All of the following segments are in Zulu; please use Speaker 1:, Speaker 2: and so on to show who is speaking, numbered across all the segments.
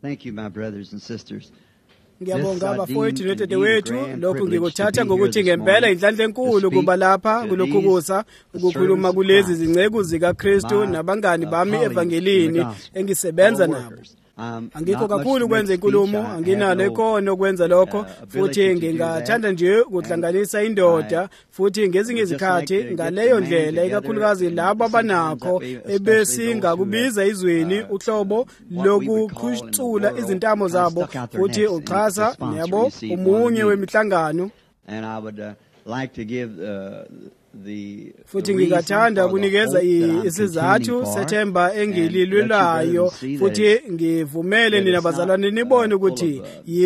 Speaker 1: Thank you, my brothers and sisters.
Speaker 2: Ngiyabonga abafowethu nodadewethu lokhu ngikuthatha ngokuthi ngempela inhlanhla enkulu kuba lapha kulokhukusa ukukhuluma kulezi zinceku zikaKristu nabangani bami evangelini engisebenza nabo. Angikho kakhulu kwenza inkulumo, anginalo ikhono ukwenza lokho, futhi ngingathanda nje ukuhlanganisa indoda, futhi ngezinye izikhathi ngaleyo ndlela ikakhulukazi labo abanakho ebesingakubiza izweni uhlobo lokuqhucula izintamo zabo, futhi uxhasa yabo umunye wemihlangano.
Speaker 1: And I would like to give
Speaker 2: futhi ngingathanda ukunikeza isizathu sethemba engililwelayo, futhi ngivumele nina bazalwane nibone ukuthi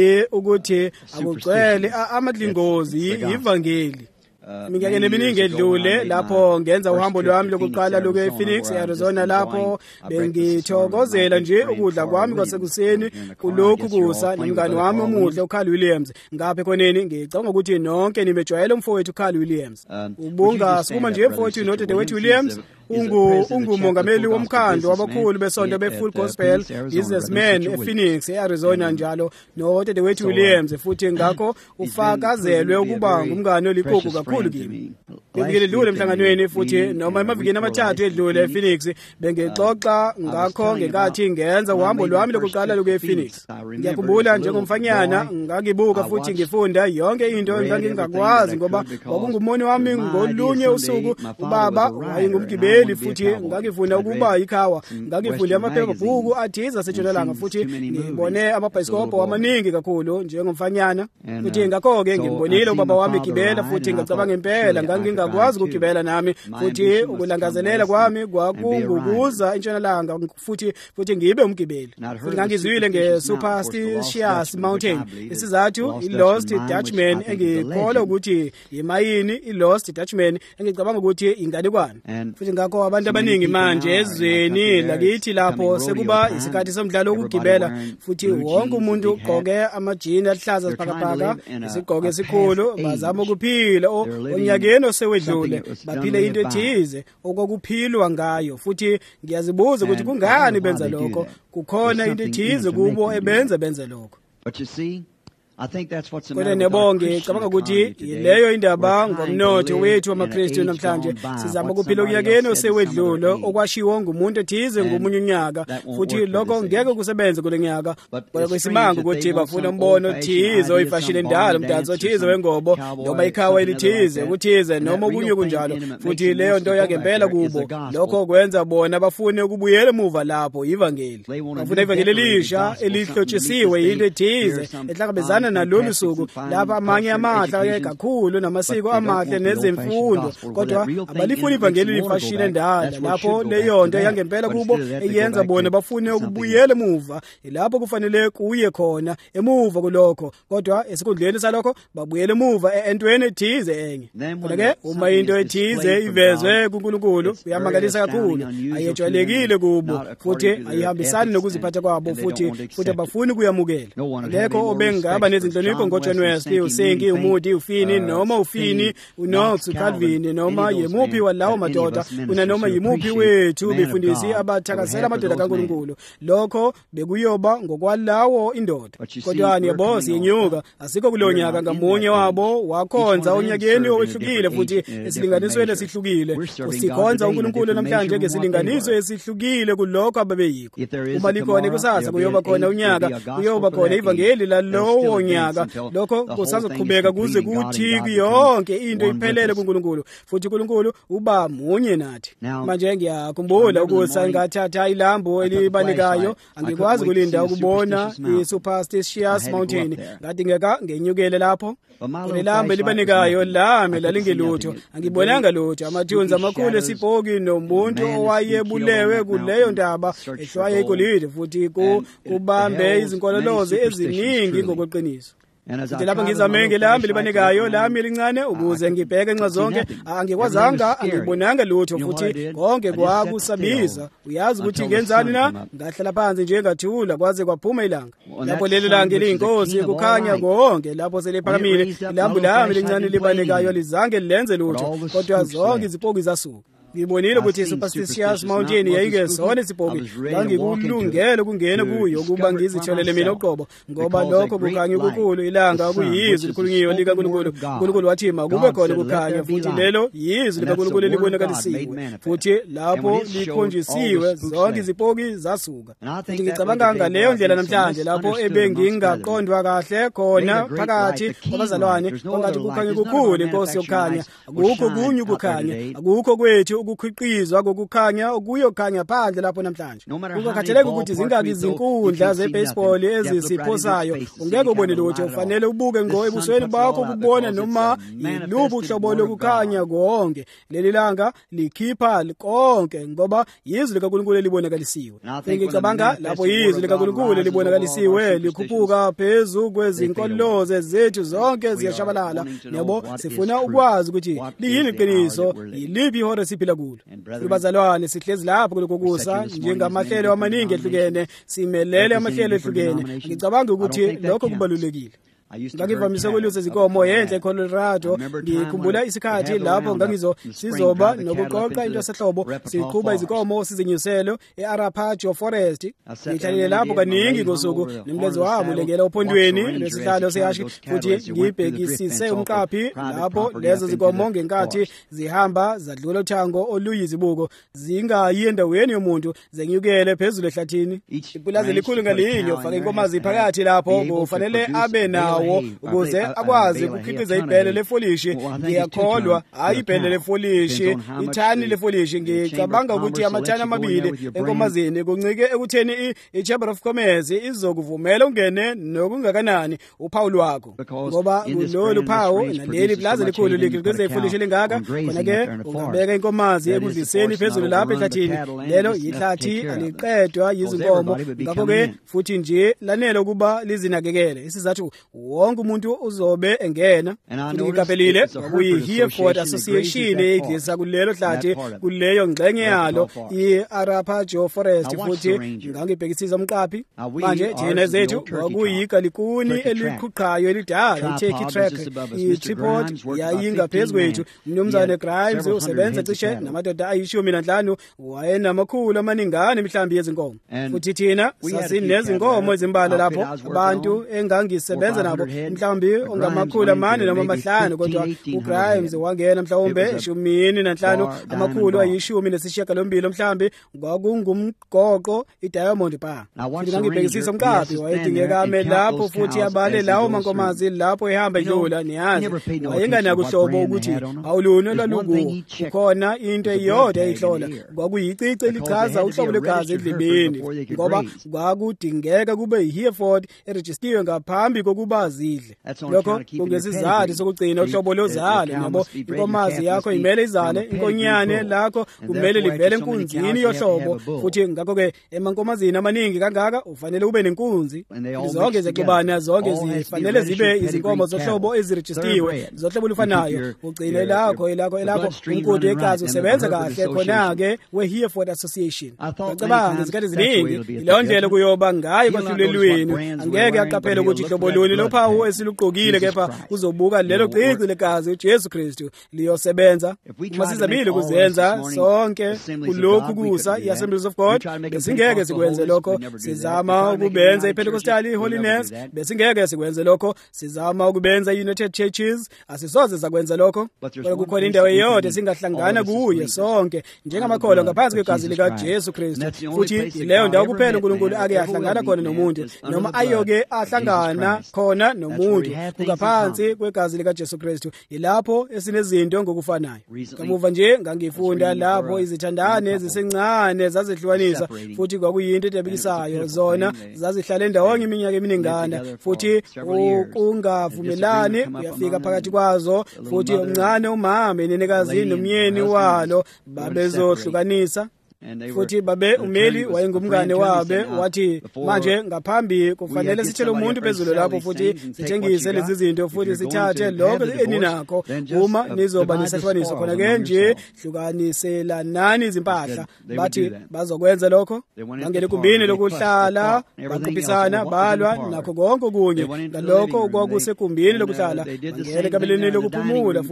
Speaker 2: ukuthi akugcwele amadlingozi ivangeli. Iminyaka eminingi edlule lapho ngenza uhambo lwami lokuqala lokho ePhoenix, Arizona, lapho bengithokozela nje ukudla kwami kwasekuseni kulokhu kusa nomngane wami omuhle uCarl Williams. Ngapha khoneni ngicabanga ukuthi nonke nimejwayele umfowethu uCarl Williams. Ubunga sikuma nje umfowethu nodadewethu Williams ungumongameli womkhandlu wabakhulu besonto beFull Gospel Businessman ePhoenix, eArizona njalo nodadewethu Williams, futhi ngakho ufakazelwe ukuba ngumngane oligugu kakhulu kimi. Ngidlule emhlanganweni, futhi noma emavikini amathathu edlule ePhoenix bengixoxa ngakho ngenkathi ngenza uhambo lwami lokuqala lokho ePhoenix. Ngiyakhumbula njengomfanyana ngakibuka futhi ngifunda yonke into engingakwazi ngoba kwakungumoni wami ngolunye usuku. Ubaba wayengumgibeli futhi ngakifuna ukuba ikhawa. Ngakifunda amaphephabhuku athiza asetshonalanga, futhi ngibone amabhayisikobho amaningi kakhulu njengomfanyana, futhi ngakho-ke ngimbonile ubaba wami egibela, futhi ngacabanga impela ngangingakwazi ukugibela nami, futhi ukulangazelela kwami kwakungukuza entshonalanga futhi ngibe umgibeli. Futhi ngangizwile nge-Superstitious Mountain. Isizathu i-Lost Dutchman, engikholwa ukuthi yimayini i-Lost Dutchman, engicabanga ukuthi inganekwane. Futhi ngakho abantu abaningi manje ezweni lakithi lapho sekuba isikhathi somdlalo wokugibela, futhi wonke umuntu ugqoke amajini aluhlaza sibhakabhaka, isigqoko esikhulu, bazama ukuphila onyakeni osewedlule, baphile into ethize okwakuphilwa ngayo. Futhi ngiyazibuza ukuthi kungani benza lokho, kukhona into ethize kubo benza lokho.
Speaker 1: But you see, I think that's what's the
Speaker 2: matter. Nebonge cabanga ukuthi leyo indaba ngomnotho wethu wamaKristu namhlanje. Sizama ukuphila unyakeni osewedlule okwashiwo ngumuntu ethize ngomunye unyaka, futhi lokho ngeke kusebenze kule nyaka. Kodwa kwesimanga ukuthi bafuna umbono othize oyifashile endala, umdanso othize wengobo, noma ikhawa elithize ukuthize noma okunye kunjalo, futhi leyo nto yakempela kubo. Lokho kwenza bona bafune ukubuyela emuva lapho ivangeli. Bafuna ivangeli elisha elihlotshisiwe into ethize ehlangabezana nalolu suku lapha amanye amahle kakhulu namasiko amahle nezemfundo, kodwa abalifuni ivangeli lifashile endala lapho leyo nto yangempela kubo eyenza bona bafune ukubuyela emuva. Lapho kufanele kuye khona emuva kulokho, kodwa esikhundleni salokho babuyele emuva entweni ethize enye. Kodwa-ke uma into ethize ivezwe kuNkulunkulu uyamangalisa kakhulu, ayejwayelekile kubo, futhi ayihambisani nokuziphatha kwabo, futhi abafuni kuyamukela. Ngekho obengaba nezinhlonipho ngoJohn Wesley, uSenki, uMoody, uFinney, noma uFinney, uKnox, uCalvin, noma yimuphi walawo madoda, noma yimuphi wethu befundisi abathakazela amadoda kaNkulunkulu. Lokho bekuyoba ngokwalawo indoda. Kodwa yebo siyenyuka, asikho kulonyaka ngamunye wabo wakhonza onyakeni owehlukile, futhi esilinganisweni esihlukile. Sikhonza uNkulunkulu namhlanje ngesilinganiso esihlukile kulokho ababeyikho. Uma likhona kusasa kuyoba khona unyaka, kuyoba khona ivangeli lalowo nyaka. Lokho kusazoqhubeka kuze kuthi yonke into iphelele kuNkulunkulu, futhi uNkulunkulu uba munye nathi. Manje ngiyakhumbula ukuthi ngathatha ilambo elibanekayo, angikwazi kulinda ukubona iSuperstitious Mountain, ngadingeka ngenyukele lapho. Ilambo elibanekayo lami lalingelutho, angibonanga lutho. Amathunzi amakhulu esibhoki nomuntu owayebulewe kuleyo ndaba ehlwaye igolide, futhi kubambe izinkololozi eziningi ngokweqiniso. Lapho ngizame ngelambi libanekayo lami elincane ukuze ngibheke nxa zonke, angikwazanga, angibonanga lutho, futhi konke kwakusabiza. Uyazi ukuthi ngenzani na? Ngahlala phansi nje ngathula kwaze kwaphuma ilanga. Lapho lelo langa eliyinkosi kukhanya konke, lapho seliphakamile ilambu lami elincane libanekayo lizange lenze lutho, kodwa zonke iziphoki zasuka. ngibonile ukuthi Superstitious Mountain yayingesona isibhoki ngangikulungele ukungena kuyo ukuba ngizitholele mina uqobo ngoba lokho kukhanya ukukhulu ilanga kuyizwi likhulunyiwe likaNkulunkulu. uNkulunkulu wathi makube khona ukukhanya futhi lelo yizwi likaNkulunkulu libonakalisiwe futhi lapho likhonjisiwe zonke izibhoki zasuka. Ngicabanga ngaleyo ndlela namhlanje lapho ebengingaqondwa kahle khona phakathi kwabazalwane ongathi kukhanya ukukhulu inkosi yokukhanya. Akukho kunye ukukhanya, akukho kwethu ukukhiqizwa kokukhanya okuyokhanya phandle lapho namhlanje. Kungakhathaleki ukuthi zingaki izinkundla zebaseball ezisiphosayo, ungeke ubone lutho. Ufanele ubuke ngqo ebusweni bakho ukubona noma yiluphi uhlobo lokukhanya konke. Leli langa likhipha konke ngoba yizwi likaNkulunkulu libonakalisiwe. Ngicabanga lapho yizwi likaNkulunkulu libonakalisiwe likhuphuka phezulu kwezinkolozo zethu zonke ziyashabalala. Yabo sifuna ukwazi ukuthi liyini iqiniso, yiliphi ihora siphila kulo. Bazalwane sihlezi lapho kulokusa njengamahlelo amaningi ehlukene, simelele amahlelo ehlukene. Ngicabanga ukuthi lokho kubalulekile. Ngangivamise ukwelusa izinkomo yenhle eColorado. Ngikhumbula isikhathi lapho sizoba nokuqoqa into sehlobo siqhuba izinkomo sizinyuselo eArapaho Forest. Ngihlalile lapho kaningi ngosuku nomlenze wami ulengela ophondweni lesihlalo seyashi futhi ngibhekisise umqaphi lapho lezo zinkomo ngenkathi zihamba zadlula uthango oluyizibuko zingayi endaweni yomuntu zenyukele phezulu ehlathini. Ipulazi likhulu ngalinye ufake inkomazi phakathi lapho kufanele abe nawo ukuze akwazi ukukhiqiza ibhele lefolishi. Ngiyakholwa hayi ibhele lefolishi, ithani lefolishi. Ngicabanga ukuthi amathani amabili enkomazini kuncike ekutheni iChamber of Commerce izokuvumela ungene nokungakanani uphawu lwakho ngoba kulolu phawu naleli plaza likhulu likhiqiza ifolishi lengaka. Khona ke ungabeka inkomazi ekudliseni phezulu lapha ehlathini. Lelo yihlathi aliqedwa yizinkomo ngakho ke futhi nje lanele ukuba lizinakekele. Isizathu wonke umuntu uzobe engena. Ngikapelile kuyi-Hereford Association eyidlisa kulelo hlathi kuleyo ngxenye yalo iArapaho Forest futhi ngangibhekisisa umqaphi. Manje thina zethu kwakuyigalikuni eliqhuqhayo elidala iTurkey Track. iTripod yayingaphezulu kwethu. Umnumzane Grimes usebenza cishe namadoda ayi-15 wayenamakhulu amaningana emihlambi yezinkomo futhi thina sasinezinkomo ezimbalwa lapho abantu engangisebenza nabo mhlawumbe ongamakhulu 4 noma 5 kodwa uGrimes wangena mhlawumbe 15 amakhulu ayi-18 mhlawumbe kwakungumgoqo iDiamond Bar. Ngibhekisisa umqaphi wayedingeka ame lapho futhi abale lawo mankomazi lapho ehamba idlula niyazi wayenganako uhlobo ukuthi awuluno lwalukuwo kukhona into eyodwa eyihlola kwakuyicici elichaza uhlobo legazi edlebeni ngoba kwakudingeka kube iHereford erejistiwe ngaphambi kokuba zidle. Lokho kungesizathu sokugcina uhlobo lozalo yabo. Inkomazi yakho imele izale, inkonyane lakho kumele livele enkunzini yohlobo futhi ngakho ke emankomazini amaningi kangaka ufanele ube nenkunzi. Zonke zexubana zonke zifanele zibe izinkomo zohlobo ezirejistiwe zohlobo lufanayo. Ugcine lakho umkodi wegazi usebenza kahle khona ke weHereford Association. Ngicabanga izikhathi eziningi leyo ndlela kuyoba ngayo kwahlulelweni. Angeke aqaphele ukuthi ihlobo luni lophawu esilugqokile kepha uzobuka lelo qiqi legazi uJesu Kristu liyosebenza. Uma sizamile kuzenza sonke kulokhu kusa iAssemblies of God besingeke sikwenze lokho. Sizama ukubenza iPentecostal Holiness besingeke sikwenze lokho. Sizama ukubenza United Churches asisoze sakwenza lokho. Kodwa kukhona indawo eyodwa singahlangana kuyo sonke njengamakholwa ngaphansi kwegazi lika Jesu Kristu futhi leyo ndawo kuphela uNkulunkulu ake ahlangana khona nomuntu noma ayoke ahlangana khona nomuntu ngaphansi kwegazi lika Jesu Kristu. Ilapho esinezinto ngokufanayo. Kamuva nje ngangifunda lapho izithandane ezisencane zazihlukanisa futhi kwakuyinto edabikisayo. Zona zazihlala ndawonye iminyaka eminingana futhi ukungavumelani uyafika phakathi kwazo futhi umncane umama nenekazi nomyeni walo babezohlukanisa. futhi babe umeli wayengumngane wabe wathi manje ngaphambi kufanele sithele umuntu phezulu lapho futhi sithengise lezi zinto futhi sithathe lokho eninakho uma nizoba nesahlukaniso khona ke nje hlukanisela nani izimpahla bathi bazokwenza lokho bangene kumbini lokuhlala baqophisana balwa nakho konke okunye ngalokho kwakusekumbini lokuhlala bangene kabeleni lokuphumula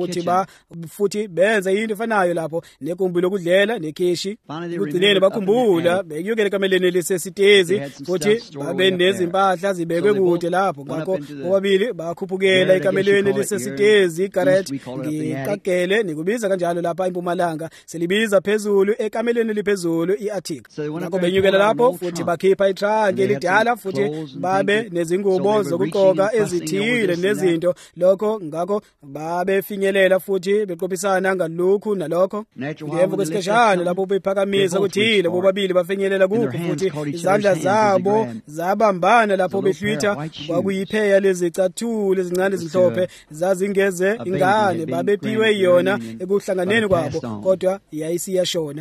Speaker 2: futhi benza into efanayo lapho negumbi lokudlela nekheshi kugcineni bakhumbula bekuyokela kameleni lesesitezi futhi babe nezimpahla zibekwe kude lapho ngakho bobabili bakhuphukela ekameleni lesesitezi iGarrett ngikagele nikubiza kanjalo lapha eMpumalanga selibiza phezulu ekameleni liphezulu iAttic ngakho benyukela lapho futhi bakhipha itrunk elidala futhi babe nezingubo zokugqoka ezithile nezinto lokho ngakho babefinyelela futhi beqophisana ngalokhu nalokho ngemva kwesikhashana lapho bephakamisa kuthile bobabili bafinyelela kuphi futhi izandla zabo zabambana lapho behlwitha kwakuyipheya lezicathule ezincane ezimhlophe zazingeze ingane babephiwe yona ekuhlanganeni kwabo kodwa yayisiyashona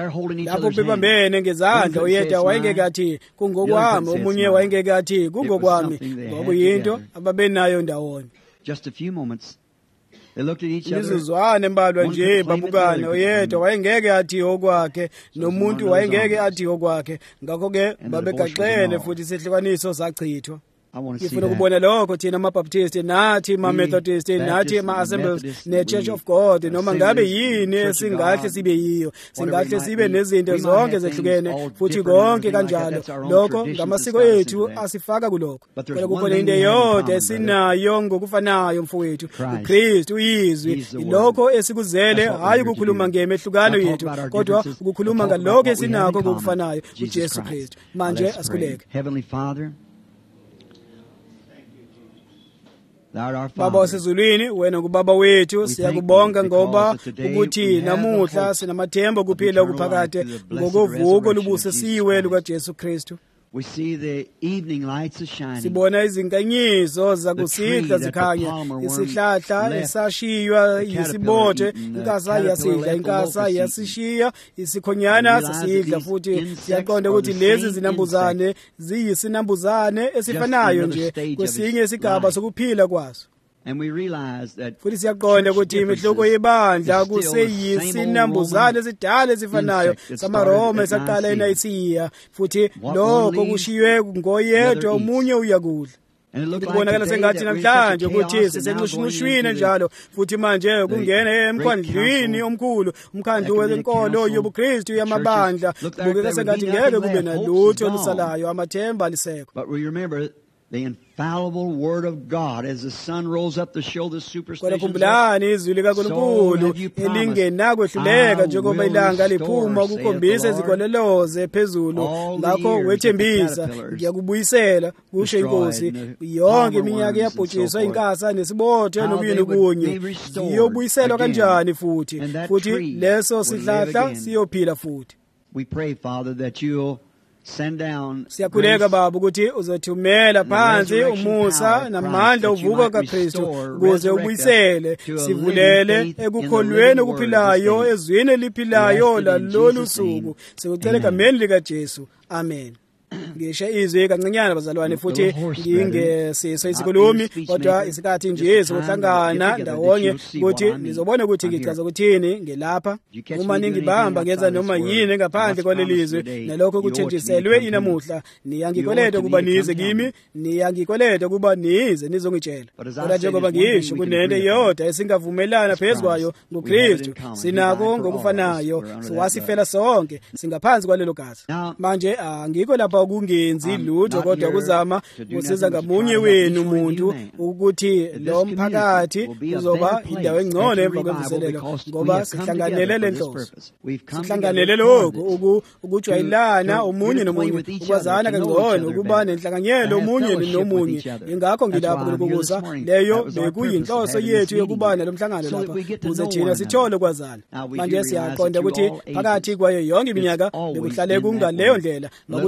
Speaker 2: lapho bebambene ngezandla oyedwa wayengeke athi kungokwami omunye wayengeke athi kungokwami kwakuyinto ababenayo ndawonye.
Speaker 1: Just a few moments they looked at each other.
Speaker 2: Izizwane embalwa nje babukana oyedwa wayengeke athi okwakhe nomuntu wayengeke athi okwakhe ngakho ke babegaxele futhi isihlukaniso sachithwa. Ngifuna ukubona lokho thina amaBaptist nathi amaMethodist nathi ama-Assemblies ne-Church of God noma ngabe yini esingahle sibe yiyo singahle sibe nezinto zonke zehlukene futhi konke kanjalo lokho ngamasiko ethu asifaka kulokho kodwa kukhona into eyodwa esinayo ngokufanayo mfowethu uKristu uyizwi lokho esikuzele hayi ukukhuluma ngemehlukano yethu kodwa ukukhuluma ngalokho esinakho ngokufanayo uJesu Kristu. Manje asikhuleke.
Speaker 1: Heavenly Father,
Speaker 2: Baba wasezulwini wena kubaba wethu siyakubonga ngoba ukuthi namuhla sinamathemba kuphila okuphakade ngokuvuko lubusisiwe lukaJesu Kristu.
Speaker 1: we see the evening lights shining.
Speaker 2: Sibona izinkanyiso zakusidla zikhanya isihlahla esashiywa yisibothe inkasa yasidla inkasa yasishiya isikhonyana sasidla futhi siyaqonda ukuthi lezi zinambuzane ziyisinambuzane esifanayo nje kwesinye isigaba sokuphila kwaso.
Speaker 1: And we realize that
Speaker 2: futhi siyaqonda ukuthi imihloko yebandla kuseyisinambuzane esidala esifanayo samaRoma esaqala eNayisiya futhi lokho kushiywe ngoyedwa omunye uyakudla. Kubonakala sengathi namhlanje ukuthi sisenqushunqushwini njalo futhi manje kungena emkhandlwini omkhulu umkhandlu wenkolo yobuKristu yamabandla kubukeka sengathi ngeke kube nalutho olusalayo amathemba alisekho.
Speaker 1: But we remember the infallible word of God as the sun rolls up to show the superstitions.
Speaker 2: Khumbulani izwi likaNkulunkulu elingenakwehluleka njengoba ilanga liphuma ukukhombisa izikholeloze phezulu ngakho wethembisa ngiyakubuyisela kusho inkosi yonke iminyaka yabhujiswa inkasa nesibothe nokuyini kunye siyobuyiselwa kanjani futhi leso sihlahla siyophila futhi.
Speaker 1: We pray, Father, that you'll send down.
Speaker 2: Siyakhuleka Baba ukuthi uzothumela phansi umusa namandla uvuka kaKristu ukuze ubuyisele sivulele ekukholweni okuphilayo ezwini eliphilayo lalolu suku sikucela egameni likaJesu. Amen. Ngisho izwi kancinyane bazalwane futhi ngingesiso isikhulumi kodwa isikhathi nje sokuhlangana ndawonye ukuthi nizobona ukuthi ngichaza ukuthini ngelapha uma ningibamba ngenza noma yini ngaphandle kwalelizwe nalokho kuthenjiselwe inamuhla niyangikoleda ukuba nize kimi niyangikoleda ukuba nize nizongitshela kodwa njengoba ngisho kunento yodwa esingavumelana phezukwayo ngoKristu sinako ngokufanayo siwasifela sonke singaphansi kwalelo gazi. Manje angikho lapha kungenzi lutho kodwa kuzama usiza ngamunye wenu umuntu ukuthi lo mphakathi uzoba indawo engcono emva kwemvuselelo ngoba sihlanganele lenhloso sihlanganele lokho ukujwayelana umunye nomunye ukwazana kangcono ukuba nenhlanganyelo umunye nomunye ingakho ngilapho ukukuza leyo bekuyinhloso yethu yokuba nalomhlangano lapha ukuze thina sithole kwazana. Manje siyaqonda ukuthi phakathi kwayo yonke iminyaka bekuhlale kungaleyo ndlela nokuthi into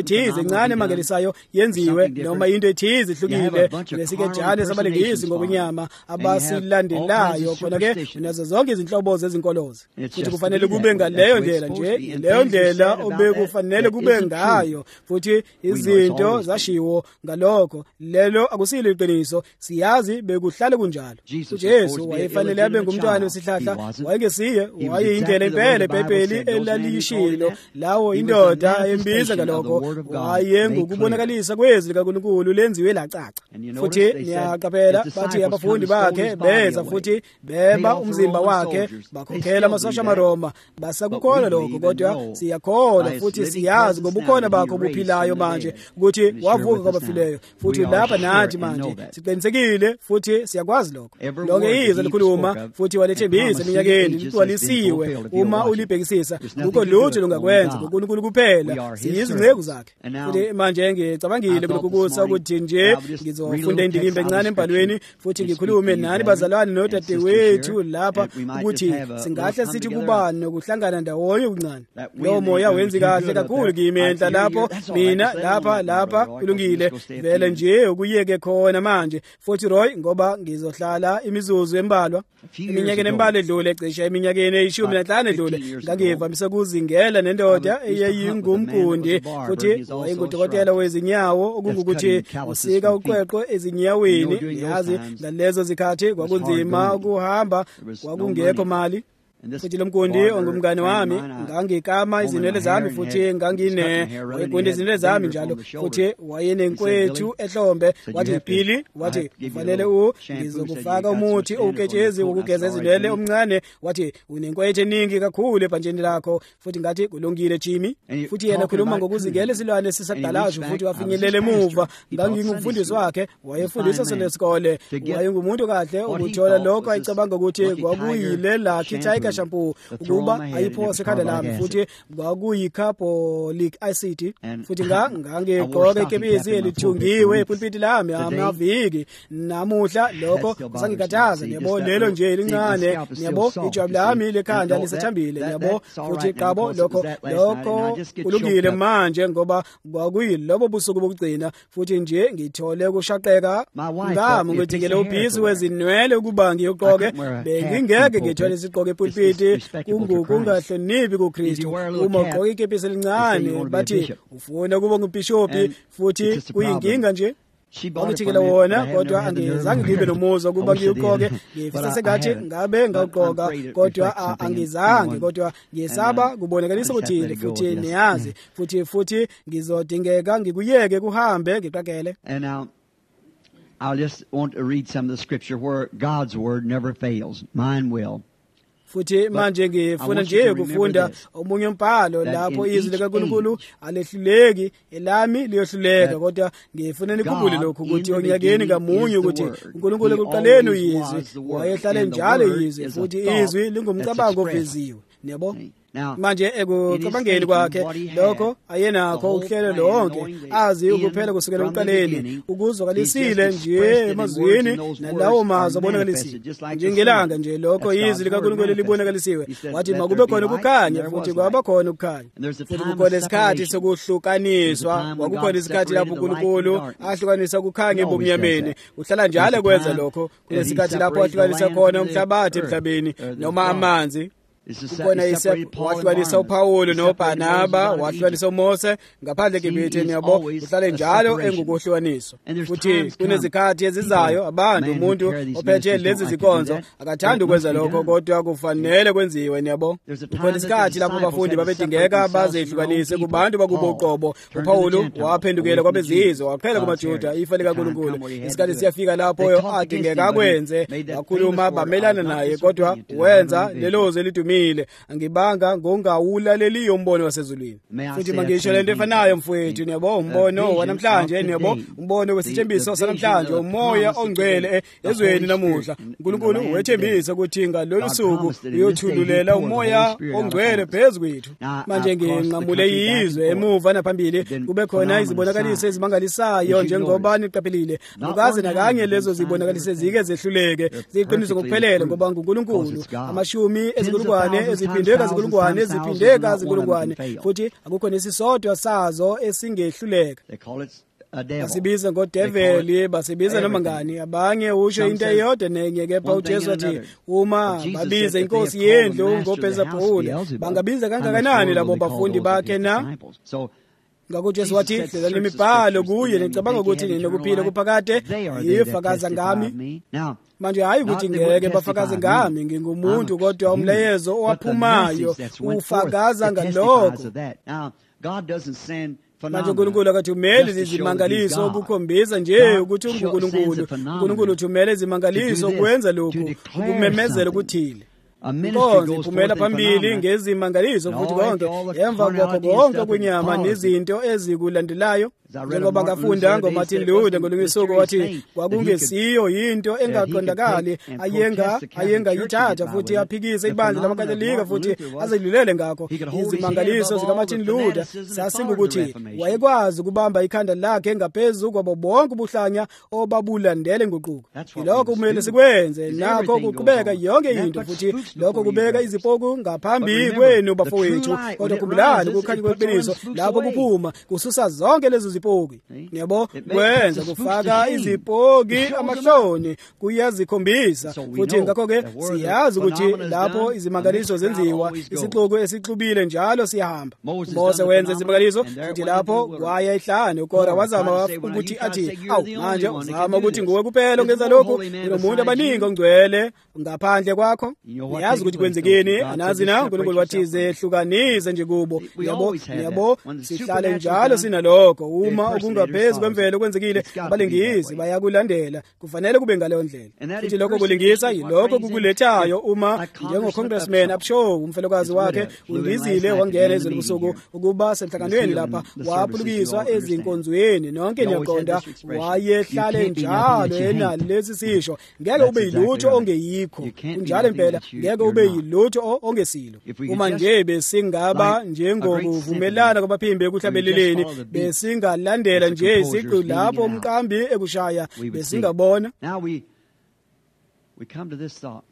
Speaker 2: ethize encane emangalisayo yenziwe noma into ethize ihlukile lesikejane sabalingisi ngokwenyama abasilandelayo khona-ke nazo zonke izinhlobo zezinkolozi futhi kufanele kube ngaleyo ndlela nje leyo ndlela obekufanele kube ngayo futhi izinto zashiwo ngalokho lelo akusilo iqiniso siyazi bekuhlale kunjalo uJesu wayefanele abe ngumntwana wesihlahla wayengesiye wayeyindlela impela eBhayibheli elaliyishilo lawo indoda embiza ngalokho wayengukubonakalisa kwezwi likaNkulunkulu lenziwe lacaca futhi niyaqaphela bathi abafundi bakhe beza futhi beba umzimba wakhe bakhokhela amasosha amaRoma basakukholwa lokho kodwa siyakholwa futhi siyazi ngobukhona bakho buphilayo manje ukuthi wavuka kwabafileyo futhi lapha nathi manje siqinisekile futhi siyakwazi lokho lonke izwi likhuluma futhi walethembisa eminyakeni ligcwalisiwe uma ulibhekisisa ukho lutho lungakwenza ngoNkulunkulu kuphela siyizingceku zakhe futhi manje ngicabangile ukukusa ukuthi nje ngizofunda indikimba encane embhalweni futhi ngikhulume nani bazalwane nodadewethu lapha ukuthi singahle sithi kubani nokuhlangana ndawonye okuncane lo moya wenzi kahle kakhulu kimi enhla lapho mina lapha kulungile vele nje ukuyeke khona manje futhi Roy ngoba ngizohlala imizuzu embalwa iminyakeni embalwa edlule ecishe iminyakeni e15 edlule ngangivamise ukuzingela nendoda eyayingumgundi futhi wayengudokotela wezinyawo okungukuthi usika uqweqwe ezinyaweni yazi ngalezo zikhathi kwakunzima ukuhamba kwakungekho mali futhi lo mgundi ongumngane wami ngangikama izinwele zami futhi wayegunda izinwele zami njalo futhi wayenenkwethu ehlombe wathi Billy wathi kufanele ngizokufaka umuthi owuketshezi wokugeza izinwele omncane wathi unenkwethu eningi kakhulu ebhanjeni lakho futhi ngathi kulungile Jimmy futhi yena khuluma ngokuzingela isilwane sisakudalajo futhi wafinyelela emuva ngangingumfundisi wakhe wayefundisa senesikole wayengumuntu kahle ukuthola lokho ayicabanga ukuthi kwakuyile lakhe Tiger shampoo ukuba ayiphose ekhanda lami futhi kwakuyi-carbolic acid futhi ngangigqoke ikepisi elithungiwe epulpiti lami amaviki namuhla lokho kusangikhathaza niyabo lelo nje elincane niyabo ijwabu lami lekhanda lisathambile niyabo futhi qabo lokho ulungile manje ngoba kwakuyilobo busuku bokugcina futhi nje ngithole ukushaqeka ngami ngithengele ubhisi wezinwele ukuba ngiyogqoke bengingeke ngithole isiqoke epulpiti kungahloniphi kuKristu uma ugqoka ikepisi elincane bathi ufuna ukuba ngumbhishophi futhi kuyinkinga nje ngithikela wona kodwa angizange ngibe nomuzo ukuba ngiyugqoke ngifisa sengathi ngabe ngawugqoka kodwa angizange kodwa ngiyesaba kubonakalisa ukuthi futhi niyazi futhi ngizodingeka ngikuyeke kuhambe ngiqakele.
Speaker 1: And now I'll just want to read some of the scripture where God's word never fails. Mine will.
Speaker 2: Futhi manje ngifuna nje kufunda omunye umbhalo lapho izwi likaNkulunkulu alehluleki elami liyohluleka kodwa ngifuna nikhumbule lokho ukuthi onyakeni ngamunye ukuthi uNkulunkulu ekuqaleni uyizwi wayehlale njalo izwi futhi izwi lingumcabango oveziwe yabo manje ekucabangeni kwakhe lokho ayenakho uhlelo lonke azi ukuphela kusukela ekuqaleni ukuzwakalisile nje emazwini nalawo mazwi abonakalisile njengelanga nje lokho izwi likaNkulunkulu libonakalisiwe wathi makube khona ukukhanya futhi kwaba khona ukukhanya futhi kukhona isikhathi sokuhlukaniswa kwakukhona isikhathi lapho uNkulunkulu ahlukanisa ukukhanya ebumnyameni uhlala njalo kwenza lokho kunesikhathi lapho ahlukanisa khona umhlabathi emhlabeni noma amanzi kukhona wahlukanisa uPawulu noBarnaba wahlukanisa uMose ngaphandle kebetheni yabo uhlale njalo engukuhlukaniswa futhi kunezikhathi ezizayo abantu umuntu ophethe lezi zikonzo akathanda ukwenza lokho kodwa kufanele kwenziwe yabo kukhona isikhathi lapho abafundi babedingeka bazehlukanise kubantu bakubo uqobo uPawulu waphendukela kwabezizwe waphela kumaJuda ifa likaNkulunkulu isikhathi siyafika lapho adingeka akwenze wakhuluma bamelana naye kodwa wenza leloze lidumile angibanga ngongawulaleli umbono wasezulwini futhi mangisho lento efanayo mfowethu niyabo umbono wanamhlanje niyabo umbono wesithembiso sanamhlanje umoya ongcwele ezweni namuhla uNkulunkulu wethembisa ukuthi ngalolu suku uyothululela umoya ongcwele phezukwethu manje nginqamule yizwe emuva naphambili kube khona izibonakaliso ezimangalisayo njengoba niqaphelile ukaze nakanye lezo zibonakaliso zike zehluleke ziqiniso ngokuphelele ngoba uNkulunkulu amashumi ezikulungwane izinkulungwane eziphindeka izinkulungwane eziphindeka izinkulungwane futhi akukho nesisodwa sazo esingehluleka. Basibiza ngodeveli, basibiza noma ngani. Abanye usho into eyodwa nenye, kepha uJesu wathi uma babiza inkosi yendlu ngoBhezebhuli bangabiza kangakanani labo bafundi bakhe na? Ngakho uJesu wathi hlela imibhalo kuye nicabanga ukuthi ninokuphila kuphakade yifakaza ngami. Manje hayi ukuthi ngeke bafakaze ngami, ngingumuntu kodwa umlayezo owaphumayo ufakaza ngalokho. Manje uNkulunkulu akathumeli izimangaliso ukukhombisa nje ukuthi unguNkulunkulu. uNkulunkulu uthumela izimangaliso ukwenza lokhu, ukumemezela ukuthile. Konke iphumela phambili ngezimangaliso futhi konke emva kwakho konke kwenyama nezinto ezikulandelayo. Njengoba ngafunda ngoMartin Luther ngolungesuku wathi kwakungesiyo into engaqondakali ayengayithatha futhi aphikise ibandla lamakatolika futhi azilulele ngakho. Izimangaliso zikaMartin Luther sasingukuthi wayekwazi ukubamba ikhanda lakhe ngaphezu kwabo bonke ubuhlanya obabulandele inguquko. Lokho kumele sikwenze, nakho kuqhubeka yonke into futhi lokho kubeka izipoku ngaphambi kwenu bafowethu. Kodwa khumbulani ukukhanya kweqiniso lapho kuphuma kususa zonke lezo zipoki. Yabo kwenza kufaka izipoki amahloni kuyazikhombisa futhi ngakho-ke siyazi ukuthi lapho izimangaliso zenziwa isixuku esixubile njalo siyahamba. Mose wenza izimangaliso futhi lapho kwaya ehlane uKora wazama ukuthi athi awu manje uzama ukuthi nguwe kuphela ongenza lokhu, unomuntu abaningi ongcwele ngaphandle kwakho. Niyazi ukuthi kwenzekeni, anazi na uNkulunkulu wathi zehlukanise nje kubo. Yabo sihlale njalo sinalokho. Uma okungaphezu kwemvelo kwenzekile abalingisi bayakulandela, kufanele kube ngaleyo ndlela. Futhi lokho kulingisa yilokho kukulethayo. Uma njengo-congressman Upshaw umfelokazi wakhe undizile wangena ezobusuku ukuba semhlanganweni lapha waphulukiswa ezinkonzweni, nonke niyaqonda wayehlale njalo enalo lesi sisho ngeke ube yilutho ongeyikho. Kunjalo impela ngeke ube yilutho ongesilo. Uma nje besingaba njengokuvumelana kwabaphimbi ekuhlabeleleni besingalandela nje isiqu lapho umqambi ekushaya besingabona.
Speaker 1: Now we come to this thought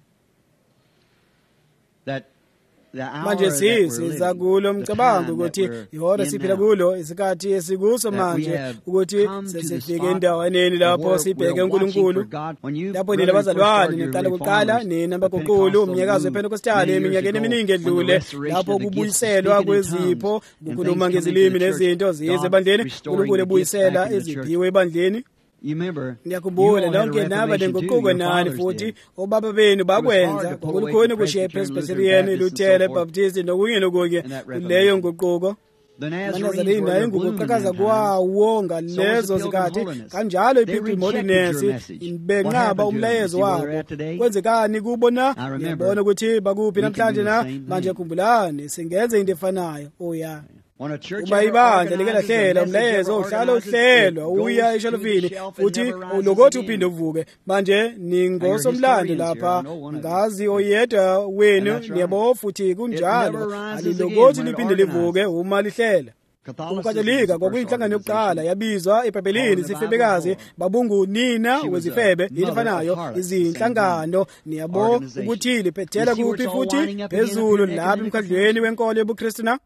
Speaker 1: that
Speaker 2: manje siza kulo mcabango ukuthi ihora siphila kulo, isikhathi esikuso manje, ukuthi sesifike endaweni lapho sibheke uNkulunkulu. Lapho nina bazalwane niqala kuqala nina baguqulu umnyakazo wePentecostali eminyakeni eminingi edlule, lapho kubuyiselwa kwezipho, kukhuluma ngezilimi nezinto zize ebandleni, uNkulunkulu ebuyisela eziphiwe ebandleni. Ngiyakhumbula lonke naba lenguquko nani futhi obaba benu bakwenza kwakukhona kushiya Presbyterian, Lutheran, Baptist nokunye nokunye kuleyo nguquko. Manazarene naye ngukuqhakaza kwawo ngalezo zikhathi, kanjalo iPeople Moderness benqaba umlayezo wabo. Kwenzekani kubona? Ngiyabona ukuthi bakuphi namhlanje na. Manje khumbulani singenze into efanayo. Oya uma ibandla like lahlela umlayezo uhlala uhlelwa uya eshalofini futhi ulokothi uphinde uvuke. Manje ningosomlando lapha, ngazi oyedwa wenu niyabo futhi kunjalo alilokothi liphinde livuke uma lihlela. UMkatolika kwakuyinhlangano yokuqala yabizwa eBhayibhelini izifebekazi babungunina wezifebe ilifanayo izinhlangano. Niyabo ukuthi liphethela kuphi futhi phezulu lapha emkhandlweni wenkolo yobuKristu na.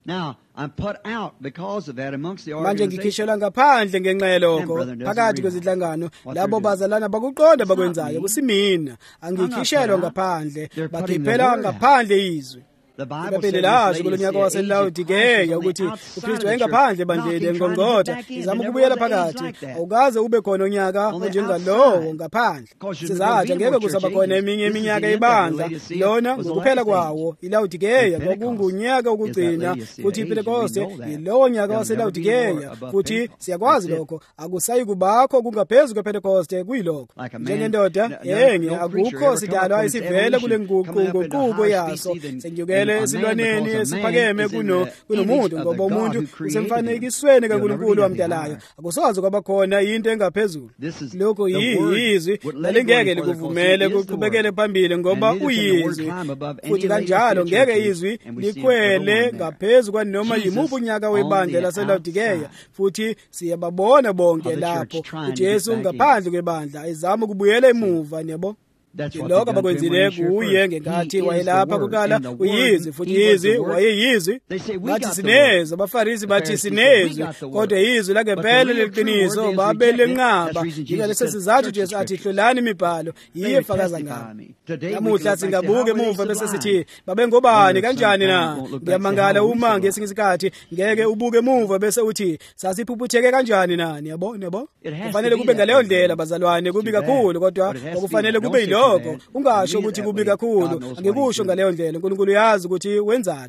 Speaker 2: Manje ngikhishelwa ngaphandle ngenxa yalokho phakathi kwezinhlangano. Labo bazalana bakuqonda bakwenzayo kusimina, angikhishelwa ngaphandle, bakhiphela ngaphandle izwi. IBhayibheli lasho kulonyaka waseLaodikeya ukuthi uKristu wayengaphandle ebandleni engqongqotha izama ukubuyela phakathi. Awukaze ube khona unyaka onjengalowo ngaphandle. Sizathi ngeke kusaba khona eminye iminyaka yebandla, lona ngokuphela kwawo iLaodikeya kwakungunyaka wokugcina, futhi iPentekoste yilowo nyaka waseLaodikeya. Futhi siyakwazi lokho akusayi kubakho kungaphezu kwePentekoste kuyilokho. Njengendoda enye akukho sidalwa esivela kule nguquko yaso senyukela esilwaneni esiphakeme kunomuntu, ngoba umuntu usemfanekisweni kaNkulunkulu wamdalayo. Akusoze kwaba khona into engaphezulu. Lokho yizwi lalingeke likuvumele kuqhubekele phambili ngoba uyizwi, futhi kanjalo ngeke izwi likhwele ngaphezu kwanoma yimuphi unyaka webandla laseLaodikeya. Futhi siyababona bonke lapho uJesu ngaphandle kwebandla ezama ukubuyela emuva. Niyabo lokho abakwenzile kuye ngenkathi wayelapha kuqala uyizwi futhi izwi wayeyizwi bathi sinezwi abaFarisi bathi sinezwi kodwa izwi langempela leqiniso babelenqaba ngalesi sizathu Jesu athi hlolani imibhalo yiye fakaza ngami namuhla singabuke emuva bese sithi babe ngobani kanjani na ngiyamangala uma ngesinye isikhathi ngeke ubuke emuva bese uthi sasiphuputheke kanjani nani yabo kufanele kube ngaleyo ndlela bazalwane kubi kakhulu kodwa okufanele kube yilokho ungasho ukuthi kubi kakhulu angikusho ngaleyo ndlela uNkulunkulu uyazi ukuthi wenzani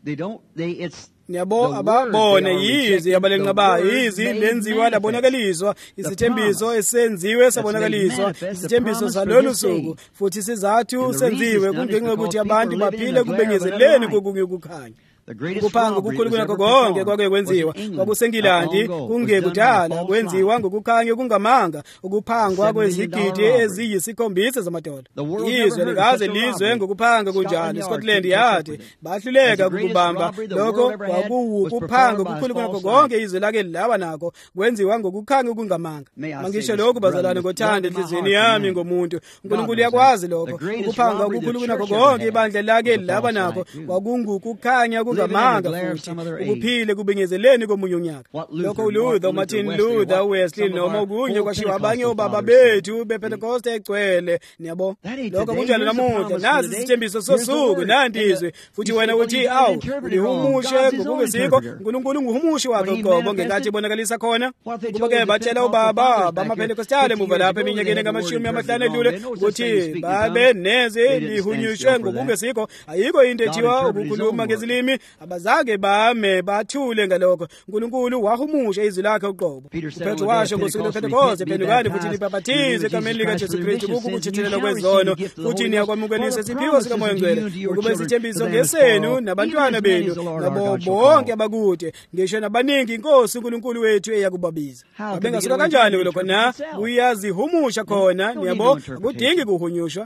Speaker 2: yabo ababone yizi yabalenqabayo yizi lenziwa labonakaliswa isithembiso esenziwe sabonakaliswa isithembiso salolu suku futhi sizathu senziwe kungenxa ukuthi abantu baphile kubengezeleni kokukhanya ukuphanga ukukhulu kunakho konke kwake kwenziwa kwakuseNgilandi kungekudala kwenziwa ngokukhanya kungamanga ukuphangwa kwezigidi eziyisikhombisa zamadola izwe likaze lizwe ngokuphanga kunjalo eScotland yathi bahluleka ukubamba lokho kwakuwukuphanga ukukhulu kunakho konke izwe lake laba nakho kwenziwa ngokukhanya kungamanga mangisho lokho bazalwane ngothanda enhliziyweni yami ngomuntu uNkulunkulu yakwazi lokho ukuphanga ukukhulu kunakho konke ibandla lake laba nakho kwakungukukhanya kungamanga futhi ukuphile kubingezeleni komunye unyaka lokho uLuther Martin Luther Wesley noma kunye kwashiwa abanye obaba bethu bePentecost egcwele niyabo lokho kunjalo namuhla nasi isithembiso sosuku nandizwe futhi wena uthi awu ulihumushe ngokungesikho uNkulunkulu nguhumushi wakhe uqobo ngenkathi ibonakalisa khona kuba ke batshela ubaba bamaPentecostale muva lapha eminyakeni ngama50 edlule ukuthi babe neze lihunyushwe ngokungesikho ayikho into ethiwa ukukhuluma ngezilimi abazake bame bathule ngalokho uNkulunkulu wahumusha izwi lakhe uqobo uPetro washo ngosuku lePentecost phendukani futhi nibaphathize egameni likaJesu Kristu kukukuthethela kwezono futhi niyakwamukelisa isiphiwo sikaMoya Ngcwele ukuba isithembiso ngesenu nabantwana benu nabo bonke abakude ngisho nabaningi inkosi uNkulunkulu wethu eyakubabiza abengasuka kanjani kulokho na uyazihumusha khona niyabo akudingi kuhunyushwa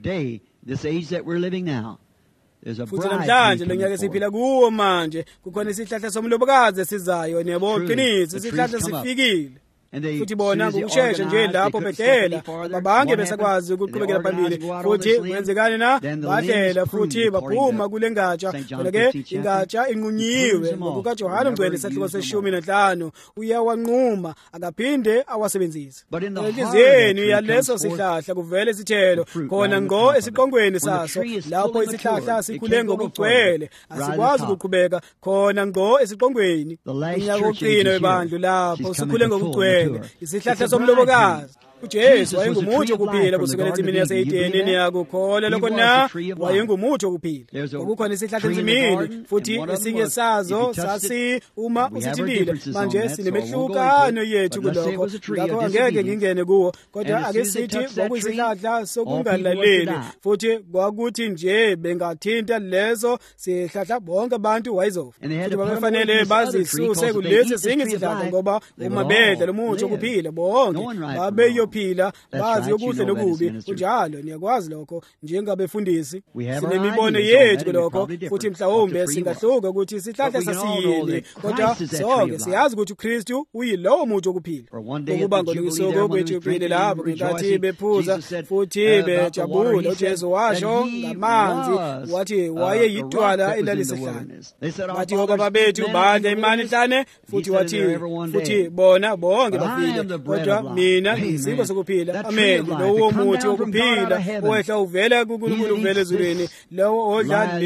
Speaker 1: this age that we're living now
Speaker 2: futhi namhlanje lo nyaka esiphila kuwo manje kukhona isihlahla somlobokazi esizayo niyabo qinisi isihlahla sifikile futhi bona ngokusheshsha nje lapho bedlela babange besakwazi ukuqhubekela phambili futhi kwenzekani na badlela futhi baphuma kule ngatsha ke ingatsha inqunyiwe ngokukaJohane Mngcwele isahluko se-15 uyawanquma akaphinde awasebenzise enhliziyeni yaleso sihlahla kuvele isithelo khona ngqo esiqongweni saso lapho isihlahla sikhule ngokugcwele asikwazi ukuqhubeka khona ngqo esiqongweni unyaka woqina webandlu lapho sikhule ngokugcwele isihlahla somlobokazi uJesu wayengumuthi wokuphila kusukela ensimini yase-Edeni yakukholwa lokho na wayengumuthi wokuphila ukukhona isihlahla ensimini futhi esinye sazo sasi uma usithindile manje sinemehlukano yethu kulokho ngakho angeke ngingene kuwo kodwa ake sithi kwakuyisihlahla sokungalaleli futhi kwakuthi nje bengathinta lezo sihlahla bonke abantu wayizofa futhi bafanele bazisuse kulesi sinye isihlahla ngoba uma bedla lomuthi wokuphila bonke babeyo phila bazi okuhle nokubi kunjalo niyakwazi lokho njengabefundisi sinemibono yethu lokho futhi mhlawumbe singahluka ukuthi isihlahla sasiyini kodwa sonke siyazi ukuthi uKristu uyilowo muntu wokuphila ukuba ngolokisoko kwethu kuphile lapho ngenkathi bephuza futhi bejabula uJesu washo ngamanzi wathi wayeyidwala elalisehlane wathi obaba bethu badla imani enhlane futhi wathi futhi bona bonke bafile kodwa mina izinto sokuphila amen lowo muthi wokuphila owehla uvela kuNkulunkulu uvela ezulwini lowo odla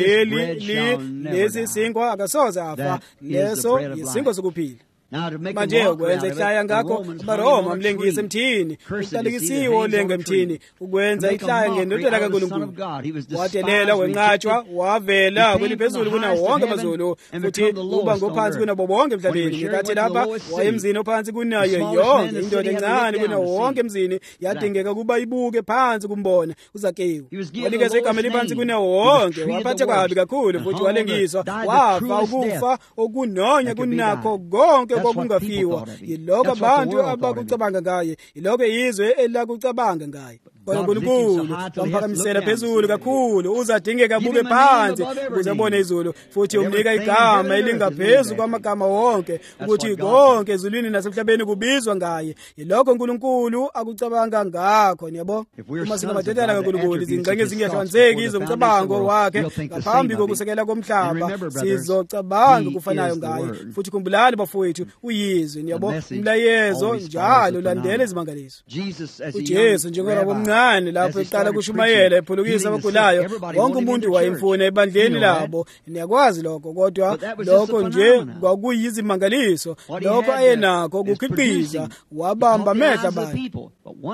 Speaker 2: lesi sinkwa akasoze afa leso isinko sokuphila manje ukwenza ihlaya ngakho abaRoma mlengise emthini uqalekisiwe lenga emthini ukwenza ihlaya ngendodana kaNkulunkulu wadelela wenqatshwa wavela kweliphezulu kuna wonke amazulu futhi uba ngophansi kunabo bonke emhlabeni ngenkathi lapha wayemzini ophansi kunayo yonke indoda encane kuna wonke emzini yadingeka kuba ibuke phansi kumbona uZakewu wanikezwe igama eliphansi kuna wonke waphatha kabi kakhulu futhi walengiswa wafa ukufa okunonya kunakho konke kokungafiwa yiloko abantu abakucabanga ngaye yiloko izwe elakucabanga ngaye kodwa uNkulunkulu wamphakamisela phezulu kakhulu, uzadingeka buke phansi ukuze abone izulu, futhi umnika igama elingaphezu kwamagama wonke, ukuthi konke ezulwini nasemhlabeni kubizwa ngaye. Yilokho uNkulunkulu akucabanga ngakho, yabo. Uma singamadodana kaNkulunkulu, izingxenye zingehlanzeki izomcabango wakhe ngaphambi kokusekela komhlaba, sizocabanga kufanayo ngaye. Futhi khumbulani bafowethu, uyizwe, yabo, umlayezo njalo landela izimangaliso. uJesu njengoba omncane lapho eqala kushumayela ephulukisa abagulayo, wonke umuntu wayemfuna ebandleni labo. Niyakwazi lokho, kodwa lokho nje kwakuyizimangaliso, lokho ayenakho ukukhiqiza, wabamba amehlo abantu.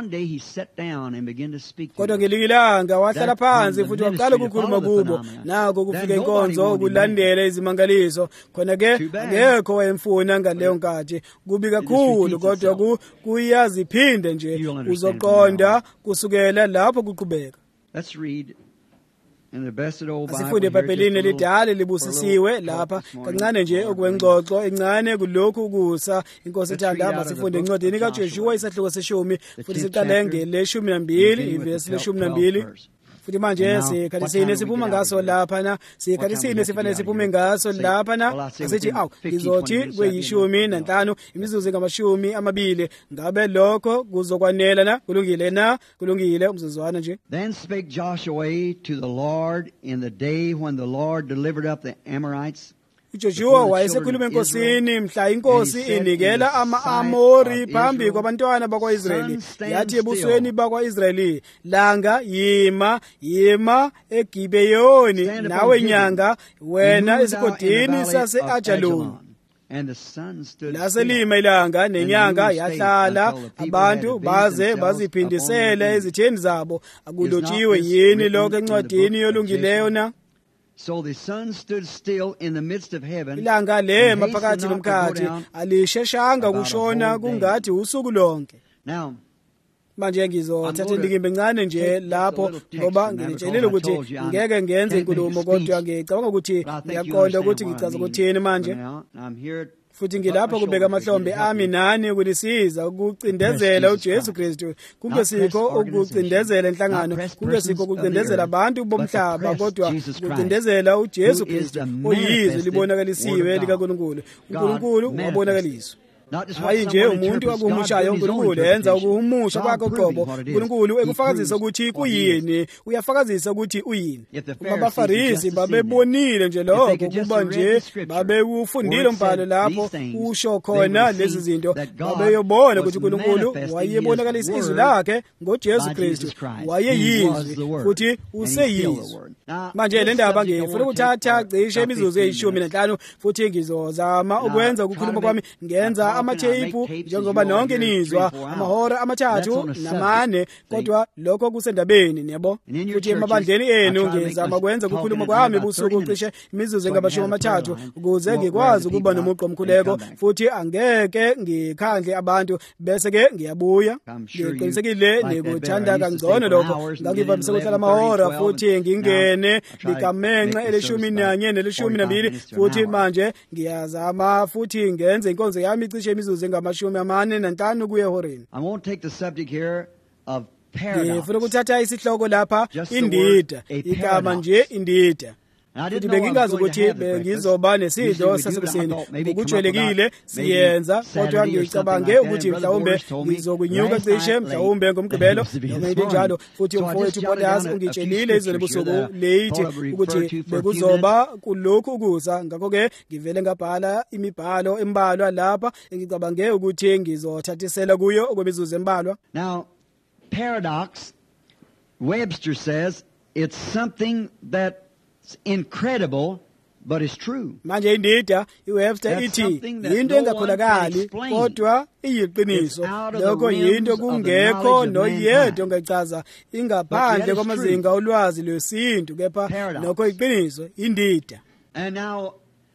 Speaker 2: Kodwa ngelinye ilanga wahlala phansi futhi waqala ukukhuluma kubo. Nako kufika inkonzo ukulandela izimangaliso, khona-ke ngekho wayemfuna ngaleyo nkathi. Kubi kakhulu, kodwa kuyaziphinde nje, uzoqonda kusukela lapho kuqhubeka. Asifunde eBhayibhelini elidala libusisiwe lapha kancane nje okwengxoxo encane kulokhu ukusa inkosi ethanda. Basifunde encwadini kaJoshua isahluko se-10 futhi siqale ngele-12 ivesi le-12. Futhi manje sikhathini siphuma ngaso laphana, sikhathini sifanele siphume ngaso laphana, asithi ngizothi kweyi-15 imizuzu engama-20 ngabe lokho kuzokwanela na? Kulungile na? Kulungile umzuzwana nje.
Speaker 1: Then spake Joshua to the Lord in the day when the Lord delivered up the Amorites.
Speaker 2: uJoshua wayesekhuluma enkosini mhla inkosi inikela ama-Amori phambi kwabantwana bakwa-Israyeli. Yathi ebusweni bakwa-Israyeli, langa yima eGibeyoni, nawe nyanga wena esigodini sase-Ajaloni. Laselima ilanga nenyanga yahlala abantu baze baziphindisela ezitheni zabo. Akulotshiwe yini lokho encwadini yolungileyo na?
Speaker 1: So the sun stood still in the midst of heaven.
Speaker 2: Ilanga le maphakathi nomkhathi alisheshanga ukushona kungathi usuku lonke.
Speaker 1: Now
Speaker 2: manje ngizothatha indikimba encane nje lapho, ngoba ngilitshelile ukuthi ngeke ngenze inkulumo, kodwa ngicabanga ukuthi ngiyaqonda ukuthi ngichaza ukuthini manje. Futhi ngilapho kubeka amahlombe ami nani ukulisiza ukucindezela uJesu Kristu. Kungesikho ukucindezela inhlangano, kungesikho ukucindezela abantu bomhlaba, kodwa ukucindezela uJesu Kristu oyizwe libonakalisiwe likaNkulunkulu. uNkulunkulu wabonakaliswa. Hayi nje umuntu akuhumushayo uNkulunkulu enza ukuhumusha kwakhe uqobo. uNkulunkulu ekufakazisa ukuthi kuyini, uyafakazisa ukuthi uyini. AbaFarisi babebonile nje lokho, kuba nje babewufundile umbhalo lapho usho khona lezi zinto. Babeyobona ukuthi uNkulunkulu wayebonakalisa izwi lakhe ngoJesu Kristu, wayeyizwe futhi useyizwe. Manje le ndaba ngifuna ukuthatha cishe imizuzu eyi-15 futhi ngizozama ukwenza ukukhuluma kwami ngenza amatheipu njengoba nonke nizwa amahora 3 4, kodwa lokho kusendabeni, niyabo. Futhi emabandleni enu ngizama kwenza ukukhuluma kwami busuku cishe imizuzu engama-30 ukuze ngikwazi ukuba nomuqo omkhuleko, futhi angeke ngikhandle abantu. Bese-ke ngiyabuya ngiqinisekile nikuthanda kangcono lokho. Ngangivamise ukuhlala amahora futhi ngingene likamenxe ele-11 nele-12, futhi manje ngiyazama futhi ngenze inkonzo yami cishe imizuzu engama-45 kuye ehoreni.
Speaker 1: I won't take the subject here of paradox.
Speaker 2: Ngifuna ukuthatha isihloko lapha, indida, igama nje indida. Futhi bengingazi ukuthi bengizoba nesidlo sasekuseni. Ukujwayelekile siyenza, kodwa ngicabange ukuthi mhlawumbe ngizokunyuka cishe mhlawumbe ngomgqibelo noma into njalo. Futhi umfowethu Bodas ungitshelile izolo ebusuku late ukuthi bekuzoba kulokhu ukuza. Ngakho-ke ngivele ngabhala imibhalo embalwa lapha engicabange ukuthi ngizothathisela kuyo okwemizuzu embalwa.
Speaker 1: Now, paradox, Webster says, it's something that it's incredible, but it's true.
Speaker 2: Manje indida iWebster ithi into engakholakali kodwa iyiqiniso. Lokho yinto kungekho noyedwa ongachaza ingaphandle kwamazinga olwazi lwesintu, kepha lokho iqiniso indida.
Speaker 1: And now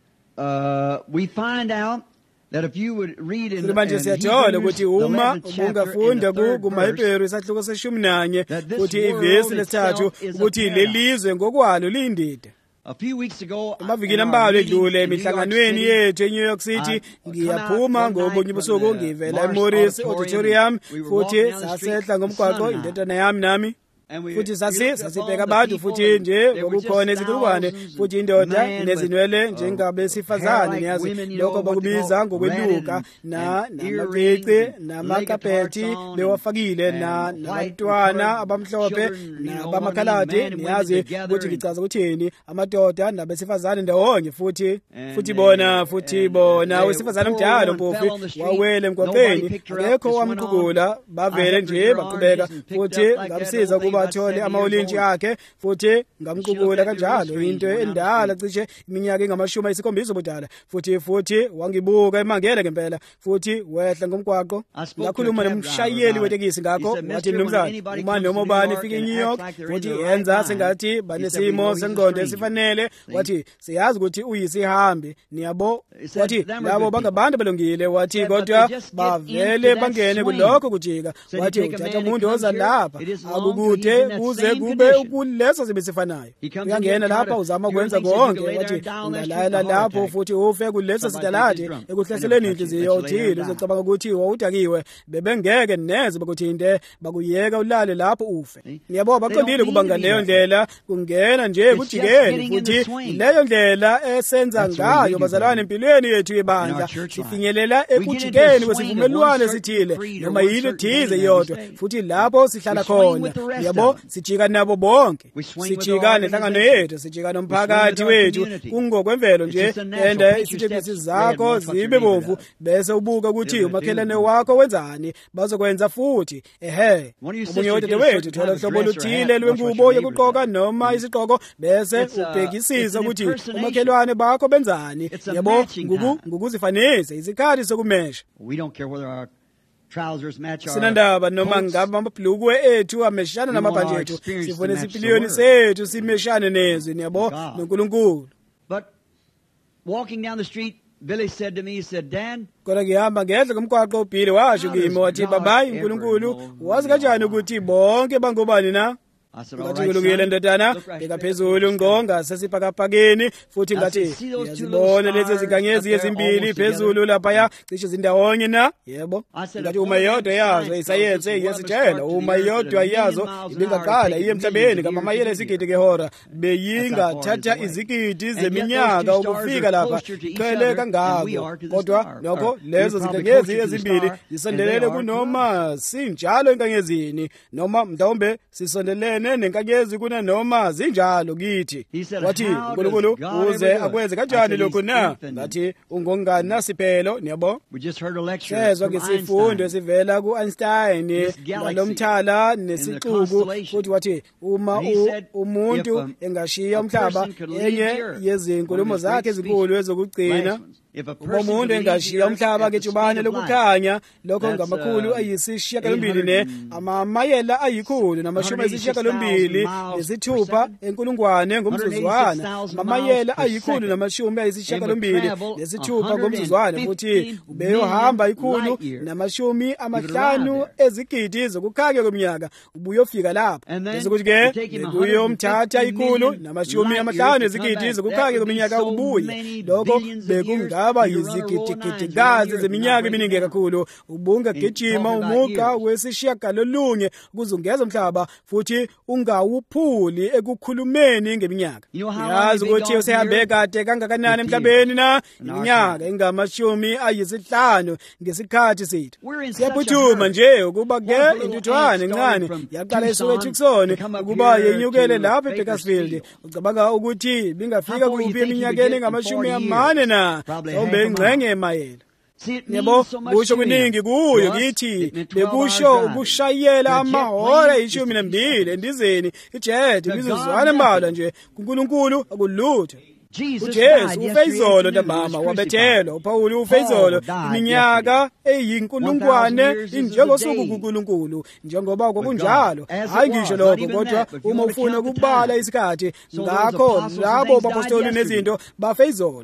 Speaker 1: we find out that if you would read in
Speaker 2: manje siyathola ukuthi uma ungafunda kumaHebheru isahluko se-11 futhi ivesi lesithathu ukuthi lelizwe ngokwalo liyindida. Amavikini ambalwa edlule emihlanganweni yethu eNew York City ngiyaphuma ngobunye ubusuku ngivela eMorris Auditorium futhi sasehla ngomgwaqo indodana yami nami futhi sasibheka abantu futhi nje ngokukhona izinkulungwane futhi indoda nezinwele njengabesifazane niyazi lokho bakubiza ngokweluka namacici namakapeti bewafakile nabantwana abamhlophe nabamakhaladi niyazi ukuthi ngichaza ukuthini amadoda nabesifazane ndawonye futhi bona wesifazane omdala mpofu wawele emgwaqeni akekho wamqhubula bavele nje baqhubeka futhi ngamsiza kuba athole amawolintshi akhe futhi ngamqukula kanjalo into endala cishe iminyaka engama-70 ubudala futhi wangibuka emangele ngempela futhi wehla ngomgwaqo ngakhuluma nomshayeli wetekisi ngakho wathi mnumzane uma noma ubani ifike eNew York futhi yenza sengathi banesimo sengqondo esifanele wathi siyazi ukuthi uyisihambi niyabo wathi labo bangabantu balungile wathi kodwa bavele bangene kulokho kujika wathi uthatha umuntu oza lapha akukude kuze kube ukuleso sibesifanayo uyangena lapha uzama ukwenza konke wathi ungalala lapho futhi ufe kuleso sitalade ekuhlaseleni inhliziyo uthile uzocabanga ukuthi wawudakiwe bebengeke neze bakuthinte bakuyeka ulale lapho ufe ngiyabo baqondile kuba ngaleyo ndlela kungena nje kujikeni futhi leyo ndlela esenza ngayo bazalwane empilweni yethu yebandla sifinyelela ekujikeni kwesivumelwano esithile noma yilo thize yodwa futhi lapho sihlala khona yabo sijika nabo bonke sijika nenhlangano yethu sijika nomphakathi wethu kungokwemvelo nje ende isithembiso zakho zibe bovu bese ubuka ukuthi umakhelane wakho wenzani bazokwenza futhi omunye wethu thola uhlobo luthile lwengubo yokuqoka noma isigqoko bese ubhekisisa ukuthi umakhelwane bakho benzani yabo ngukuzifanisa isikhathi sokumesha sinandaba noma ngabe amabhlukwe ethu ameshana namabhanje ethu sifune isipiliyoni sethu simeshane nezwe niyabo noNkulunkulu.
Speaker 1: But walking down the street, Billy said to me, he said, Dan,
Speaker 2: kodwa ngihamba ngedle komgwaqo uBhili washo kimi wathi babayi uNkulunkulu wazi kanjani ukuthi bonke bangobani na ngathi kulungile ndodana bheka phezulu ngonga sesibhakabhakeni futhi ngathi uyazibona lezi zinganyezi ezimbili phezulu lapha cishe zindawonye na yebo ngathi uma yodwa yazo isayenze iyasitshela uma yodwa yazo ibingaqala iye emhlabeni ngamamayela esigidi ngehora beyinga thatha izigidi zeminyaka ukufika lapha qele kangako kodwa nokho lezo zinganyezi ezimbili zisondelene kunoma sinjalo enkanyezini noma mhlawumbe sisondelene nenkanyezi kuna noma zinjalo kithi wathi uNkulunkulu uze akwenze kanjani lokho na ngathi ungongani nasiphelo niyabo sezwa ngesifundo esivela ku-Einstein ngalomthala nesixuku futhi wathi uma umuntu engashiya umhlaba enye yezinkulumo zakhe ezinkulu ezokugcina umuntu engashiya umhlaba ketshubane lokukhanya lokho ngamakhulu ayisishiyagalombili amamayela ayikhulu namashumi ayisishiyagalombili nesithupha enkulungwane ngomzuzwana amamayela ayikhulu namashumi ayisishiyagalombili nesithupha ngomzuzwana futhi ubeyohamba ikhulu namashumi amahlanu ezigidi zokukhanya kweminyaka ubuyofika lapho bese kuthi-ke bekuyomthatha ikhulu namashumi amahlanu ezigidi zokukhanya kweminyaka ubuye lokho bekungaba yizigidigidikazi zeminyaka eminingi kakhulu ubungagijima umuka wesishiyagalolunye ukuze ungeza umhlaba futhi ungawuphuli ekukhulumeni ngeminyaka yazi ukuthi usehambe kade kangakanani emhlabeni na iminyaka engamashumi ayisihlanu ngesikhathi sethu siyaphuthuma nje ukuba ke intuthwane encane yaqala eSoweto ukuba yenyukele lapha eBakersfield ucabanga ukuthi bingafika kuphi eminyakeni engamashumi amane na ingxenye emayela yebo kusho kuningi kuyo kithi bekusho ukushayela amahora 12 endizeni ijet ibizuzwana embalwa nje kuNkulunkulu akulutho uJesu ufe izolo ntambama wabethelwa uPawuli ufe izolo iminyaka eyinkulungwane injengosuku kuNkulunkulu njengoba kwakunjalo hayi ngisho lokho kodwa uma ufuna ukubala isikhathi ngakho labo bapostoli nezinto bafe izolo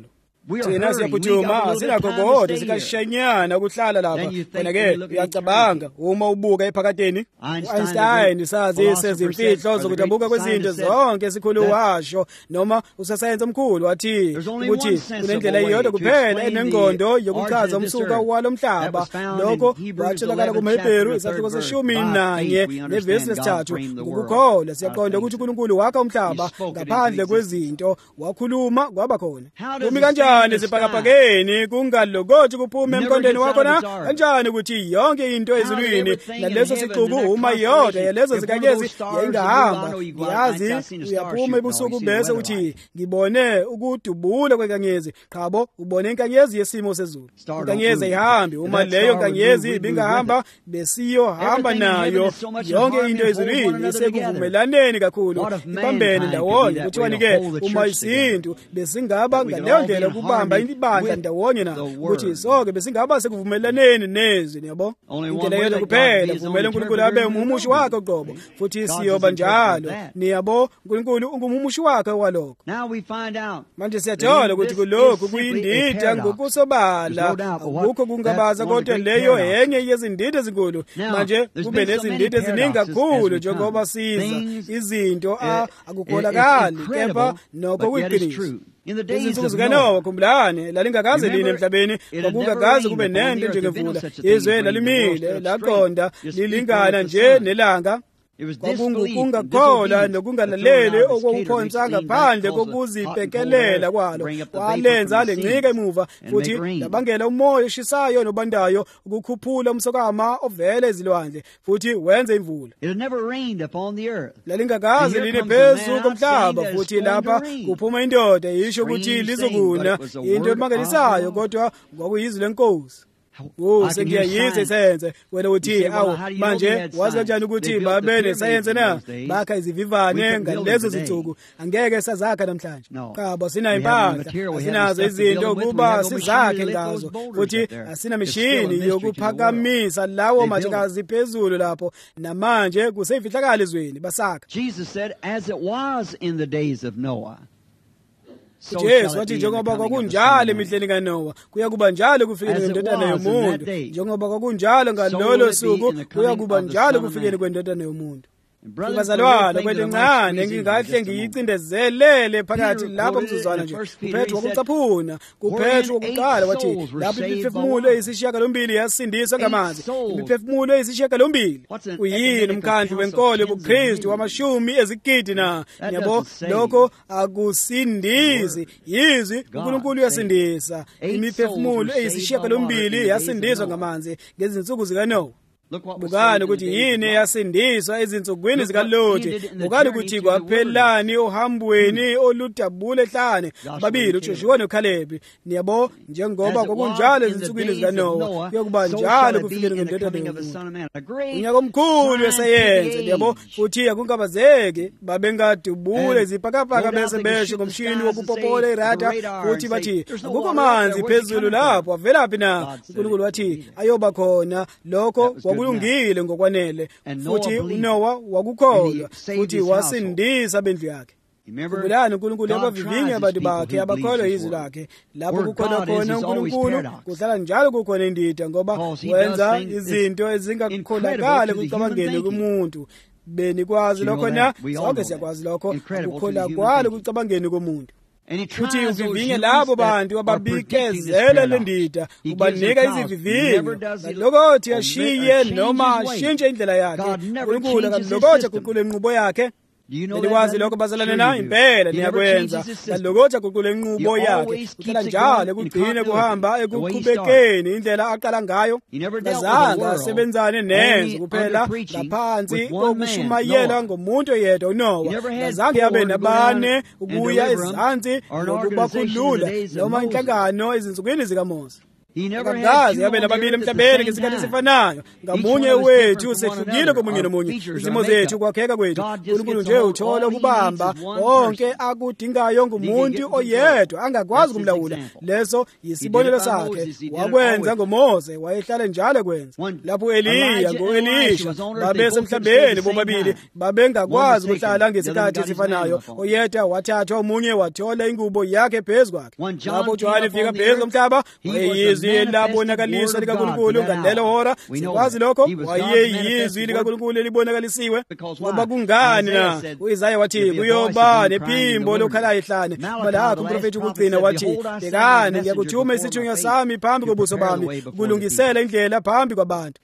Speaker 2: thina siyaphuthuma sinakho kodwa sikashanyana ukuhlala lapha wena-ke uyacabanga uma ubuka ephakadeni u-Einstein sazi sezimfihlo zokudabuka kwezinto zonke esikhulu washo noma usasayensi omkhulu wathi ukuthi kunendlela iyodwa kuphela enengqondo yokuchaza umsuka walo mhlaba lokho kwatholakala kuMahebheru isahluko se-11 nevesi lesithathu ngokukholwa siyaqonda ukuthi uNkulunkulu wakha umhlaba ngaphandle kwezinto wakhuluma kwaba khona kumi kanjani sibhakabhakeni kungalokothi kuphume emqondweni wakho na kanjani ukuthi yonke into ezulwini naleso sixuku uma iyodwa yalezo zikanyezi yayingahamba ngiyazi uyaphuma ebusuku bese uthi ngibone ukudubula kwenkanyezi qhabo ubone inkanyezi yesimo sezulu inkanyezi ayihambi uma leyo nkanyezi ibingahamba besiyohamba nayo yonke into ezulwini isekuvumelaneni kakhulu ibambene ndawonye kuthiwani-ke uma isintu besingaba ngaleyo ndlela ukubamba ibandla ndawonye na ukuthi sonke besingaba sekuvumelaneni nezwi yabo indlela yodwa kuphela kuvumela uNkulunkulu abe umhumushi wakhe uqobo futhi siyoba njalo niyabo uNkulunkulu ungumhumushi wakhe walokho manje siyathola ukuthi kulokhu kuyindida ngokusobala akukho kungabaza kodwa leyo enye yezindida ezinkulu manje kube nezindida eziningi kakhulu njengoba siza izinto akukholakali kepha nokho kuyiqiniso izinsuku zikaNowa khumbulani lalingakaze line emhlabeni kwakungakaze kube nento njengemvula izwe lalimile laqonda lilingana nje nelanga kwakungakholwa nokungalaleli okwakuphonsa ngaphandle kokuzibhekelela kwalo kwalenza lencika emuva futhi labangela umoya oshisayo nobandayo ukukhuphula umsokama ovela ezilwandle futhi wenze imvula lalingakaze line phezu komhlaba futhi lapha kuphuma indoda yisho ukuthi lizokuna into emangalisayo kodwa kwakuyizwi lenkosi sengiyayizwa isayenze wena uthi awu manje wazi kanjani ukuthi babene sayenze na bakha izivivane ngalezo zinsuku angeke sazakha namhlanje qaba sina impahla asinazo izinto ukuba sizakhe ngazo futhi asina mishini yokuphakamisa lawo majikazi phezulu lapho namanje kuseyifihlakala ezweni basakha.
Speaker 1: Jesus said as it was in the days of Noah.
Speaker 2: Jesu wathi njengoba kwakunjalo emihleni kaNowa kuyakuba njalo kufikeni kwendodana yomuntu njengoba kwakunjalo ngalolo suku kuyakuba njalo kufikeni kwendodana yomuntu. Bazalwane kwelincane ngingahle ngiyicindezelele phakathi lapho mzuzwana nje kuphethwe ukucaphuna kuphethwe ukuqala wathi lapho imiphefumulo eyisishiyagalombili yasindiswa ngamanzi imiphefumulo eyisishiyagalombili uyini umkhandlu wenkolo yobuKristu wamashumi ezigidi na yabo lokho akusindisi yizwi uNkulunkulu uyasindisa imiphefumulo eyisishiyagalombili yasindiswa ngamanzi ngezinsuku zikaNowa. Bukani ukuthi yini yasindiswa ezinsukwini zikaLoti bukani ukuthi kwaphelani ohambweni oludabule ehlane babili uJoshua noKhalebi niyabo njengoba kwakunjalo ezinsukwini zikaNowa kuyokuba njalo kufikeni kwendodana yomuntu. Unyaka omkhulu wesayensi niyabo futhi akungabazeki babengadubule izipakapaka bese besho ngomshini wokupopola irada futhi bathi akukho manzi phezulu lapho avelaphi na uNkulunkulu wathi ayoba khona lokho kulungile ngokwanele futhi uNowa wakukholwa futhi wasindisa bendlu yakhe. Khumbulani uNkulunkulu abavivinya abantu bakhe abakholwa izwi lakhe lapho kukhona khona uNkulunkulu kuhlala njalo kukhona indida ngoba wenza izinto ezingakholakali kucabangeni komuntu benikwazi lokho na sonke siyakwazi lokho ukukholwa kwalo kucabangeni komuntu. Futhi uvivinye labo bantu ababikezela lendida ubanika izivivinyo lokothi ashiye noma ashintshe indlela yakhe uNkulunkulu akalokothi aguqule inqubo yakhe. Nikwazi lokho bazalane na impela niyakwenza lokothi aguqule inqubo yakhe uhlala njalo ekugcine kuhamba ekuqhubekeni indlela aqala ngayo azange asebenzane nenze kuphela ngaphansi kokushumayela ngomuntu yedwa uNowa azange yabe nabane ukuya ezansi nokubakhulula noma inhlangano ezinsukwini zikaMose. Akakaze yabe nababili emhlabeni ngesikhathi esifanayo. Ngamunye wethu sehlukile komunye nomunye. Izimo zethu kwakheka kwethu. uNkulunkulu nje uthola ukubamba konke akudingayo ngumuntu oyedwa angakwazi ukumlawula. Leso yisibonelo sakhe. Wakwenza ngoMose, wayehlala njalo kwenza. Lapho Eliya ngoElisha babesemhlabeni bomabili babengakwazi ukuhlala ngesikhathi esifanayo. Oyedwa wathathwa, omunye wathola ingubo yakhe phezu kwakhe. Lapho uJohane efika phezu komhlaba, wayeyizwi elabonakaliswa likaNkulunkulu ngalelo hora. Sikwazi lokho, wayeyizwi likaNkulunkulu elibonakalisiwe. Ngoba kungani na? uIsaya wathi kuyoba nephimbo lokhalayo ehlane. Malakho umprofeti ukugcina wathi, bhekani ngiyakuthuma isithunywa sami phambi kobuso bami, kulungisela indlela phambi kwabantu.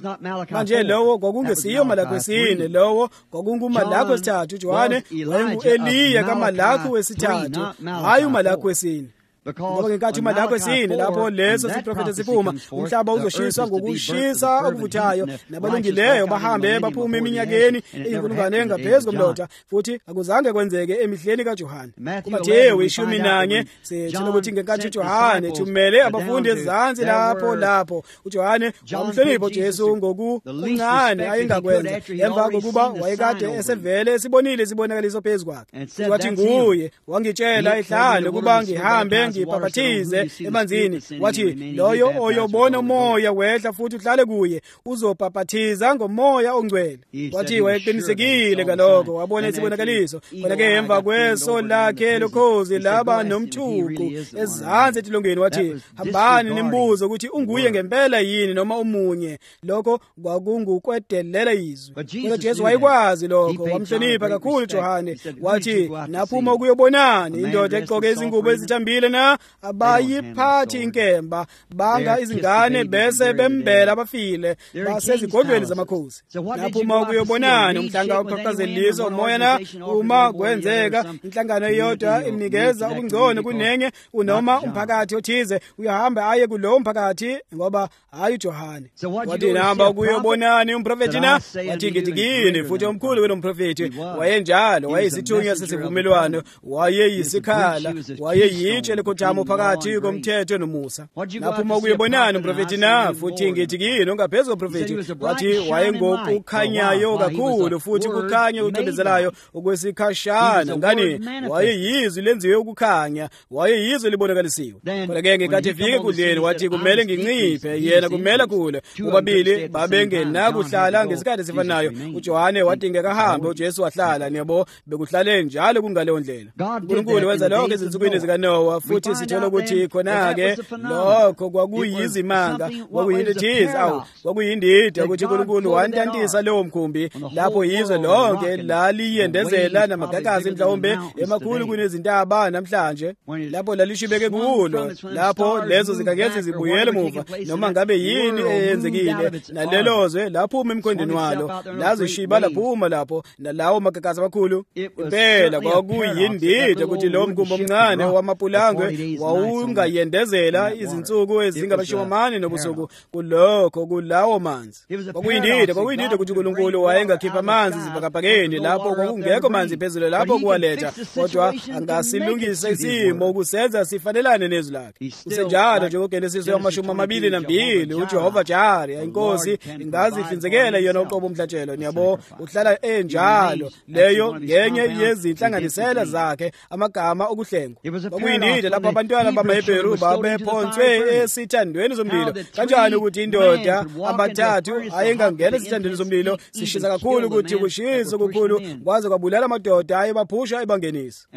Speaker 2: Manje lowo kwakungesiyo Malaki wesine, lowo kwakunguMalaki wesithathu. uJohane wayengu-Eliya kaMalaki wesithathu, hayi uMalaki wesine. Ngoba ngenkathi uMalaki wesine lapho leso siprofeti siphuma, umhlaba uzoshiswa ngokushisa okuvuthayo, nabalungileyo bahambe baphume eminyakeni eyinkulungwane engaphezu komlotha, futhi akuzange kwenzeke emihleni kaJohane. kuMathewu 11 sitshela ukuthi ngenkathi uJohane ethumele abafundi ezansi lapho uJohane wamhlonipha uJesu ngokuncane ayengakwenza, emva kokuba wayekade esevele esibonile isibonakaliso phezu kwakhe. Wathi nguye wangitshela ehlane ukuba ngihambe ngibhaphathize emanzini. Wathi loyo oyobona umoya wehla futhi uhlale kuye uzobhaphathiza ngomoya ongcwele. Wathi wayeqinisekile ngalokho, wabona isibonakaliso. Kodwa-ke emva kweso lakhe lokhozi laba nomthuqu ezansi etilongweni. Wathi hambani nimbuze ukuthi unguye ngempela yini noma umunye. Lokho kwakungukwedelela izwi. Kodwa Jesu wayekwazi lokho, wamhlonipha kakhulu uJohane. Wathi naphuma ukuyobonani indoda egqoke izingubo ezithambile na abayiphathi inkemba, banga izingane bese bembela abafile basezigodlweni zamakhosi. Naphuma ukuyobonani umhlanga oqhaqhazelisa umoya na, uma kwenzeka inhlangano eyodwa inikeza ubungcono kunenye unoma umphakathi othize, uyahamba aye kulowo mphakathi ngoba hayi uJohane. Wathi nahamba ukuyobonani umprofeti na, wathi ngitikini futhi omkhulu kunomprofeti. Wayenjalo, wayeyisithunywa sesivumelwano, wayeyisikhala, wayeyitshe lekhothamo phakathi komthetho nomusa. Naphuma ukuyobonani umprofeti na, futhi ngitikini ongaphezu komprofeti. Wathi wayengokukhanyayo kakhulu futhi kukhanya ucindezelayo okwesikhashana. Ngani? Wayeyizwi lenziwe ukukhanya, wayeyizwi libonakalisiwe. Kodwa-ke ngenkathi efike kudleni wathi kumele nginciphe, yena kumele khule. Bobabili babengenakuhlala ngesikhathi esifanayo. uJohane wadingeka ahambe, uJesu wahlala. Niyabo, bekuhlale njalo kungaleyo ndlela. uNkulunkulu wenza lokho ezinsukwini zikaNowa, futhi sithola ukuthi khona-ke lokho kwakuyizimanga, kwakuyinto ethize, kwakuyindida ukuthi uNkulunkulu wantantisa leyo mkhumbi. Lapho izwe lonke laliyendezela namagagasi mhlawumbe emakhulu kunezintaba namhlanje, lapho lalishibeke kulo, lapho lezo zingangeze zibuyele muva noma ngabe yini eyenzekile. Nalelozwe laphuma emkhondweni walo, lazishiba laphuma lapho nalawo magagasi amakhulu. Impela kwakuyindida ukuthi lo mkhumbi omncane wamapulangwe wawungayendezela izinsuku ezingabashimamane nobusuku kulokho kulawo manzi. Kwakuyindida ukuthi uNkulunkulu wayengakhipha amanzi zibhakabhakeni lapho kwakungekho manzi phezulu lapho kuwaletha, kodwa angasilungisa isimo ukusenza sifanelane nezwi lakhe. Kusenjalo nje kuGenesisi 22 uJehova Jare, inkosi ingazihlinzekela yona uqobo umhlatshelo. Niyabo, uhlala enjalo, leyo ngenye yezinhlanganisela zakhe amagama okuhlengwa. Kwakuyindida lapho abantwana bamaHebheru babephonswe esithandweni zomlilo. Kanjani ukuthi indoda abathathu ayengangena esithandweni zomlilo sishisa kakhulu ukuthi kushisa kukhulu kwaze kwabulala amadoda ayebaphusha ebangenisa.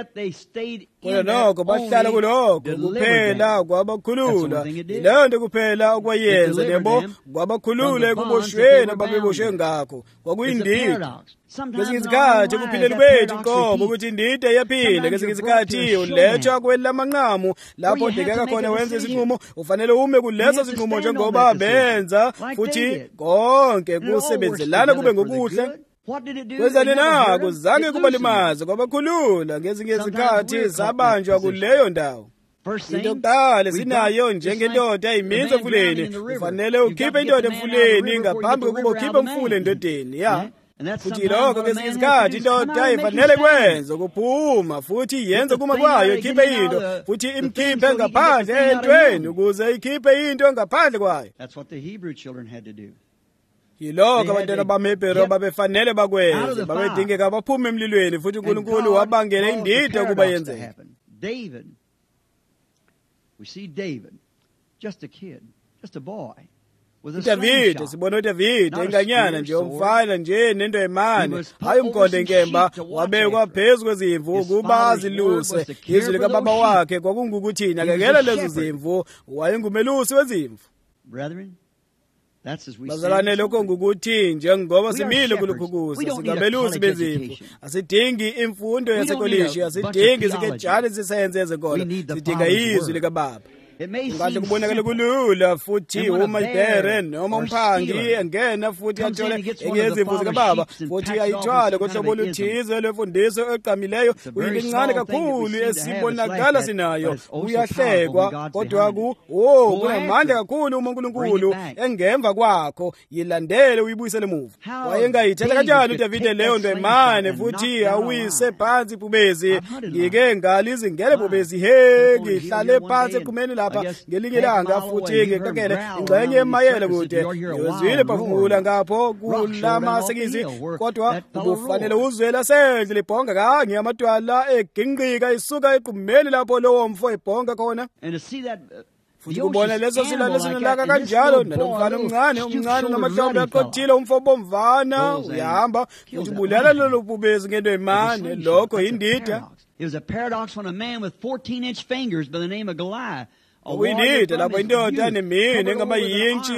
Speaker 2: Kodwa nokho bahlala kulokho kuphela kwabakhulula. Leyo nto kuphela okwayenza, nebo, kwabakhulula ekuboshweni ababeboshwe ngakho. Kwakuyindida. Ngesinye isikhathi ekuphileni kwethu qobo ukuthi indida iyaphila. Ngesinye isikhathi ulethwa kwelamanqamu lapho odingeka khona wenze isinqumo, ufanele ume kuleso sinqumo njengoba benza, futhi konke kusebenzelana kube ngokuhle. Kwenzani na? Kuzange kubalimaze, kwabakhulula. Ngezinye izikhathi sabanjwa kuleyo ndawo. Into yokuqala sinayo njengendoda iminza emfuleni. Ufanele ukhiphe indoda emfuleni ngaphambi kokuba ukhiphe umfula endodeni. futhi lokho kwesinye isikhathi indoda ifanele kwenza kuphuma futhi yenze kuma kwayo ikhiphe into futhi imkhiphe ngaphandle entweni ukuze ikhiphe into ngaphandle kwayo.
Speaker 1: That's what the Hebrew children had to do.
Speaker 2: Yilokho abantwana bamaHebheru babefanele bakwenze, babedingeka baphume emlilweni futhi uNkulunkulu wabangela indida ukuba yenzeke.
Speaker 1: David, we see David, just a kid, just a boy.
Speaker 2: uDavide sibona uDavide inganyana nje umfana nje nento emane hayi umkonde inkemba wabekwa phezulu kwezimvu ukuba aziluse izwi likababa wakhe kwakungukuthi nakekela lezo zimvu wayengumelusi wezimvu.
Speaker 1: Brethren, that's as we
Speaker 2: bazalwane lokho ngukuthi njengoba simile kulukhukuza singabelusi bezimvu asidingi imfundo yasekolishi asidingi sikejane sisenze ezenkolo sidinga izwi likababa. Ngathi kubonakala kulula futhi uma ibhere noma umphangi engena futhi athole ngezimvu zikababa futhi ayithwale kohlobo oluthize lwemfundiso eqamileyo uyincane kakhulu esibonakala sinayo uyahlekwa kodwa kunamandla kakhulu uma uNkulunkulu engemva kwakho yilandele uyibuyisele emuva. Wayengayithatha kanjani uDavide leyo nto emane futhi awise phansi ibhubezi ngike ngalizingele ibhubezi ngihlale phansi eqhumeni ngelinye ilanga futhi ngekekele ingxenye emayele kude ngizwile bafumula ngapho kulamasekizi kodwa kufanele uzwela sendle libhonga kanye amadwala eginqika isuka eqhumeni lapho lowo mfo ebhonga khona. Futhi kubona leso silalo sinolaka kanjalo nalomfana omncane namahlombe aqothile umfo bomvana uyahamba futhi bulela lelo bhubezi ngento emane lokho indida.
Speaker 1: It was a paradox when a man with 14-inch fingers by the name of Goliath
Speaker 2: uyindida lapho indoda nemini engamayintshi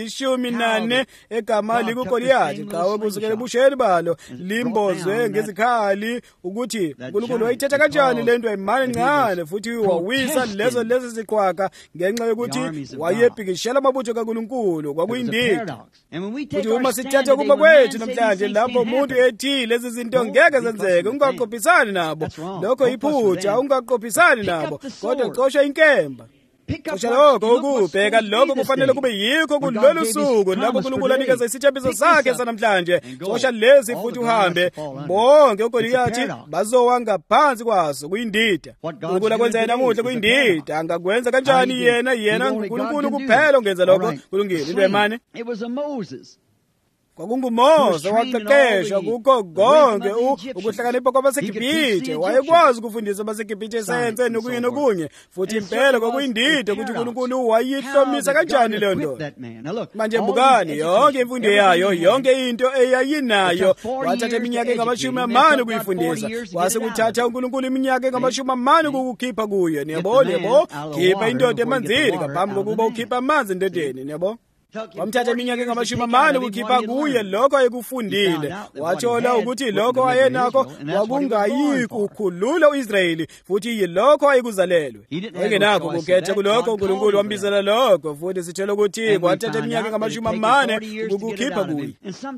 Speaker 2: ayi-14 egama likuGoliyathi qawe kusukela ebusheni balo limbozwe ngezikhali ukuthi uNkulunkulu wayithetha kanjani lento ayimane ncane futhi wawisa lezo ziqhwaga ngenxa yokuthi wayebhikishela amabutho kaNkulunkulu kwakuyindida. Futhi uma sithatha kuma kwethu namhlanje lapho umuntu ethi lezi zinto ngeke zenzeke ungaqophisani nabo lokho iphutha ungaqophisani nabo kodwa xosha inkemba. Lokho ukubheka lokho kufanele kube yikho kulolu suku lapho uNkulunkulu anikeza isithembiso sakhe sanamhlanje. Xosha lezi futhi uhambe bonke uGoliyathi bazowa ngaphansi kwaso kuyindida. uNkulunkulu akwenza namuhla kuyindida angakwenza kanjani yena uNkulunkulu kuphela ongenza lokho kulungile into emane.
Speaker 1: It was a Moses.
Speaker 2: kwakunguMose waqeqeshwa kukho konke ukuhlakanipha kwabaseGibhithe wayekwazi ukufundisa abaseGibhithe esayense nokunye nokunye futhi impela kwakuyindida ukuthi uNkulunkulu wayihlomisa kanjani leyo ndoda. Manje bukani yonke imfundo yayo yonke into eyayinayo wathatha iminyaka engama40 ukuyifundisa wase kuthatha uNkulunkulu iminyaka engama40 ukukhipha kuyo. Niyabo khipha indoda emanzini ngaphambi kokuba ukhipha amanzi endodeni. Niyabo wamthatha iminyaka engama40 ukukhipha kuye lokho ayekufundile wathola ukuthi lokho ayenakho wakungayiki ukukhulula uIsrayeli futhi yilokho ayekuzalelwe. Engenakho kukhetha kulokho uNkulunkulu wambizela lokho futhi sithola ukuthi kwathatha iminyaka engama40 ukukhipha kuye.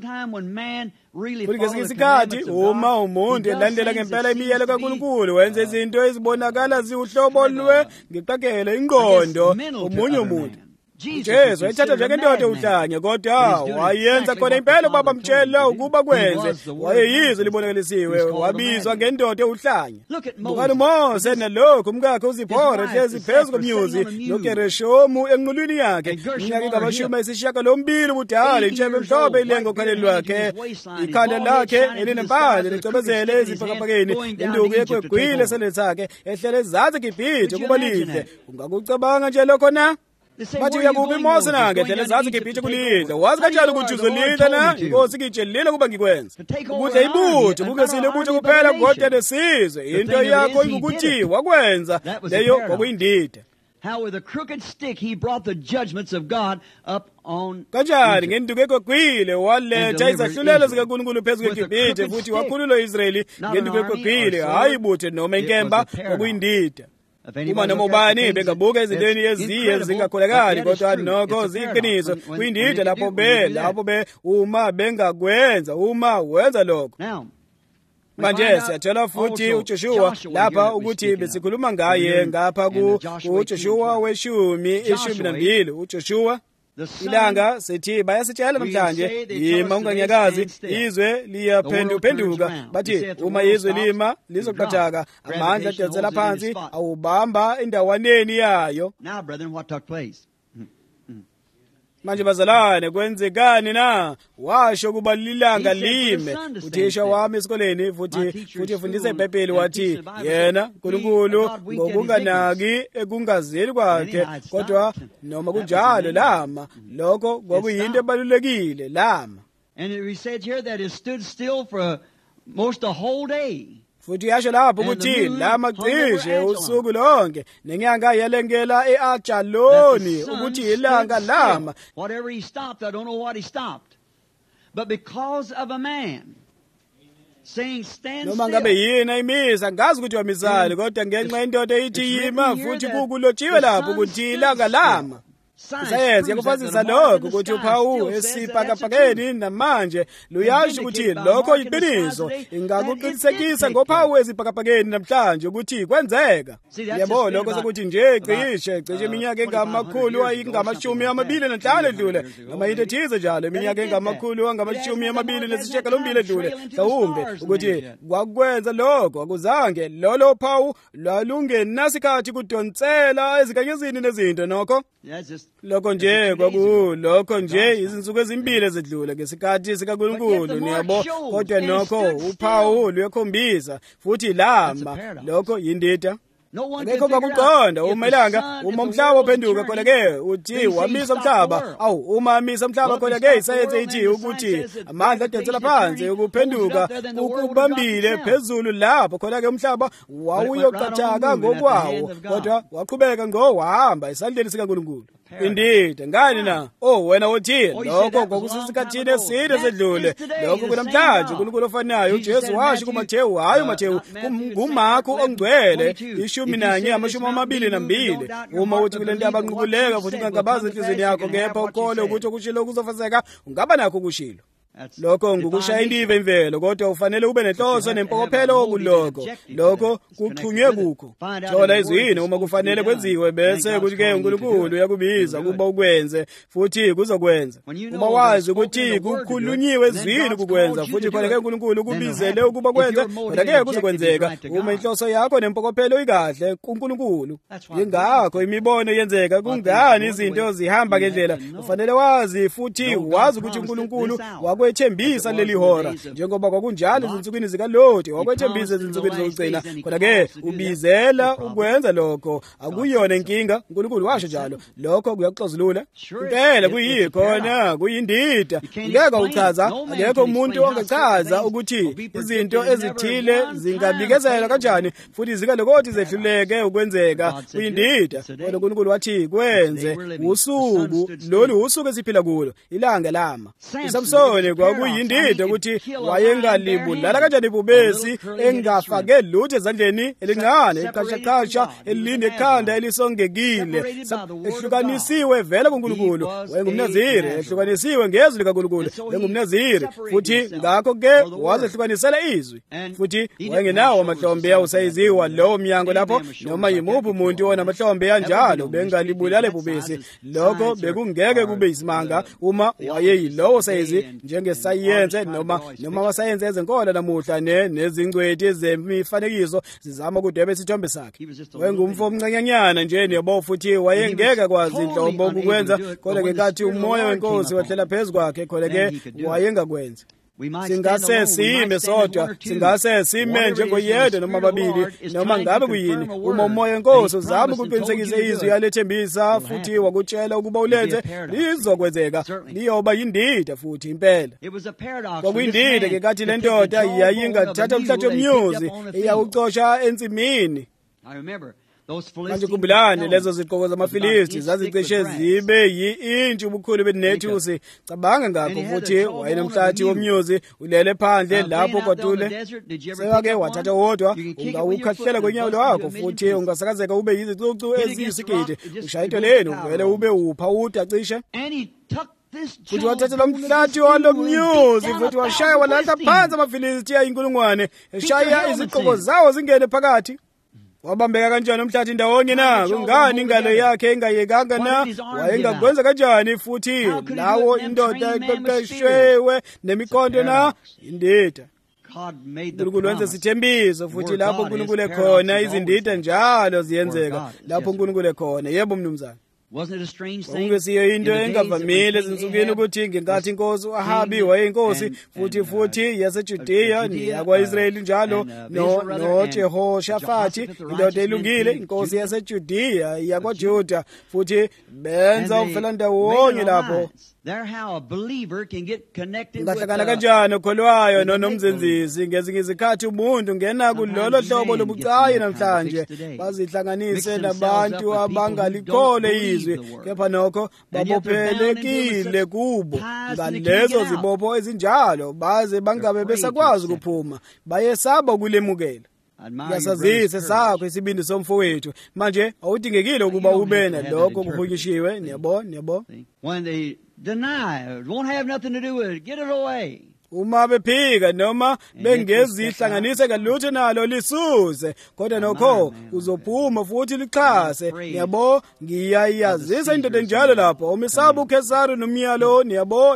Speaker 2: Futhi ngesinye isikhathi uma umuntu elandela ngempela imiyalo kaNkulunkulu wenza izinto ezibonakala ziwuhlobo ngeqakele ingqondo omunye umuntu. Jesu wayethatha njengendoda uhlanye kodwa wayenza khona impela ubaba mtshela ukuba kwenze wayeyizwe libonakalisiwe wabizwa ngendoda uhlanye. Bukani uMose nalokho umkakhe uZiphora hlezi phezu komnyuzi noGereshomu enqulwini yakhe iminyaka engama80 ubudala intshebe emhlophe ilenga okhaleni lwakhe ikhanda lakhe elinempande licebezele ezibhakabhakeni induku yekhwegwile eseleni sakhe ehlele ezansi eGibhithe kuba lihle. Ungakucabanga nje lokho na? Bathi uyakuba iMose nange ndlela zazi ngeBhithe kulidla wazi kanjani ukuthi uzolidla na inkosi ngitshelile kuba ngikwenza ukudla ibutho kungesile ibutho kuphela kodwa nesizwe into yakho ukuthi wakwenza leyo kwakuyindida.
Speaker 1: How with a crooked stick he brought the judgments of God up on
Speaker 2: kanjani ngenduku ekwegwile waletha izahlulelo zikaNkulunkulu phezu kweGibhithe futhi wakhulula uIsrayeli ngenduku ekwegwile hayi ibutho noma inkemba kwakuyindida. Uma noma ubani bengabuka ezintweni ezingakholakali kodwa nokho ziyiqiniso kuyindida lapho uma bengakwenza uma wenza lokho. Manje siyathola futhi uJoshua lapha ukuthi besikhuluma ngaye ngapha kuJoshua 10:12 uJoshua ilanga sithi bayasitshela namhlanje yima unganyakazi izwe liyaphenduka bathi uma izwe lima lizoqathaka amandla adonsela phansi awubamba endawaneni yayo.
Speaker 1: Now, brethren, what took place?
Speaker 2: Manje bazalwane kwenzekani na? Washo kuba lilanga lime. Uthisha wami esikoleni futhi ufundisa iBhayibheli wathi yena uNkulunkulu ngokunganaki ekungazeli kwakhe kodwa noma kunjalo lama lokho kwakuyinto ebalulekile lama.
Speaker 1: And we said here that it stood still for most the whole day.
Speaker 2: Futhi yasho lapho ukuthi lama cishe usuku lonke nenyanga yalengela eAjaloni ukuthi ilanga lama.
Speaker 1: Whatever he stopped, I don't know what he stopped. But because of a man saying stand
Speaker 2: noma ngabe yini imisa ngazi ukuthi wamisali kodwa ngenxa yendoda eyithi yima futhi kukulotshiwe lapho ukuthi ilanga lama. Isayensi yakufazisa lokho ukuthi uphawu esibhakabhakeni namanje luyasho ukuthi lokho yiqiniso ingakuqinisekisa ngophawu esibhakabhakeni namhlanje ukuthi kwenzeka. Yebo lokho sokuthi nje cishe iminyaka engamakhulu ayingamashumi-25 edlule noma into ethize njalo iminyaka engamakhulu angama-28 edlule mhlawumbe ukuthi kwakwenza lokho akuzange lolo phawu lwalungenasikhathi kudonsela ezikanyezini nezinto nokho. Lokho nje lokho nje izinsuku ezimbili ezedlule ngesikhathi sikaNkulunkulu niyabo kodwa nokho uphawu luyakhombisa futhi lama lokho yindida. Ngekho kwakuqonda umelanga uma umhlaba ophenduka khona-ke uthi wamisa umhlaba uma amisa umhlaba khona-ke isayensi ithi ukuthi amandla adonsela phansi ukuphenduka ukubambile phezulu lapho khona-ke umhlaba wawuyoqathaka ngokwawo kodwa waqhubeka wahamba esandleni sikaNkulunkulu. Indeed, ngani na? Wena uthi lokho kwakusesikhathini eside sedlule. Lokho kunamhlanje uNkulunkulu ofanayo uJesu washo kuMathewu Mathewu nguMarku ongcwele 11:22. Uma uthi kule nto abanqubuleka futhi ungangabazi enhliziyweni yakho kepha ukhole ukuthi okushilo kuzofezeka ungaba nakho ukushilo. Lokho ngukushaya indiva imvelo kodwa ufanele ube nenhloso nempokophelo kulokho. Lokho kuxhunywe kukho. Thola izwini uma kufanele kwenziwe bese kuthi-ke uNkulunkulu uyakubiza kuba ukwenze futhi kuzokwenza. Uma wazi ukuthi kukhulunyiwe ezwini kukwenza futhi khona-ke uNkulunkulu ukubizele ukuba kwenze kodwa-ke kuzokwenzeka uma inhloso yakho nempokophelo ikahle kuNkulunkulu. Yingakho imibono yenzeka kungani izinto zihamba ngendlela. Ufanele wazi futhi wazi ukuthi uNkulunkulu wakwethembisa leli hora njengoba kwakunjalo ezinsukwini zikaLoti wakwethembisa ezinsukwini zokugcina khona-ke ubizela ukwenza lokho akuyona inkinga. uNkulunkulu washo njalo lokho kuyakuxazulula impela kuyikhona kuyindida. Ngeke uchaza akekho umuntu ongachaza ukuthi izinto ezithile zingabikezela kanjani futhi zikalokothi zehluleke ukwenzeka kuyindida. Kodwa uNkulunkulu wathi kwenze usuku lolu usuku esiphila kulo ilanga lama. Samsoni kwakuyindida ukuthi wayengalibulala kanjani ibhubesi engafake lutho ezandleni elincane iqashaqasha elinekhanda elisongekile ehlukanisiwe vele kuNkulunkulu. Wayengumnaziri ehlukanisiwe ngezwi likaNkulunkulu wayengumnaziri futhi ngakho-ke wazehlukanisela izwi futhi wayengenawo amahlombe awusayiziwa lowo mnyango lapho noma yimuphi umuntu onamahlombe yanjalo bengalibulala ibhubesi. Lokho bekungeke kube yisimanga uma wayeyilowo sayizi njengesayense noma amasayense ezenkolo namuhla nezingcwethi zemifanekiso zizama ukudweba isithombe sakhe. Wayengumfo omncanyanyana nje niyabo futhi wayengeke kwazi inhlobo ukwenza kodwa ngenkathi umoya wenkosi wehlela phezu kwakhe khona-ke wayengakwenza. Singase sime sodwa singase sime njengoyedwa noma babili noma ngabe kuyini uma umoya wenkosi uzama ukuqinisekisa izwi yalethembisa futhi wakutshela ukuba ulenze lizokwenzeka liyoba yindida futhi impela. Kwakuyindida ngenkathi le ndoda yayingathatha umhlathi womnyuzi eyawucosha ensimini. Manje khumbulani lezo ziqoko zamafilisti zazicishe zibe yi-intshi ubukhulu benethusi. Cabanga ngakho futhi wayenomhlathi womnyuzi ulele phandle lapho kwadule. Sewake wathatha wodwa ungawukhahlela kwenyawo lwakho futhi ungasakazeka ube yizicucu eziyisigidi ushayitoleni uvele ube uphawuda cishe. Futhi wathatha lo mhlathi walo mnyuzi futhi washaya walahla phansi amafilisti ayinkulungwane eshaya iziqoko zawo zingene phakathi. wabambeka kanjani umhlathi ndawonye na? Kungani ingalo yakhe ingayekanga na? Wayengakwenza kanjani futhi lawo indoda eqeqeshwe nemikondo na? Indida uNkulunkulu wenza sithembiso futhi lapho uNkulunkulu ekhona izindida njalo ziyenzeka lapho uNkulunkulu ekhona. Yebo mnumzane. Kungesiyo into engavamile ezinsukwini ukuthi ngenkathi inkosi uAhabi wayeyinkosi futhi yaseJudiya yakwa-Israyeli njalo noJehoshafathi indoda elungile inkosi yaseJudiya yakwaJuda futhi benza umfelandawonye lapho. Ungahlangana kanjani okholwayo nomzenzisi? Ngezinye izikhathi umuntu ngena kulolo hlobo lobucayi namhlanje bazihlanganise nabantu abangalikhole izwi, kepha nokho babophelekile kubo ngalezo zibopho ezinjalo baze bangabe besakwazi ukuphuma, bayesaba ukulemukela. Ngiyasazisa sakho isibindi somfowethu manje awudingekile ukuba ube nalokho kuhunyishiwe. Niyabo
Speaker 1: when they deny, won't have nothing to do with it, get it away.
Speaker 2: Uma bephika noma bengezihlanganise kalutho nalo lisuse, kodwa nokho uzophuma futhi lixhase. Niyabo ngiyayazisa into enjalo lapho umisaba uKesari nomyalo. Niyabo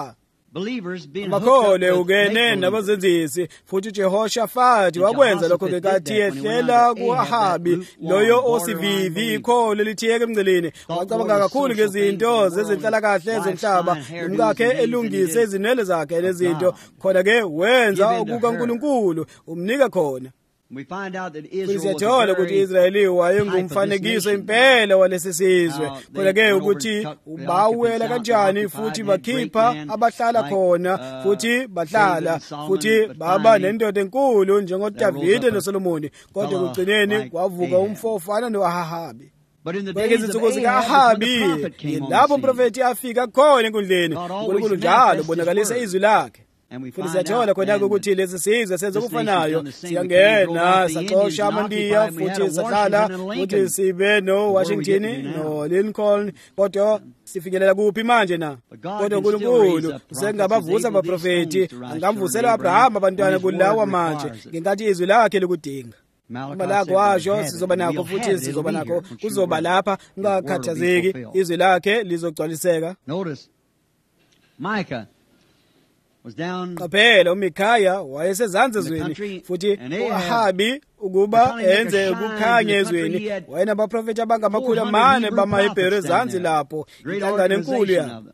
Speaker 2: Makhole ugene nabazenzisi futhi uJehoshafathi wakwenza lokho ngekathi ehlela kuAhabi loyo osivivi ikhole lithiyeke emngceleni. Wacabanga kakhulu ngezinto zezenhlalakahle zomhlaba umkakhe elungise izinwele zakhe lezinto, khona ke wenza okukaNkulunkulu umnika khona. Siyathola ukuthi Israyeli wayengumfanekiso impela walesi sizwe, kodwa-ke ukuthi bawela kanjani futhi bakhipha abahlala khona futhi bahlala futhi baba nendoda enkulu njengoDavide noSolomoni, kodwa kugcineni kwavuka umfofana noAhabi. Kwezinsuku zika-Ahabi lapho umprofethi afika khona enkundleni, uNkulunkulu njalo ubonakalisa izwi lakhe. Futhi siyathola khona ukuthi lesi sizwe senza okufanayo, siyangena saxosha amandiya futhi sahlala futhi sibe noWashington noLincoln, kodwa sifinyelela kuphi manje na? Kodwa uNkulunkulu usengabavusa abaprofethi, angamvusela uAbrahama abantwana kulawa manje ngenkathi izwi lakhe lokudinga. Malako washo sizoba nakho futhi sizoba nakho, kuzoba lapha ungakhathazeki, izwi lakhe lizogcwaliseka.
Speaker 1: Notice Micah
Speaker 2: qaphela uMikhaya wayesezansi ezweni futhi uAhabi ukuba enze ukukhanya ezweni wayenabaprofethi abangamakhulu amane bamaHebheru ezansi lapho inhlangano enkulu yabo.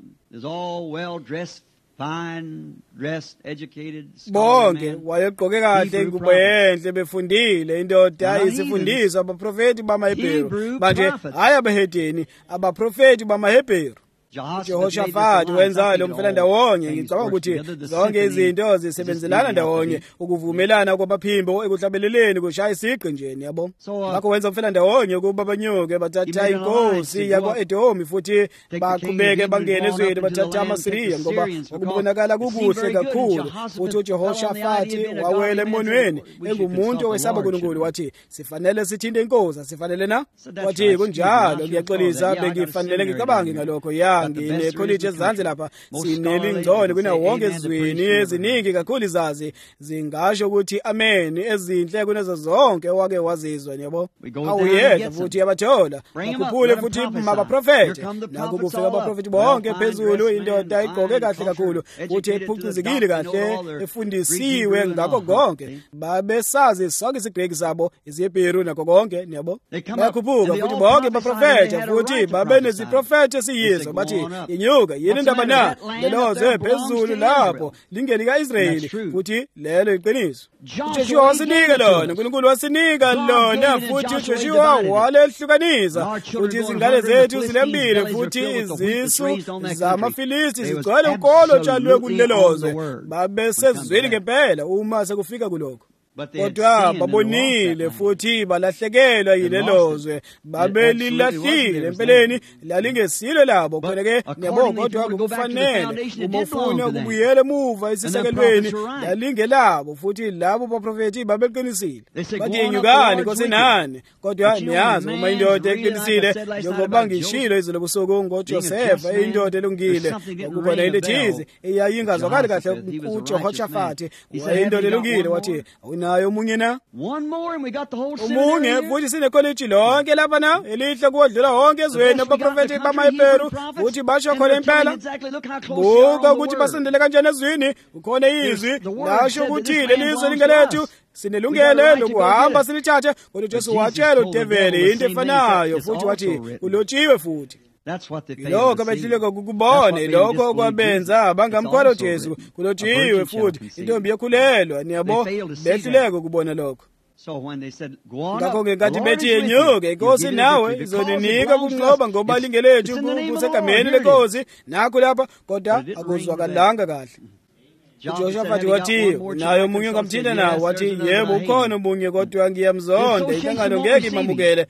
Speaker 2: Bonke wayegqoke kahle ingubo enhle befundile, indoda isifundiswa abaprofethi bamaHebheru manje hayi abahedeni, abaprofethi bamaHebheru. Jehoshaphat wenza lo mfelandawonye. Ngicabanga ukuthi zonke izinto zisebenzelana ndawonye, ukuvumelana kwabaphimbo ekuhlabeleleni kushaya isiqi nje. Yabo ngakho wenza umfelandawonye ukuba banyuke bathatha inkosi yakwa-Edomi futhi baqhubeke bangene ezweni bathatha amaSiriya, ngoba ukubonakala kukuhle kakhulu. Futhi uJehoshaphat wawela emonweni engumuntu owesaba uNkulunkulu, wathi sifanele sithinte inkosi, sifanele na? Wathi kunjalo, ngiyaxolisa bengifanele ngicabange ngalokho. Ngine-college ezansi lapha sinelingcole kunawo wonke ezweni eziningi kakhulu izazi zingasho ukuthi amen ezinhle kunazo zonke owake wazizwa. Yabo awuyedwa futhi yabathola bakhuphule futhi mabaprofethi, nakho kufika abaprofethi bonke phezulu, indoda igqoke kahle kakhulu futhi ephucuzekile kahle efundisiwe ngakho konke, babesazi sonke isiGreki sabo, isiHebheru nakho konke. Yabo bayakhuphuka futhi bonke baprofethi futhi babeneziprofethi esiyizo, bathi inyuka yini indaba na leloze phezulu lapho lingeni ka-Israyeli futhi lelo iqiniso. uJoshua wasinika lona, uNkulunkulu wasinika lona futhi uJoshua walehlukanisa futhi izingane zethu zilembile futhi izisu zamaFilisti zigcwele ukolo tshalwe kulelozwe. Babesezweni ngempela uma sekufika kulokho, kodwa babonile futhi balahlekelwa yilelozwe, babelilahlile empeleni lalingesilo labo. Khona-ke niyabo, kodwa kufanele uma ufuna ukubuyela emuva esisekelweni lalingelabo futhi labo baprofethi babeqinisile. Bathi inyukani nkosinani, kodwa niyazi uma indoda eqinisile, njengoba ngishilo izolo busuku ngoJosefa, indoda elungile ukubona into ethize eyayingazwakali kahle kuJehoshafathi, wayindoda elungile, wathi unayo omunye na
Speaker 1: One more and we got the whole seminary
Speaker 2: omunye
Speaker 1: here.
Speaker 2: futhi sinekholeji lonke lapha na elihle kodlula wonke ezweni abaprofeti bamaHebheru futhi basho khona impela buka ukuthi basondele kanjani ezwini ukhona izwi lasho ukuthi lelizwe lingelethu sinelungelo lokuhamba silithathe kodwa Jesu watshela uDavide into efanayo futhi wathi ulotshiwe futhi lokho behluleka ukubona lokho okwabenza bangamkholwa uJesu kulotshiwe futhi intombi yekhulelwa niyabo behluleka ukubona lokho ngakho ngenkathi bethi yenyuke inkosi nawe izoninika kunqoba ngoba lingelethu kusegameni lenkosi nakho lapha kodwa akuzwakalanga kahle uJoshafati wathi naye omunye ongamthinta nawe wathi yebo ukhona omunye kodwa ngiyamzonda inhlangano ngeke imamukele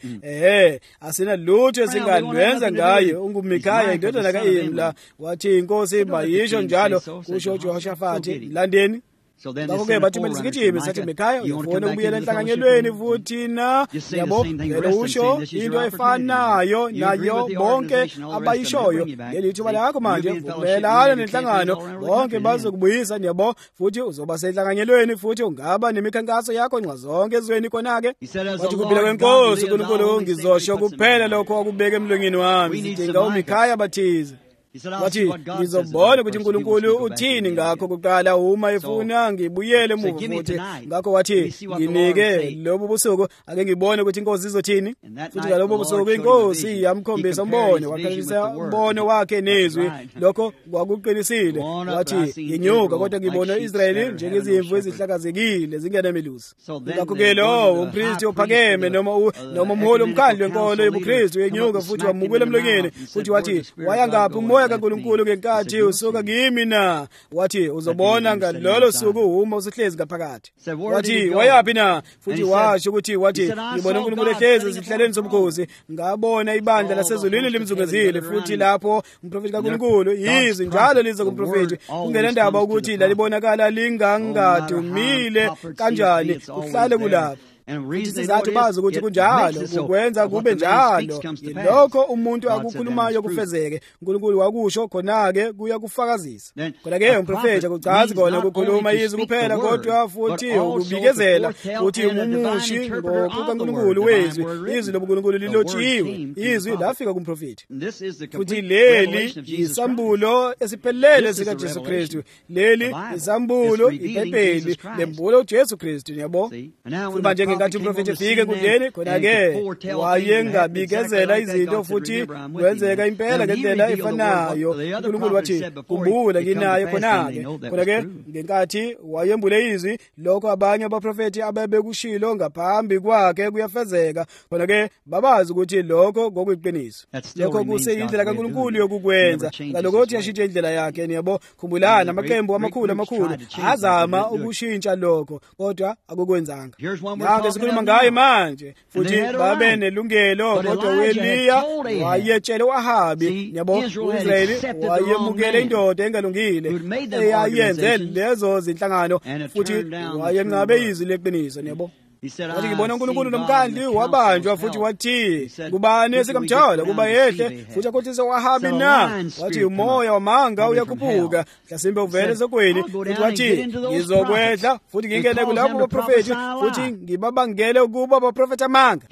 Speaker 2: asina lutho esingalwenza ngaye unguMikhaya indodana kaImla wathi inkosi mayisho njalo kusho uJoshafati landeni ngakho-ke bathumela isikijimi sathi Mikhaya uyafuna ukubuyela enhlanganyelweni futhi na yabo vele usho into efanayo nayo bonke abayishoyo leli thuba lakho manje vumelana nenhlangano bonke bazokubuyisa niyabo futhi uzoba senhlanganyelweni futhi ungaba nemikhankaso yakho nxa zonke ezweni khona-ke wathi kuphila kwenkosi uNkulunkulu ngizosho kuphela lokho wakubeka emlonyeni wami sidinga uMikhaya bathize wathi ngizobona ukuthi uNkulunkulu uthini ngakho kuqala uma efuna ngibuyele emuva futhi ngakho wathi nginike lobo busuku ake ngibone ukuthi inkosi izothini futhi ngalobo busuku inkosi yamkhombisa umbono waqalisa umbono wakhe nezwi lokho kwakuqinisile wathi nginyuka kodwa ngibona uIsrayeli njengezimvu ezihlakazekile zingenamelusi ngakho-ke lowo umpristi ophakeme noma umholi omkhandlu wenkolo yobuKristu yenyuka futhi wamukela emlonyeni futhi wathi waya ngaphi umoya kaNkulunkulu ngenkathi usuka kimi na wathi uzobona ngalolo suku uma usihlezi ngaphakathi wathi wayaphi na futhi washo ukuthi wathi ngibona uNkulunkulu ehlezi esihlalweni sobukhosi ngabona ibandla lasezulwini limzungezile futhi lapho umprofeti kaNkulunkulu yizi njalo liza kumprofeti kungena ndaba ukuthi lalibonakala lingangadumile kanjani uhlale kulapho sizathu bazi ukuthi kunjalo kukwenza kube njalo lokho umuntu akukhulumayo kufezeke uNkulunkulu wakusho khona-ke kuyakufakazisa khona-ke umprofeti akuchazi khona ukukhuluma izwi kuphela kodwa futhi ukubikezela futhi umumushi ngokukaNkulunkulu wezwi izwi lobuNkulunkulu lilotshiwe izwi lafika kumprofeti futhi leli isambulo esiphelele sikaJesu Kristu leli isambulo iBhayibheli lembulo uJesu Kristu yabo manje ngenkathi umprofeti efike enkundleni khona-ke wayengabikezela izinto futhi kwenzeka impela ngendlela efanayo uNkulunkulu wathi kumbula kinaye khona-ke ngenkathi wayembule izwi lokho abanye abaprofeti ababekushilo ngaphambi kwakhe kuyafezeka khona-ke babazi ukuthi lokho kwakuyiqiniso lokho kuseyindlela kaNkulunkulu yokukwenza ngalokuthi yashintshe indlela yakhe niyabo khumbulana amaqembu amakhulu azama ukushintsha lokho kodwa akukwenzanga sikhuluma ngaye manje futhi babe nelungelo kodwa uEliya wayetshela uAhabi yabo uIsrayeli wayemukele indoda engalungile eyayenze lezo zinhlangano futhi wayenqabe izwi leqiniso yabo wathi ngibona uNkulunkulu nomkhandli wabanjwa futhi wathi kubani esikamthola kuba yehle futhi akhothisa uAhabi na wathi umoya wamanga uyakhuphuka mhlasimbe uvele sokweni futhi wathi ngizokwehla futhi ngingene kulabo abaprofeti futhi ngibabangele ukuba abaprofeti amanga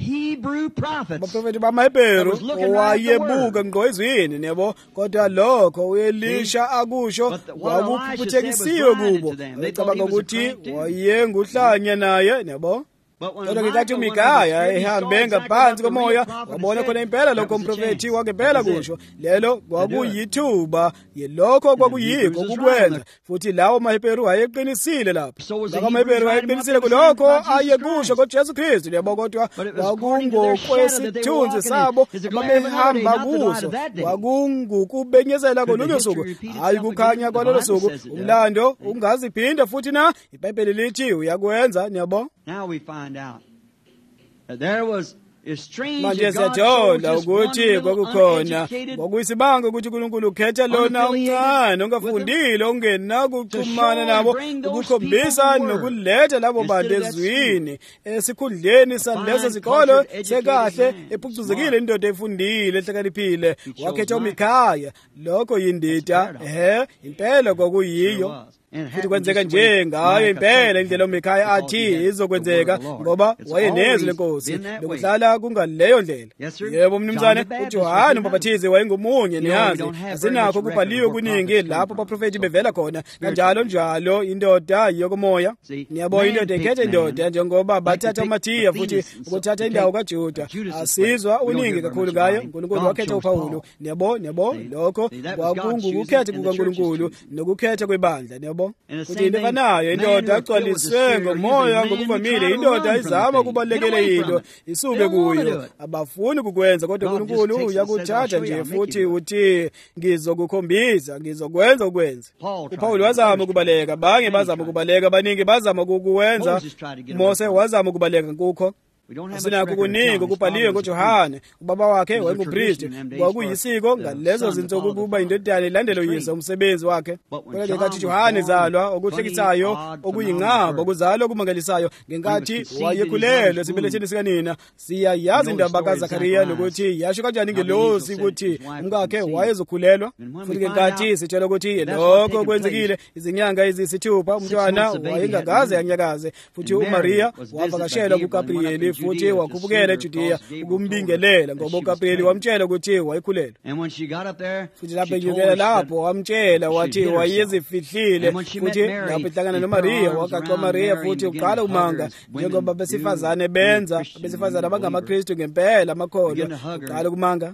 Speaker 2: abaprofeti bamaHebheru owayebuka ngqo ezwini yabo kodwa lokho uElisha akusho wakuphuthekisiwe kubo becabanga ukuthi wayenguhlanya naye yabo kodwa ngenkathi uMikhaya ehambe ngaphansi komoya wabona khona impela lokho umprofeti wangempela kusho lelo kwakuyithuba yelokho kwakuyikho kukwenza futhi lawo maHebheru ayeqinisile lapho lawo amaHebheru ayeqinisile kulokho ayekusho koJesu Kristu yabo kodwa kwakungokwesithunzi sabo ababehamba kuso kwakungukubenyezela kolunye suku hayi kukhanya kwalolo suku umlando ungaziphinda futhi na iBhayibheli lithi uyakwenza yabo.
Speaker 1: Now we find out that there was
Speaker 2: manje siyathola ukuthi kwakukhona kwakuyisibanga ukuthi uNkulunkulu ukhetha lona omncane ongafundile ongenakuxhumana nabo ukukhombisa nokuletha labo bantu ezwini esikhundleni salezo zikolo sekahle ephucuzekile indoda efundile ehlakaniphile wakhetha uMikhaya lokho yindida impela kwakuyiyo futhi kwenzeka nje ngayo impela indlela uMikhaya athi izokwenzeka ngoba wayenezwi lenkosi lokuhlala kungaleyo ndlela. Yebo mnumzane, uJohane uMbhaphathizi wayengomunye niyazi, asinakho kubhaliwe kuningi lapho abaprofeti bevela khona kanjalo njalo indoda yokomoya. Niyabona indoda ikhetha indoda njengoba bathatha uMathiya futhi ukuthatha indawo kaJuda. Asizwa uningi kakhulu ngayo. uNkulunkulu wakhetha uPawulu. Niyabona lokho kwakungukukhetha kukaNkulunkulu nokukhetha kwebandla. Niyabona futhi into efanayo indoda agcwaliswe ngomoya ngokuvamile indoda izama ukubalekele into isuke kuyo abafuni kukwenza kodwa uNkulunkulu uyakuthatha nje futhi uthi ngizokukhombisa ngizokwenza ukwenza. uPawulu wazama ukubaleka, bange bazama ukubaleka, abaningi bazama ukuwenza. Mose wazama ukubaleka kukho. Asinakho kuningi kubhaliwe ngoJohane. Ubaba wakhe wayengumpristi, kwakuyisiko ngalezo zinsuku ukuba indodana ilandele uyise umsebenzi wakhe. Kodwa ngenkathi Johane zalwa okuhlekisayo okuyingqaba okuzalwa okumangalisayo ngenkathi wayekhulelwe esibeletheni sikanina. Siyayazi indaba kaZakhariya nokuthi yasho kanjani ingelosi ukuthi umkakhe wayezokhulelwa. Futhi ngenkathi sitshela ukuthi lokho kwenzekile izinyanga eziyisithupha umntwana wayengakaze anyakaze. Futhi uMaria wavakashela kuGabriyeli futhi wakhuphukela eJudiya ukumbingelela ngoba uGabriyeli wamtshela ukuthi wayekhulelwe. Futhi lapho enyukela lapho wamtshela wathi wayezifihlile futhi lapho ehlangana noMaria wagaxa uMaria futhi uqala umanga njengoba besifazane benza. Abesifazane abangamaKristu ngempela amakholwa uqala kumanga.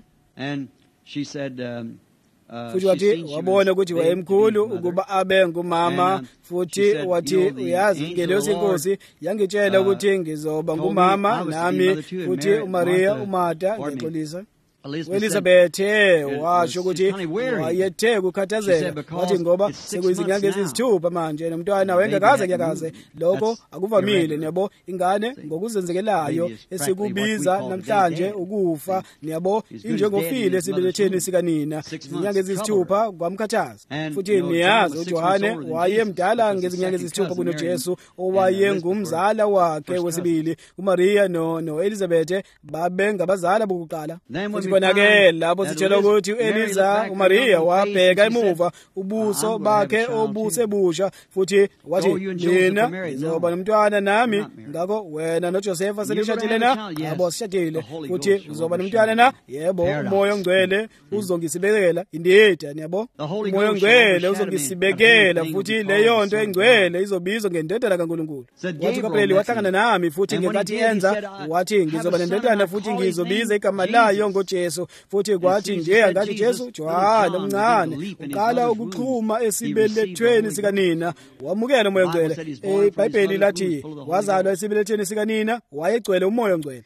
Speaker 2: Futhi wathi wabona ukuthi wayemkhulu ukuba abe ngumama futhi wathi uyazi ingelosi inkosi yangitshela ukuthi ngizoba ngumama nami. Futhi uMaria uMartha ngixolisa Elizabeth washo ukuthi wayethe ukukhathazeka wathi ngoba sekuyizinyanga eziyisithupha manje nomntwana wengakaze nyakaze. Lokho akuvamile niyabo ingane ngokuzenzekelayo esikubiza namhlanje ukufa niyabo injengofile esibeletheni sikanina. Izinyanga eziyisithupha kwamkhathaza. Futhi niyazi uJohane wayemdala ngezinyanga eziyisithupha kunoJesu owayengumzala wakhe wesibili. uMaria no Elizabeth babengabazala bokuqala. Bonake lapho sitshela ukuthi uEliza uMaria wabheka emuva ubuso bakhe obusebusha futhi wathi mina ngizoba nomntwana nami. Ngakho wena noJosefa selishadile na? Yebo sishadile. Futhi uzoba nomntwana na? Yebo uMoya oNgcwele uzongisibekela indida. Niyabo uMoya oNgcwele uzongisibekela futhi leyo nto engcwele izobizwa ngendodana kaNkulunkulu. Wathi uGabriyeli wahlangana nami futhi ngenkathi enza wathi ngizoba nendodana futhi ngizobiza igama layo ngoJesu. Futhi kwathi nje angathi Jesu Johane omncane uqala ukuxhuma esibelethweni sikanina wamukela uMoya oNgcwele. iBhayibheli lathi wazalwa esibelethweni sikanina wayegcwele uMoya oNgcwele.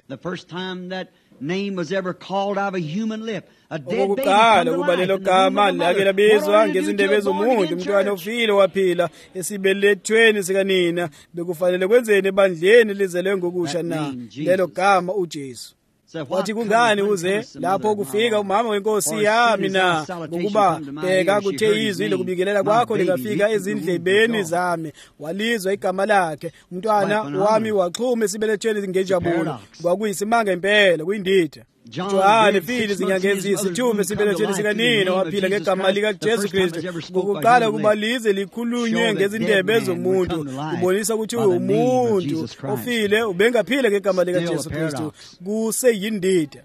Speaker 2: Okokuqala kuba lelo gama lake labizwa ngezindebe zomuntu umntwana ofile waphila esibelethweni sikanina. Bekufanele kwenzeni ebandleni lizelwe ngokusha na lelo gama uJesu. Wathi kungani uze lapho kufika umama wenkosi yami na ngokuba bheka kuthe izwi lokubikelela kwakho lingafika ezindlebeni zami. Walizwa igama lakhe umntwana wami waxhuma esibelethweni ngenjabulo. Kwakuyisimanga impela kuyindida. Johane file izinyanga eziyisithupha esibelethweni sikanina waphila ngegama likaJesu Kristu. Ngokuqala kuba lize likhulunywe ngezindebe zomuntu kubonisa ukuthi umuntu ofile ubengaphila ngegama likaJesu Kristu kuseyindida.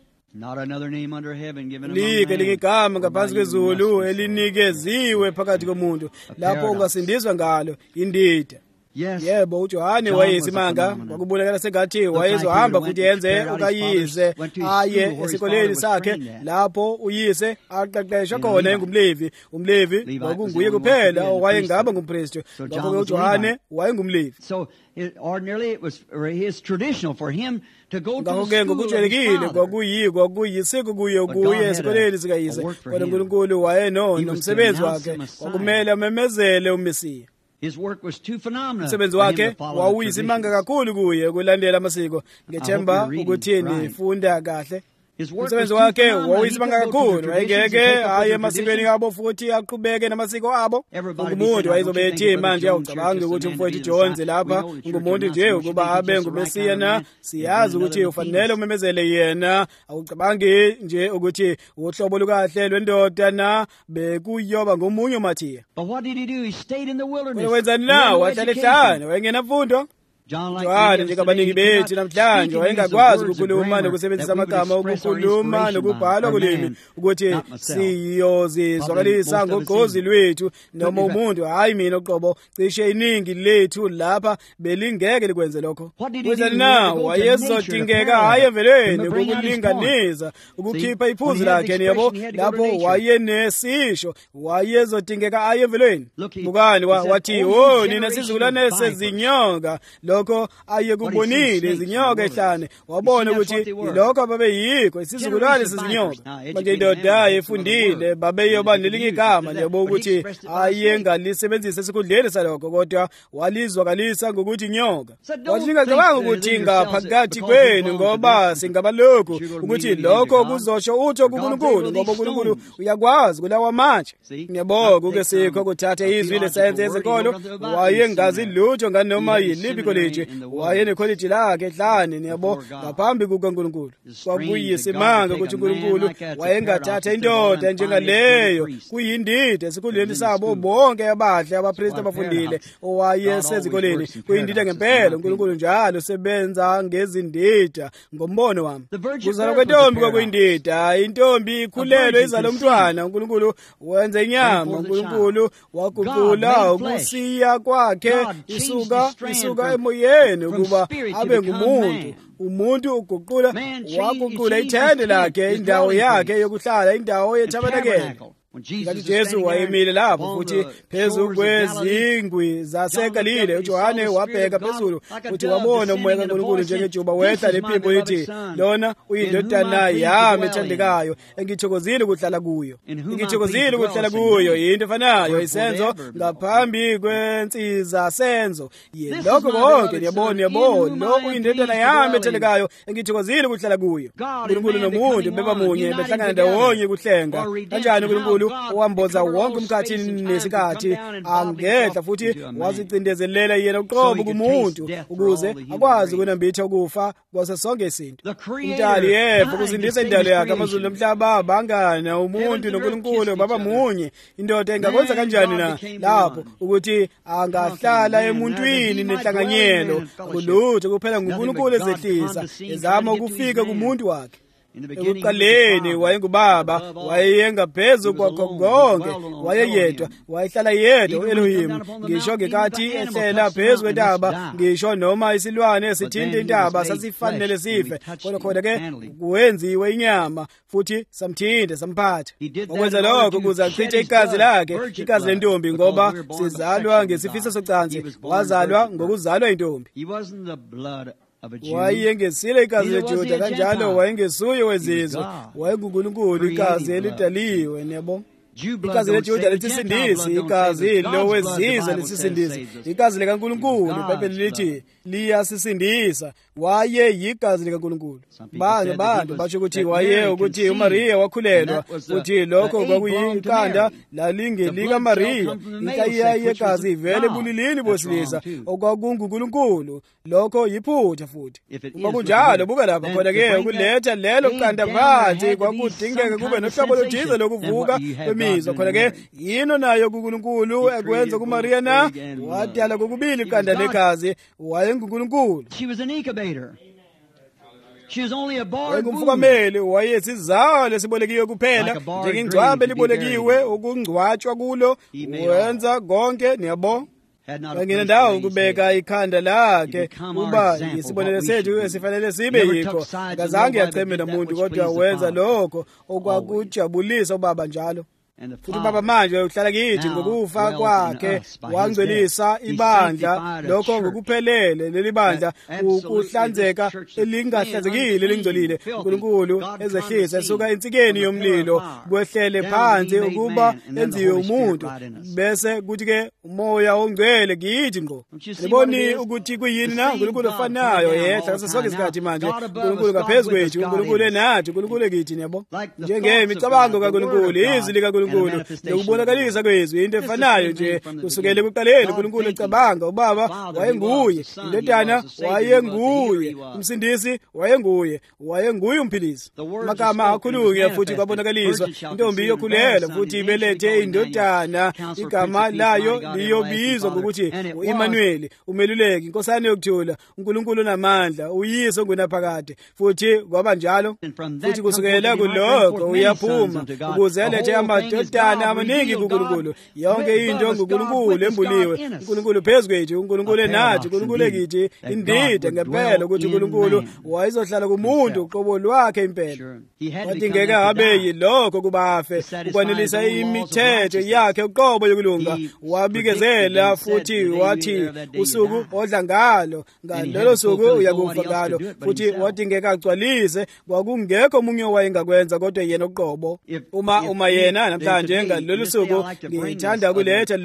Speaker 2: Like ligama ngaphansi kwezulu elinikeziwe phakathi komuntu lapho ungasindiswa ngalo indida. Yebo uJohane wayeyisimanga kwakubonakala sengathi wayezohamba futhi yenze ukayise aye esikoleni sakhe lapho uyise aqeqeshwa khona engumlevi. Umlevi kwakunguye kuphela owayengaba ngumpristi. Ngakho uJohane wayengumlevi.
Speaker 1: Ordinarily it was his traditional for him to go to the
Speaker 2: school. Ngakujwayelekile kwakuyisiko kuye esikoleni sikayise. Kodwa uNkulunkulu wayenomsebenzi wakhe kwakumele amemezele uMesiya.
Speaker 1: His work was too phenomenal.
Speaker 2: Umsebenzi wakhe wawuyisimanga kakhulu kuye ukulandela amasiko. Ngethemba ukuthi nifunda kahle. umsebenzi wakhe wawuyisimanga kakhulu, wayengeke aye emasikweni abo futhi aqhubeke namasiko abo. Umuntu wayezobe ethi manje awucabangi ukuthi umfowethu Jones lapha ngumuntu nje ukuba abe ngumesiya na, siyazi ukuthi ufanele umemezele yena, awucabangi nje ukuthi uhlobo lukahle lwendoda na bekuyoba ngomunye uMathiya. Wenzani na? Wahlala ehlane, wayengena mfundo. John njengabaningi bethu namhlanje wayengakwazi ukukhuluma nokusebenzisa amagama okukhuluma nokubhala kulimi ukuthi siyozizwakalisa ngogqozi lwethu noma umuntu, hayi mina uqobo, cishe iningi lethu lapha belingeke likwenze lokho. Wenzani na? Wayezodingeka hayi emvelweni ukukulinganisa, ukukhipha iphuzu lakhe, yabo, lapho wayenesisho, wayezodingeka hayi emvelweni. Bukani wathi, nina sizukulwane sezinyoka, lokho ayekubonile izinyoka ehlane, wabona ukuthi lokho ababeyikho isizukulwane sezinyoka. Manje indoda efundile babeyoba nelinye igama lebo ukuthi ayengalisebenzisa esikhundleni salokho, kodwa walizwakalisa ngokuthi nyoka. Wathi ningacabanga ukuthi ngaphakathi kwenu ngoba singabalokhu ukuthi lokho kuzosho utho kuNkulunkulu, ngoba uNkulunkulu uyakwazi kulawa manje. Ngiyabonga kuke sikho kuthatha izwi lesayensi yezenkolo, wayengazi lutho nganoma yiliphi college, wayene college lakhe ehlane, niyabo, ngaphambi kukaNkulunkulu. Kwakuyisimanga ukuthi uNkulunkulu wayengathatha indoda njengaleyo kuyindida esikhundleni sabo bonke abahle abapristi abafundile owayesezikoleni. Kuyindida ngempela, uNkulunkulu njalo sebenza ngezindida ngombono wami. Kuzalwa kwentombi kwakuyindida, intombi ikhulelwe izala umntwana, uNkulunkulu wenza inyama, uNkulunkulu waguqula ukusiya kwakhe isuka emoyeni ukuba abe ngumuntu. Umuntu waguqula ithende lakhe, indawo yakhe yokuhlala, indawo yetabernacle. Kanti Jesu wayemile lapho futhi phezu kwezingwi zaseGalile. uJohane wabheka phezulu futhi wabona umoya kaNkulunkulu njengejuba wehla lephimbo lithi, lona uyindodana yami ethandekayo, engithokozile ukuhlala kuyo. Ngithokozile ukuhlala kuyo into efanayo, isenzo ngaphambi kwensiza senzo. Lokho konke niyabona, lo uyindodana yami ethandekayo, engithokozile ukuhlala kuyo. uNkulunkulu nomuntu beba munye, behlangana ndawonye kuhlenga. Kanjani uNkulunkulu owamboza wonke umkhathi nesikhathi angehla futhi wazicindezelela yena uqobo kumuntu ukuze akwazi ukunambitha ukufa kwase sonke isinto. Umdali yeva kusindisa indalo yakhe, amazulu nomhlaba bangana, umuntu noNkulunkulu baba munye. Indoda ingakwenza kanjani na lapho ukuthi angahlala emuntwini nenhlanganyelo kulutho kuphela nguNkulunkulu ezehlisa ezama ukufika kumuntu wakhe. Ekuqaleni wayengubaba, wayengaphezu kwakho konke, wayeyedwa, wayehlala yedwa uElohim. Ngisho ngekathi ehlela phezu kwentaba, ngisho noma isilwane esithinta intaba sasifanele sife, kodwa khona-ke kuwenziwe inyama futhi samthinta samphatha. Okwenza lokho ukuze achithe igazi lakhe, igazi lentombi, ngoba sizalwa ngesifiso socansi, wazalwa ngokuzalwa intombi. Wayengesile igazi leJuda, kanjalo wayengesuye wezizwe, wayenguNkulunkulu, igazi elidaliwe, nebo. Igazi leJuda lisisindisi, igazi lowezizwe lisisindisi, igazi likaNkulunkulu. iBhayibheli lithi liyasisindisa, waye yigazi likaNkulunkulu. Abantu basho ukuthi waye ukuthi uMariya wakhulelwa, futhi lokho kwakuyinkanda lalingelika Mariya, inkayiya yegazi ivele bulilini bosilisa okwakunguNkulunkulu. Lokho yiphutha futhi. Uma kunjalo buka lapha khona-ke ukuletha lelo qanda phansi kwakudingeka kube nohlobo lothize lokuvuka kwemizwa. Khona-ke yino nayo kuNkulunkulu ekwenza kuMariya na wadala kokubili iqanda negazi, wayenguNkulunkulu. Wayengumfukameli, wayesizalo esibolekiwe kuphela, njengengcwaba libolekiwe ukungcwatshwa kulo, wenza konke, niyabo. Ngendawo ukubeka ikhanda lakhe uba isibonelo sethu esifanele sibe yikho. Akazange acheme nomuntu, kodwa wenza lokho okwakujabulisa ubaba njalo. futhi baba manje uhlala kithi ngokufa kwakhe wangcwelisa ibandla lokho ngokuphelele leli bandla ukuhlanzeka elingahlanzekile lingcolile uNkulunkulu ezehlisa esuka ensikeni yomlilo kwehlele phansi ukuba enziwe umuntu bese kuthi ke umoya ongcwele kithi ngqo liboni ukuthi kuyini na uNkulunkulu ofanayo yedwa sonke isikhathi manje uNkulunkulu ngaphezulu kwethu uNkulunkulu enathi uNkulunkulu kithi yabo njengemicabango kaNkulunkulu izwi likaNkulunkulu nokubonakalisa kwezwi into efanayo nje kusukela ekuqaleni uNkulunkulu ecabanga ubaba wayenguye indodana wayenguye umsindisi wayenguye umphilisi magama akhulunywa futhi kwabonakaliswa intombi yokhulela futhi ibelethe indodana igama layo liyobizwa ngokuthi uImmanuel umeluleki inkosana yokuthula uNkulunkulu namandla uyise ongunaphakade futhi kwaba njalo futhi kusukela kulokho uyaphuma ukuze alethe amadodana amaningi kuNkulunkulu yonke into nguNkulunkulu embuliwe uNkulunkulu phezulu uNkulunkulu enathi uNkulunkulu kithi indida ngempela ukuthi uNkulunkulu wayezohlala kumuntu uqobo lwakhe impela wadingeka abe yilokho kubafe ukwanelisa imithetho yakhe uqobo yokulunga wabikezela futhi wathi usuku odla ngalo ngalelo suku uyakufa ngalo futhi wadingeka agcwalise kwakungekho omunye owayengakwenza kodwa yena uqobo uma yena namhlanje ngalelo suku ngithanda kuletha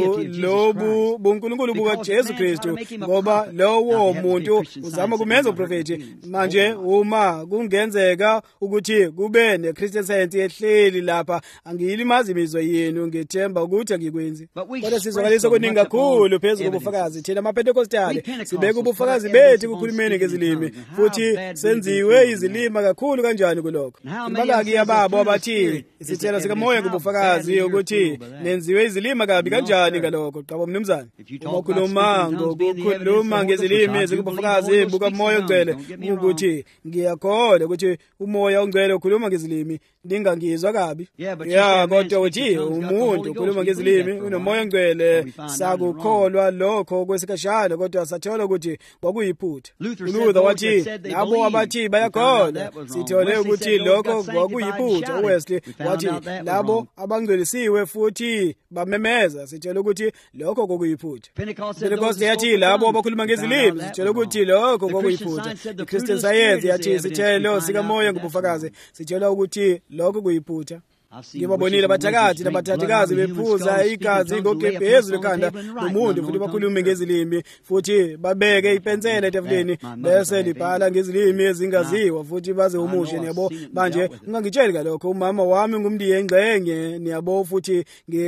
Speaker 2: lobu buNkulunkulu buka Jesu Kristu ngoba lowo muntu uzama kumenza uprofeti manje uma kungenzeka ukuthi kube neChristian Science ehleli lapha angiyilimazi imizwa yenu ngithemba ukuthi angikwenzi kodwa sizwakalisa kuningi kakhulu phezulu kobufakazi thina amaPentekostali sibeka ubufakazi bethu kukhulumeni ngezilimi futhi senziwe izilima kakhulu kanjani kulokho imbangaki yababo abathi isithelo sikamoya ngobufakazi ukuthi nenziwe izilima kabi kanjani ngalokho qaba mnumzane uma ukhuluma ngokukhuluma ngezilimi ezikubufakazi buka moya ongcwele ukuthi ngiyakholwa ukuthi umoya ongcwele ukhuluma ngezilimi ndingangizwa kabi kodwa uthi umuntu ukhuluma ngezilimi unomoya ongcwele sakukholwa lokho kwesikashana kodwa sathola ukuthi kwakuyiphutha uLuther wathi labo abathi bayakholwa sithole ukuthi lokho kwakuyiphutha uWesley wathi labo abangcwelisiwe futhi bamemeza sithole ukuthi lokho kwakuyiphutha Pentecost yathi labo abakhuluma ngezilimi sithole ukuthi lokho kwakuyiphutha iChristian Science yathi sithelo sikamoya ngobufakazi sithela ukuthi lokho kuyiphutha ngibabonile abathakathi nabathathikazi bephuza igazi ngogebhezi lekhanda lomuntu futhi bakhulume ngezilimi futhi babeke ipensela etafuleni bese libhala ngezilimi ezingaziwa futhi baze umushe niyabo manje ungangitsheli kalokho umama wami ngumndiye engxenye niyabo futhi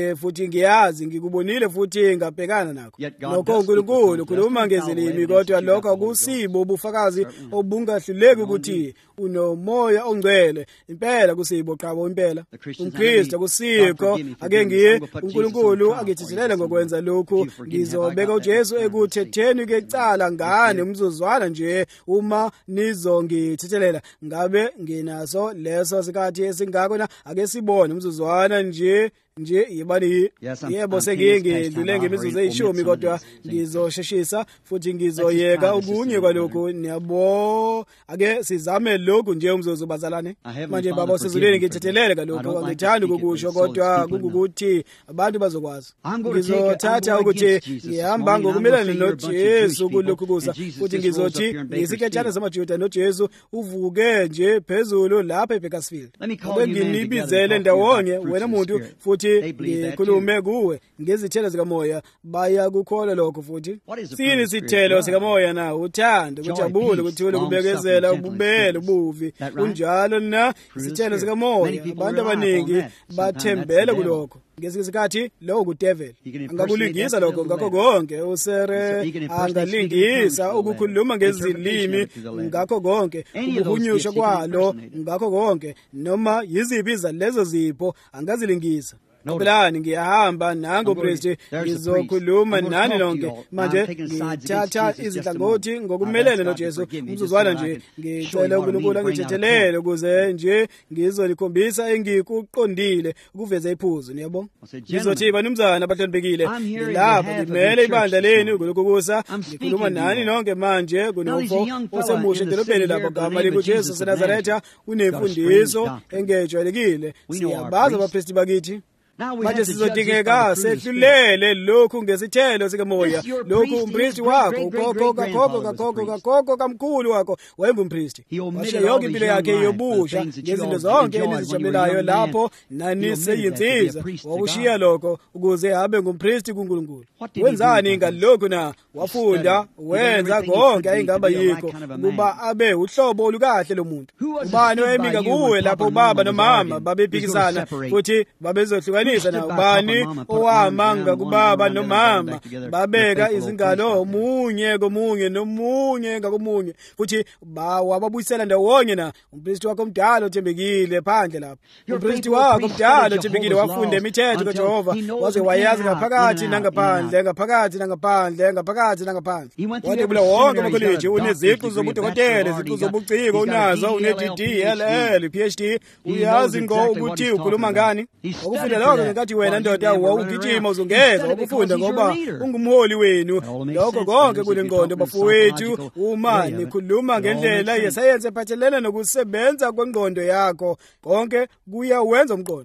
Speaker 2: ngiyazi ngikubonile futhi ngabhekana nakho lokho uNkulunkulu ukhuluma ngezilimi kodwa lokho akusibo ubufakazi obungahluleki ukuthi unomoya ongcwele impela kusibo qabo impela uKristu akusikho ake ngiye uNkulunkulu angithithelele ngokwenza lokhu ngizobeka uJesu ekuthetheni kecala ngane umzuzwana nje uma nizongithithelela ngabe nginaso leso sikhathi esingako na ake sibone umzuzwana nje yibani yebo sengidlule ngemizuzu eyishumi kodwa ngizosheshisa futhi ngizoyeka ukunye kwalokho niyabo ake sizame lokhu nje umzuzu bazalane manje baba sezuleni ngithethelele kalokho angithandi ukusho kodwa kungukuthi abantu bazokwazi ngizothatha ukuthi ngihamba ngokumelana noJesu kulokhu kusa futhi ngizothi ngisiketshana samaJuda noJesu uvuke nje phezulu lapha eBakersfield nginibizele ndawonye wena muntu futhi ngikhulume kuwe ngezithelo zikamoya baya kukholwa lokho futhi sini isithelo sikamoya na uthando kujabule kuthule kubekezela ububele ubuvi kunjalo na isithelo sikamoya abantu abaningi bathembele kulokho ngesikhathi lo kudevil angakulingisa lokho ngakho konke usere angalingisa ukukhuluma ngezilimi ngakho konke ukuhunyusha kwalo ngakho konke noma yiziphi zalezo zipho angazilingisa Phela ngiyahamba nango priest ngizokhuluma nani lonke manje ngithatha izihlangothi ngokumelene noJesu umzuzwana nje ngicela uNkulunkulu angithethelele ukuze nje ngizolikhombisa engikuqondile ukuveza iphuzu niyabonga ngizothi banumzana abahloniphekile lapha ngimele ibandla leni ukukusa ngikhuluma nani lonke manje kunofo osemusha edolobheni lapho gama likuJesu seNazaretha unemfundiso engejwayelekile siyabaza abapriest bakithi manje sizodingeka sehlulele lokhu ngesithelo sikamoya lokhu umpristi wakho ukhokho kamkhulu wakho wayengumpristi washiya yonke impilo yakhe yobusha ngezinto zonke enizijabulelayo lapho naniseyinsiza wakushiya lokho ukuze abe ngumpristi kuNkulunkulu wenzani ngalokhu na wafunda wenza konke ayingaba yikho kuba abe uhlobo olukahle lomuntu ubani wayemika kuwe lapho ubaba nomama babephikisana futhi babezohlukanisa na ubani owamanga kubaba nomama babeka izingalo omunye komunye nomunye ngakomunye futhi wababuyisela ndawonye na umpristi wakho omdala othembekile phandle lapho umpristi wakho omdala othembekile wafunda imithetho kaJehova waze wayazi ngaphakathi nangaphandle ngaphakathi nangaphandle ngaphakathi nangaphandle wadubula wonke amakholeji uneziqu zobudokotela iziqu zobuciko unazo une-DD LL PhD uyazi ngo ukuthi ukhuluma ngani ukufunda lokho ngenkathi wena ndoda wawugijima uzungeza ukufunda ngoba ungumholi wenu lokho konke kule ngqondo bafowethu uma nikhuluma ngendlela yesayensi ephathelene nokusebenza kwengqondo yakho konke kuyawenza umqondo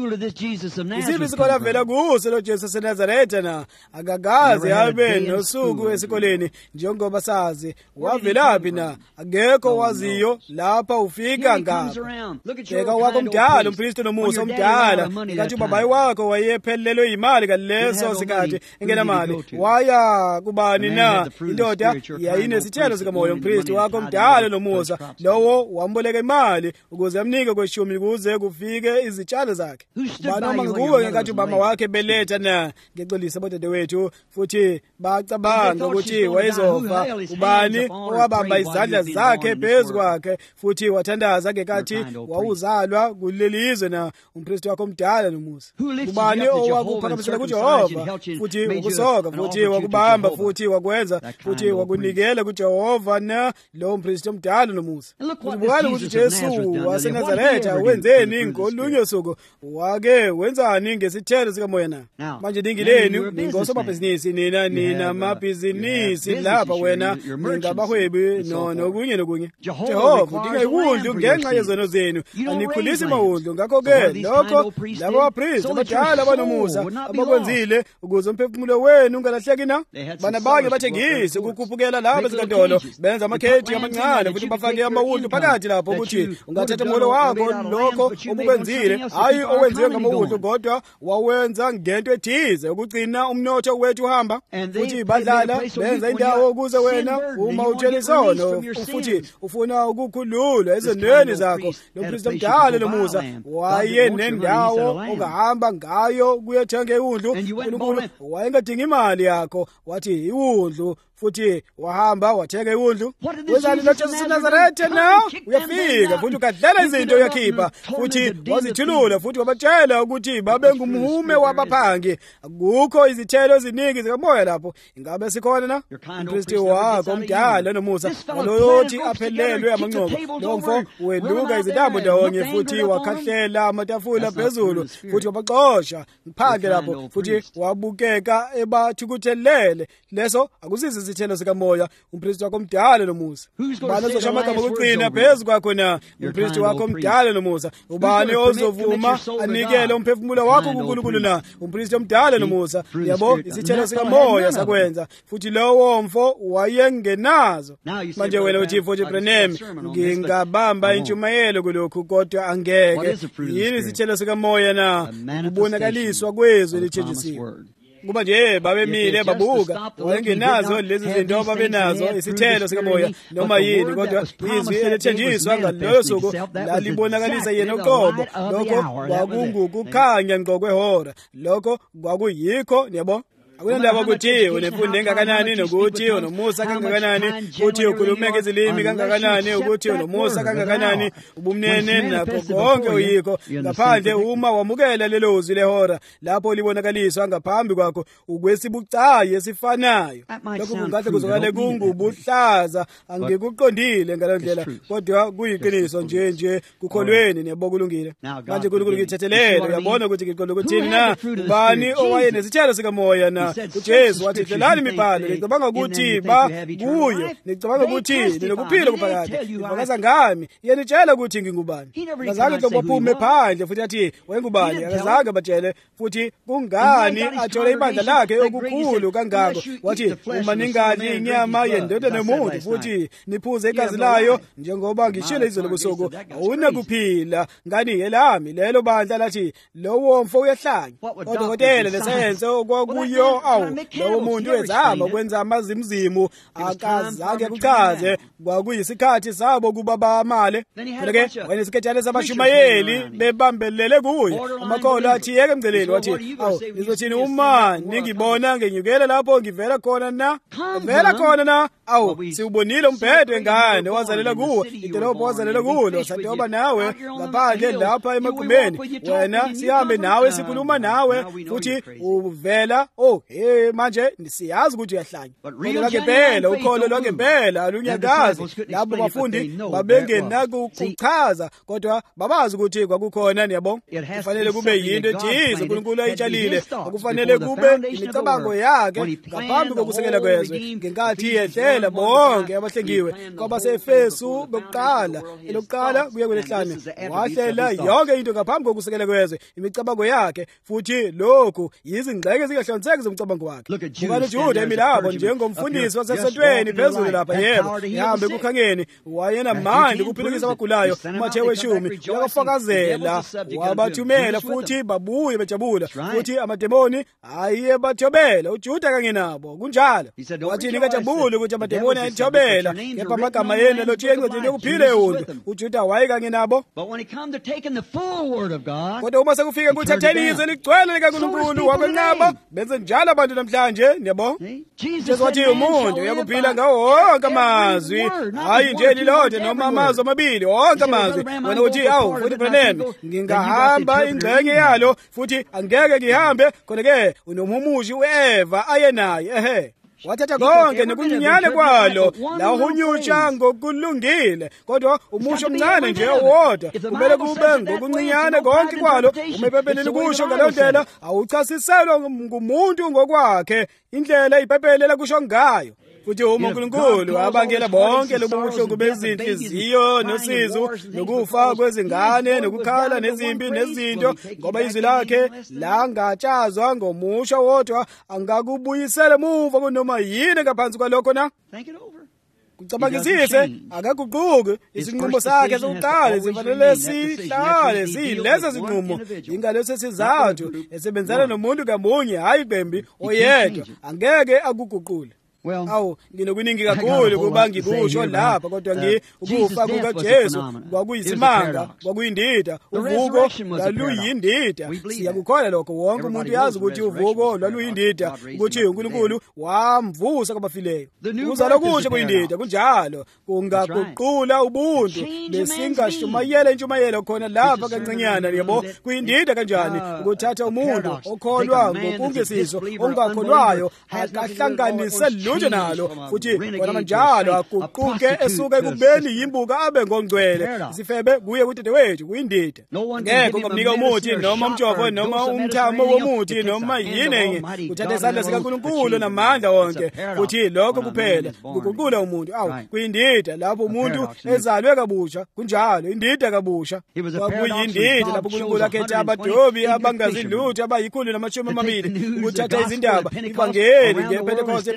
Speaker 2: isiphi isikole vela kuso lo Jesu seNazaretha na akakaze abe nosuku esikoleni njengoba sazi wavelaphi na akekho waziyo lapha ufika ngapha bheka wakho mdala umpristi nomusa omdala ngathi ubaba wakho wayephelelwe imali ngaleso sikhathi engenamali waya kubani na indoda yayinesithelo sikamoya umpristi wakho mdala nomusa lowo wamboleka imali ukuze amnike kweshumi ukuze kufike izitshalo zakhe banoma nguwe ngenkathi ubaba wakhe beletha na ngecelisa bodadewethu futhi bacabanga ukuthi wayezofa ubani owabamba izandla zakhe phezu kwakhe futhi wathandaza ngekathi wawuzalwa kulelizwe na umpristi wakho mdala nomusa ubani owakuphakamisela kuJehova futhi ukusoka futhi wakubamba futhi wakwenza futhi wakunikela kuJehova na lo mpristi omdala nomusa ubani ukuthi Jesu waseNazaretha wenzeni ngolunye usuku wake wenzani ngesithelo sikamoya na manje dingileni ningosobabhizinisi nina mabhizinisi lapha wena ningabahwebi nokunye Jehova udinga ikudla ngenxa yezono zenu anikhulisi mawudlu ngakho ke lokho labo abapristi abadala abanomusa abakwenzile ukuze umphefumulo wenu ungalahleki na bana bake bathengise ukukhuphukela lapha ezinkantolo benza amakhethi amancane futhi bafake amawudlu phakathi lapho ukuthi ungathatha umholo wakho lokho obukwenzile hayi owenziwe ngamawudlu kodwa wawenza ngento ethize ukugcina umnotho wethu uhamba futhi badlala benza indawo ukuze wena uma utshela isono futhi ufuna ukukhulula ezonweni zakho nompristi omdala nomusa waye nendawo ongahamba ngayo kuyethenga iwundlu uNkulunkulu wayengadinga imali yakho wathi iwundlu futhi wahamba wathenga iwundlu wenzani lo Jesu seNazaretha na uyafika futhi ukadlela izinto uyakhipha futhi wazithulula futhi wabatshela ukuthi babe ngumhume wabaphangi akukho izithelo eziningi zikamoya lapho ingabe sikhona na umpristi wakho omdala nomusa loyothi aphelelwe amancoba lo mfo weluka izintambo ndawonye futhi wakhahlela amatafula phezulu futhi wabaxosha phandle lapho futhi wabukeka ebathukuthelele leso akusizi izithelo sikamoya umpristi wakho omdala nomusa ubani ozoshaya amagama okuqina phezu kwakho na umpristi wakho omdala nomusa ubani ozovuma anikele umphefumulo wakho kuNkulunkulu na umpristi omdala nomusa yabo isithelo sikamoya sakwenza futhi lowo mfo wayengenazo manje wena uthi futhi Branham ngingabamba intshumayelo kulokhu kodwa angeke yini isithelo sikamoya na ubonakaliswa kwezwe lithenjisiwe kuba nje babemile babuka wayengenazo lezi zinto babenazo isithelo sikamoya noma yini kodwa izwi elithenjiswa ngaloyo suku lalibonakalisa yena uqobo lokho kwakungukukhanya ngqokwehora lokho kwakuyikho yabo akunandaba ukuthi unemfundo engakanani nokuthi unomusa kangakanani ukuthi ukhuluma ngezilimi kangakanani ukuthi unomusa kangakanani ubumnene nakho konke uyikho ngaphandle uma wamukela lelo zwi lehora lapho libonakaliswa ngaphambi kwakho ukwesibucayi esifanayo lokho kungahle kuzokale kungubuhlaza angikuqondile ngalendlela kodwa kuyiqiniso nje kukholweni nebokulungile manje uNkulunkulu ngithethelele uyabona ukuthi ngiqonda ukuthini na bani owayenesithelo sikamoya na uJesu wathi hlelani imibhalo ngicabanga ukuthi kuyo ngicabanga ukuthi ninokuphila kuphakade ngifakaza ngami yenitshela ukuthi ngingubani ngazange ngibaphume phandle futhi athi wayengubani akazange batshele futhi kungani athole ibandla lakhe okukhulu kangako wathi uma ningadli inyama yendodana yomuntu futhi niphuze igazi layo njengoba ngishilo izolo busuku awunakuphila ngani yelami lelo bandla lathi lowo mfo uyahlanya odokotela lesayense okwakuyo lowo muntu ezama ukwenza amazimzimu akazange kuchaze kwakuyisikhathi sabo kuba bamale kodwa wena isikhathi sabashumayeli bebambelele kuye amakholwa athi yeke emceleni wathi nizothini uma ningibona ngenyukela lapho ngivela khona na siubonile umbhedo wengane wazalela kuwo idolobho wazalela kulo sadoba nawe ngaphandle lapha emaqhubeni wena sihambe nawe sikhuluma nawe futhi uvela manje siyazi ukuthi uyahlanya kodwa ngempela ukholo lwangempela alunyakazi lapho bafundi babengenakuchaza kodwa babazi ukuthi kwakukhona niyabonga kufanele kube yinto ethize uNkulunkulu ayitshalile okufanele kube imicabango yakhe ngaphambi kokusekela kwezwe ngenkathi yehlela bonke abahlengiwe kwabaseFesu bokuqala elokuqala kuya kwelesihlanu wahlela yonke into ngaphambi kokusekela kwezwe imicabango yakhe futhi lokhu yizingxenye ezingahlonseki zomcabango wakhe uJuda emilabo njengomfundisi wasesontweni phezulu lapha yebo ihambe kukhangeni wayena manje kuphilukisa abagulayo uMathewu 10 wakafakazela wabathumela futhi babuye bejabula futhi amademoni ayiye bathobela uJuda kanye nabo kunjalo wathi nikajabula ukuthi amademoni ayithobela kepha amagama yena lotshiye encwadini yokuphila eWundu uJuda waye kanye nabo kodwa uma sekufike kuthatheni izwi ligcwele likaNkulunkulu wakwenqaba benze njalo abantu namhlanje niyabona Jesu wathi umuntu uyakuphila ngawo wonke amazwi hayi nje lilodwa noma amazwi amabili wonke amazwi wena uthi futhi Branham ngingahamba ingxenye yalo futhi angeke ngihambe khona-ke unomhumushi uEva ayenaye wathatha konke nokuncinyane kwalo lahunyusha ngokulungile kodwa umusho omncane nje owodwa kumele kube ngokuncinyane konke kwalo umepepelele kusho ngaleyo ndlela awuchasiselwa ngumuntu ngokwakhe indlela ipepelela kusho ngayo futhi uma uNkulunkulu abangela bonke lobu buhlungu bezinhliziyo nosizo nokufa kwezingane nokukhala nezimpi nezinto ngoba izwi lakhe langatshazwa ngomusho wodwa angakubuyisela emuva kunoma yini ngaphansi kwalokho na kucabangizise akaguquki isinqumo sakhe sokuqala sifanele sihlale siyileso sinqumo ingaleso sizathu esebenzana nomuntu ngamunye hayi qembi oyedwa angeke akuguqule nginokuningi kakhulu kuba ngikusho lapha kodwa ukufa kukaJesu kwakuyisimanga kwakuyindida uvuko laluyindida siyakukholwa lokho wonke umuntu yazi ukuthi uvuko laluyindida ukuthi uNkulunkulu wamvusa kwabafileyo uzalo kusho kuyindida kunjalo kungaguqula ubuntu besingashumayela intshumayelo khona lapha kancinyana yabo kuyindida kanjani ukuthatha umuntu okholwa ngokungesizo ongakholwayo akahlanganise lutho nalo futhi kona manjalo aguquke esuke kubeni yimbuka abe ngongcwele sifebe kuye kudede wethu kuyindida ngeke ungamnika umuthi noma umjovo noma umthamo womuthi noma yini uthatha isandla sikaNkulunkulu namandla wonke futhi lokho kuphela kuguqula umuntu kuyindida lapho umuntu ezalwe kabusha kunjalo indida kabusha kuyindida lapho uNkulunkulu akhetha abadobi abangazi lutho abayikhulu namashumi amabili ukuthatha izindaba ivangeli ngePentecost emhlabeni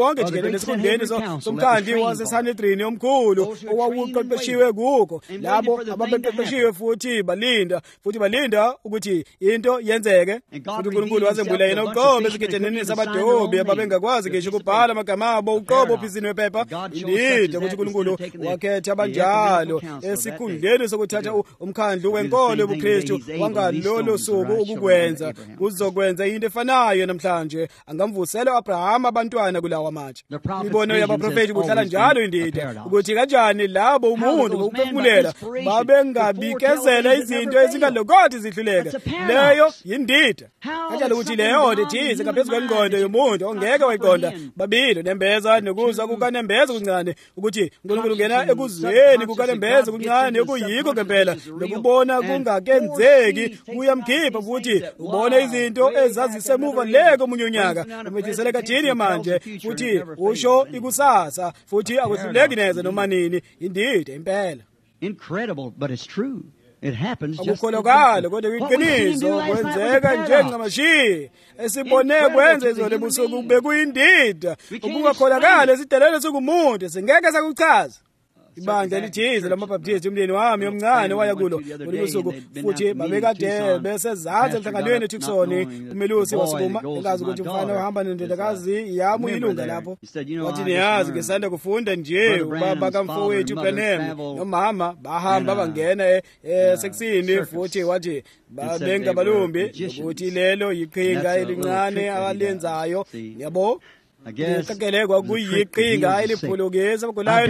Speaker 2: konke jikelele esikhundleni somkhandli waseSanhedrini omkhulu owawuqeqeshiwe kuko labo ababeqeqeshiwe futhi balinda ukuthi into yenzeke. Futhi uNkulunkulu wazembula yena uqobo esikhethenini sabadobi ababengakwazi ngisho ukubhala amagama abo uqobo ophizini wephepha. Indida ukuthi uNkulunkulu wakhetha abanjalo esikhundleni sokuthatha umkhandlu wenkolo yobuKristu wangalolo suku ukukwenza. Uzokwenza into efanayo namhlanje, angamvusela uAbraham abantwana kulawa amatshe. Imibono yabaprofeti buhlala njalo indida ukuthi kanjani labo umuntu ngokuphefumulela babengabikezela izinto ezingalokoti zihluleke. Leyo yindida. Kanjalo ukuthi leyo ethize ngaphezu kwengqondo yomuntu ongeke wayiqonda. Babili nembeza nokuzwa kukanembeza kuncane ukuthi uNkulunkulu ngena ekuzweni kukanembeza kuncane okuyikho ngempela lokubona kungakenzeki kuyamkhipha futhi ubona izinto ezazisemuva leko omunye unyaka umethisele kathini manje futhi usho ikusasa futhi akuhluleki neze noma nini. Indida impela.
Speaker 1: Incredible, but it's true. It happens just
Speaker 2: akukholakala kodwa iqiniso kwenzeka njengamashiyi esibone kwenza izolo ebusuku kube kuyindida ukungakholakala esidelele sokumuntu singeke sakuchaza. Ibandla lithize lamabhaptisti umndeni wami omncane waya kulo ngobusuku futhi babekade besezansi emhlanganweni eTucson. Umelusi wasukuma engazi ukuthi umfana ohamba nendodakazi yami uyilunga lapho. Wathi niyazi ngisanda kufunda nje ubaba kamfowethu Branham nomama bahamba bangena eseksini futhi wathi babenga balumbi ukuthi lelo yiqhinga elincane abalenzayo yabo. Ngiyakelekwa kuyiqhinga eliphulukisa abagulayo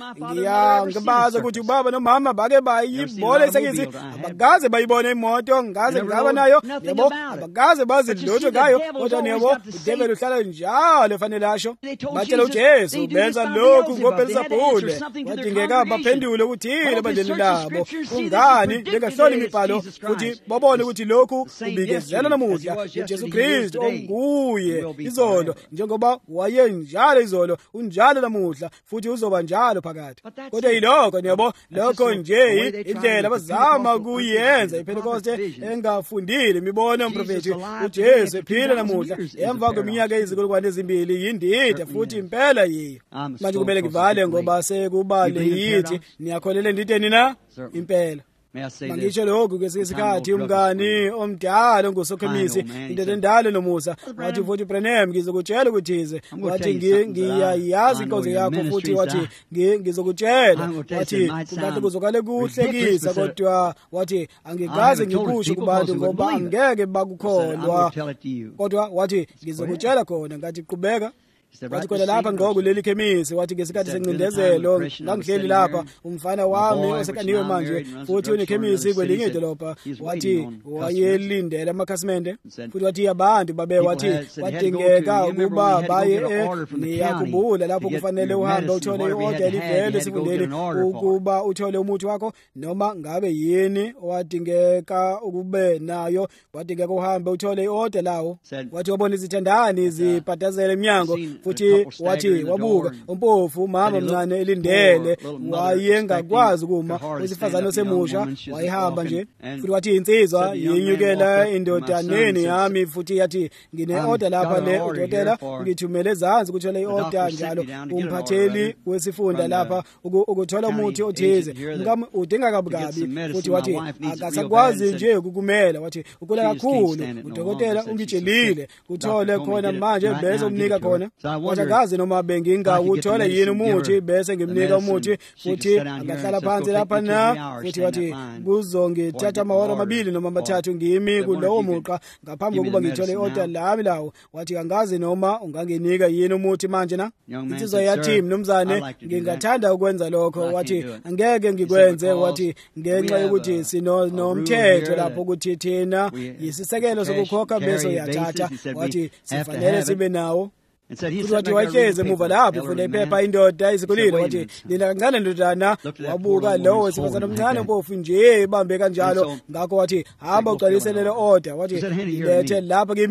Speaker 2: na ngiyabaza ukuthi ubaba nomama bake bayibona isekisi abagaze bayibona imoto ngaze ngaba nayo yabo abagaze bazilutho ngayo kodwa yabo uDavid uhlala njalo efanele asho batshela uJesu benza lokhu ngobelzebule wadingeka baphendule ukuthile abandeni labo kungani bengahloli imibhalo futhi babone ukuthi lokhu ubikezela namuhla uJesu Kristu onguye izolo njengoba wayenjalo izolo unjalo namuhla futhi uzoba njalo phakade. Kodwa yiloko yabo lokho nje indlela bazama kuyenza iPentecoste engafundile imibono umprofeti uJesu ephila namuhla emva kweminyaka ezikulungwane ezimbili. Yindida futhi impela yiyo. Manje kumele ngivale ngoba sekubale yithi niyakholele nditeni na impela. Mangisho lokhu kwesikhathi umngani omdala ongusokhemisi into endala nomusa wathi futhi Branham ngizokutshela ukuthize wathi ngiyayazi inkonzo yakho futhi wathi ngizokutshela wathi kungahle kuzokale kuhlekisa kodwa wathi angikaze ngikusho kubantu ngoba angeke bakukholwa kodwa wathi ngizokutshela khona ngathi qhubeka. Wathi khona lapha ngoku leli khemisi wathi ngesikhathi sencindezelo ngangihleli lapha umfana wami osekaniwe manje futhi unekhemisi kwelinye idolobha wathi wayelindela amakhasimende futhi wathi abantu babe wathi wadingeka ukuba baye niyakhumbula lapho kufanele uhambe uthole i-order elivele esifundeni ukuba uthole umuthi wakho noma ngabe yini wadingeka ukube nayo wadingeka uhambe uthole i-order lawo. Wathi wabona izithandani zibhadazela eminyango futhi wathi wabuka umpofu umama omncane elindele wayengakwazi kuma wesifazane osemusha wayihamba nje futhi wathi insizwa yenyukela indodaneni yami futhi yathi ngine order lapha le udokotela ngithumele ezansi ukuthola iorder njalo umphatheli wesifunda lapha ukuthola umuthi othize ngam udinga kabukabi futhi wathi akasakwazi nje ukukumela wathi ukula kakhulu udokotela ungitshelile uthole khona manje bese umnika khona wajagazi noma bengingawuthola yini umuthi bese ngimnika umuthi futhi angahlala phansi lapha na futhi wathi kuzongithatha amahora amabili noma amathathu ngimi kulowo muqa ngaphambi kokuba ngithole iorder lami lawo wathi angazi noma unganginika yini umuthi manje na insizwa yathi mnumzane ngingathanda ukwenza lokho wathi angeke ngikwenze wathi ngenxa yokuthi sinomthetho lapho ukuthi thina yisisekelo sokukhokha bese uyathatha wathi sifanele sibe nawo. Wathi wahleze emuva lapho ufuna iphepha indoda isikolile wathi lina kancane ndodana wabuka lowo wesifazane omncane mpofu nje ebambe kanjalo ngakho wathi hamba uqalise lelo order wathi lethe lapha kimi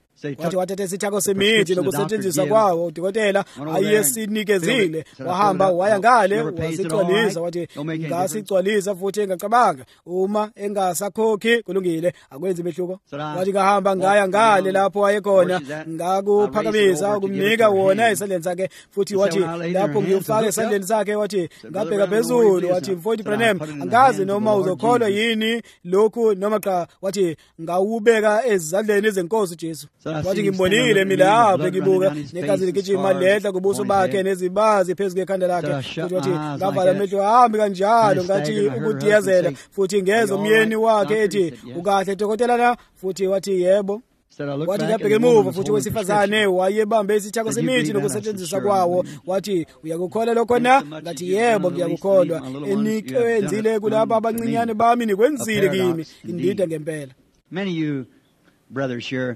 Speaker 2: wathi wathatha isithako semithi nokusetshenziswa kwawo udokotela ayesinikezile wahamba waya ngale wasicwalisa wathi ngasicwalisa futhi engacabanga uma engasakhokhi kulungile akwenzi imehluko wathi ngahamba ngaya ngale lapho wayekhona ngakuphakamisa ukumnika wona esandleni sakhe futhi wathi lapho ngiyufaka esandleni sakhe wathi ngabheka phezulu wathi mfowethu Branham angazi noma uzokholwa yini lokhu noma cha wathi ngawubeka ezandleni zenkosi Jesu wathi ngimbonile mina lapho ngibuka negazi ligijima ledla kubuso bakhe nezibazi phezulu kwekhanda lakhe futhi wathi ngavala amehlo ami kanjalo ngathi ukudiyazela futhi ngeza umyeni wakhe ethi ukahle dokotela na futhi wathi yebo wathi ngabheka emuva futhi wesifazane wayebambe isithako semithi nokusetshenziswa kwawo wathi uyakukholwa lokho na ngathi yebo ngiyakukholwa enikwenzile kulabo abancinyane bami nikwenzile kimi indida ngempela.
Speaker 1: Many you brothers here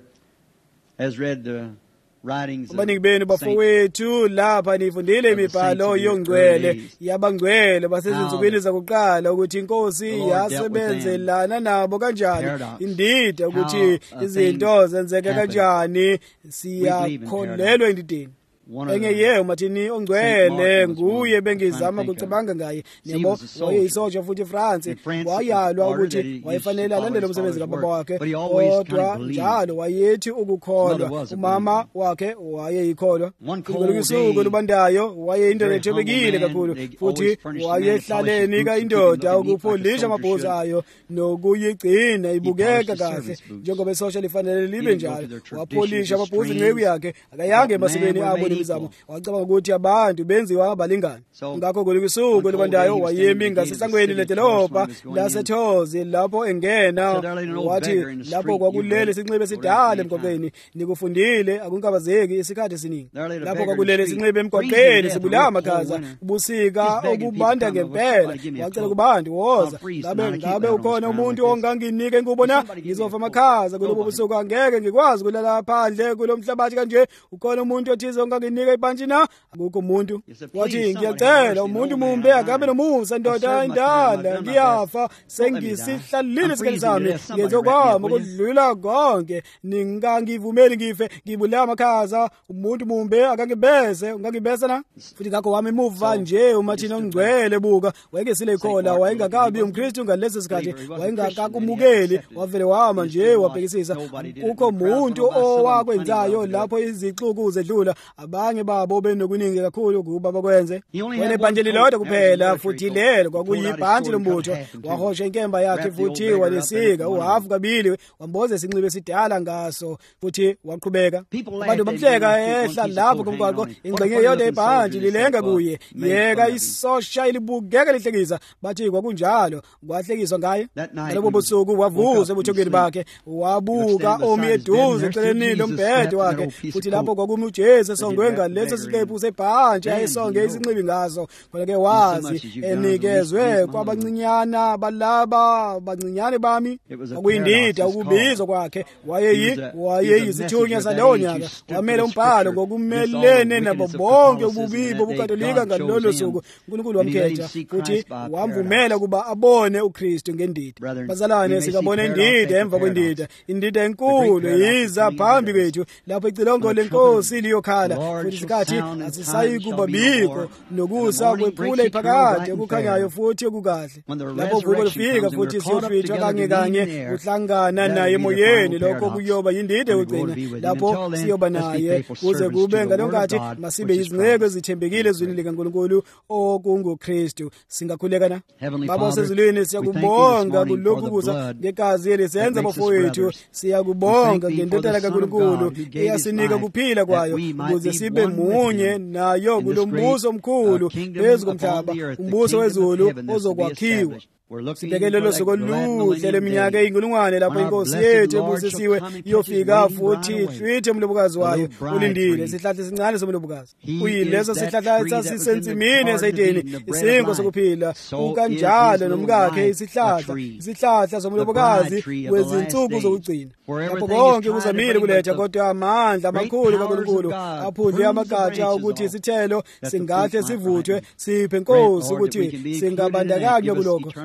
Speaker 1: has read the writings of
Speaker 2: abaningi benu bafowethu lapha nifundile imibhalo yongcwele yabangcwele basezinsukwini zakuqala ukuthi inkosi yasebenzelana nabo kanjani indida ukuthi izinto zenzeke kanjani siyakholelwa endideni enye yebo mathini ongcwele nguye bengizama ukucabanga ngaye yebo wayeyisoja futhi France wayalwa ukuthi wayefanele alandele umsebenzi kababa wakhe kodwa njalo wayethi ukukholwa umama wakhe wayeyikholwa ngokusuku lubandayo wayeyindoda ethobekile kakhulu futhi wayehlaleni kaindoda ukupholisha amabhuzu ayo nokuyigcina ibukeka kahle njengoba isosha lifanele libe njalo wapholisha amabhuzu inceku yakhe akayange emasikweni abo imizamo wacabanga ukuthi abantu benziwa abalingani ngakho kolikusuku lubandayo wayemi ngasesangweni ledolobha laseThozi lapho engena wathi lapho kwakulele isinxibe sidala emgwaqweni nikufundile akunkabazeki isikhathi esiningi lapho kwakulele isinxibe emgwaqweni sibulala amakhaza ubusika obubanda ngempela wacela kubantu woza ngabe ukhona umuntu onganginike inkubo na ngizofa amakhaza kulobo busuku angeke ngikwazi kulala phandle kulomhlabathi kanje ukhona umuntu othize onganginike ibhanji na akukho umuntu wathi ngiyacela umuntu mumbe akabe nomusa ndoda indala ngiyafa sengisihlalile isikhathi sami ngizokwama ukudlula konke ningangivumeli ngife ngibulala amakhaza umuntu mumbe akangibese ungangibesa na futhi ngakho wami emuva nje umathina ongcwele buka wayekesile ikhola wayengakabi umKristu ngalesi sikhathi wayengakakumukeli wavele wama nje wabhekisisa ukho umuntu owakwenzayo lapho izixuku zedlula abanye babo benokuningi kakhulu kuba bakwenze wena ibhanje lilodwa kuphela futhi lelo kwakuyibhanje lombutho wahosha inkemba yakhe futhi walesika uhafu kabili wamboza isinxibe sidala ngaso futhi waqhubeka abantu bamhleka ehla lapho kumgwaqo ingxenye yodwa ibhanje lilenga kuye yeka isosha ilibukeka lihlekisa bathi kwakunjalo kwahlekiswa ngaye lobo busuku wavuza ebuthokweni bakhe wabuka omi eduze eceleni lombhede wakhe futhi lapho kwakumi uJesu songwe ngaleso siqephu sebhanje ayesonge isinxibi ngaso khona ke wazi enikezwe kwabancinyana balaba bancinyane bami akuyindida ukubizwa kwakhe wayeyisithunywa salowo nyaka wamele umbhalo ngokumelene nabo bonke ububibo bukatolika ngalolo suku uNkulunkulu wamkhetha futhi wamvumela kuba abone uKristu ngendida bazalwane sikabona indida emva kwendida indida enkulu yiza phambi kwethu lapho icilongo lenkosi liyokhala futhi isikhathi asisayi kuba biko nokusa kwephula iphakade okukhanyayo futhi okukahle lapho vuko lifika futhi siyofihlwa kanye uhlangana naye emoyeni lokho kuyoba yindida yokugcina lapho siyoba naye kuze kube ngalonkathi masibe izinqeko ezithembekile ezwini likaNkulunkulu okunguKristu singakhulekana baba osezulwini siyakubonga kulokhu kuza ngegazi elisenza bafowethu siyakubonga ngendodana kaNkulunkulu eyasinika kuphila kwayo ukuze sibe munye nayo kulombuso omkhulu phezu komhlaba umbuso wezulu ozokwakhiwa sibekele lo suku oluhle leminyaka eyinkulungwane lapho inkosi yethu ebusisiwe iyofika futhi hlwithe umlobokazi wayo ulindile sihlahla esincane somlobokazi uyileso sihlahla esasisensimini esayidini isingo sokuphila ukanjalo nomkakhe isihlahla somlobokazi wezinsuku zokugcina lapho konke kuzamile kuletha kodwa amandla amakhulu kaNkulunkulu aphundle amagatsha ukuthi isithelo singahle sivuthwe siphe inkosi ukuthi singabandakanywa kulokho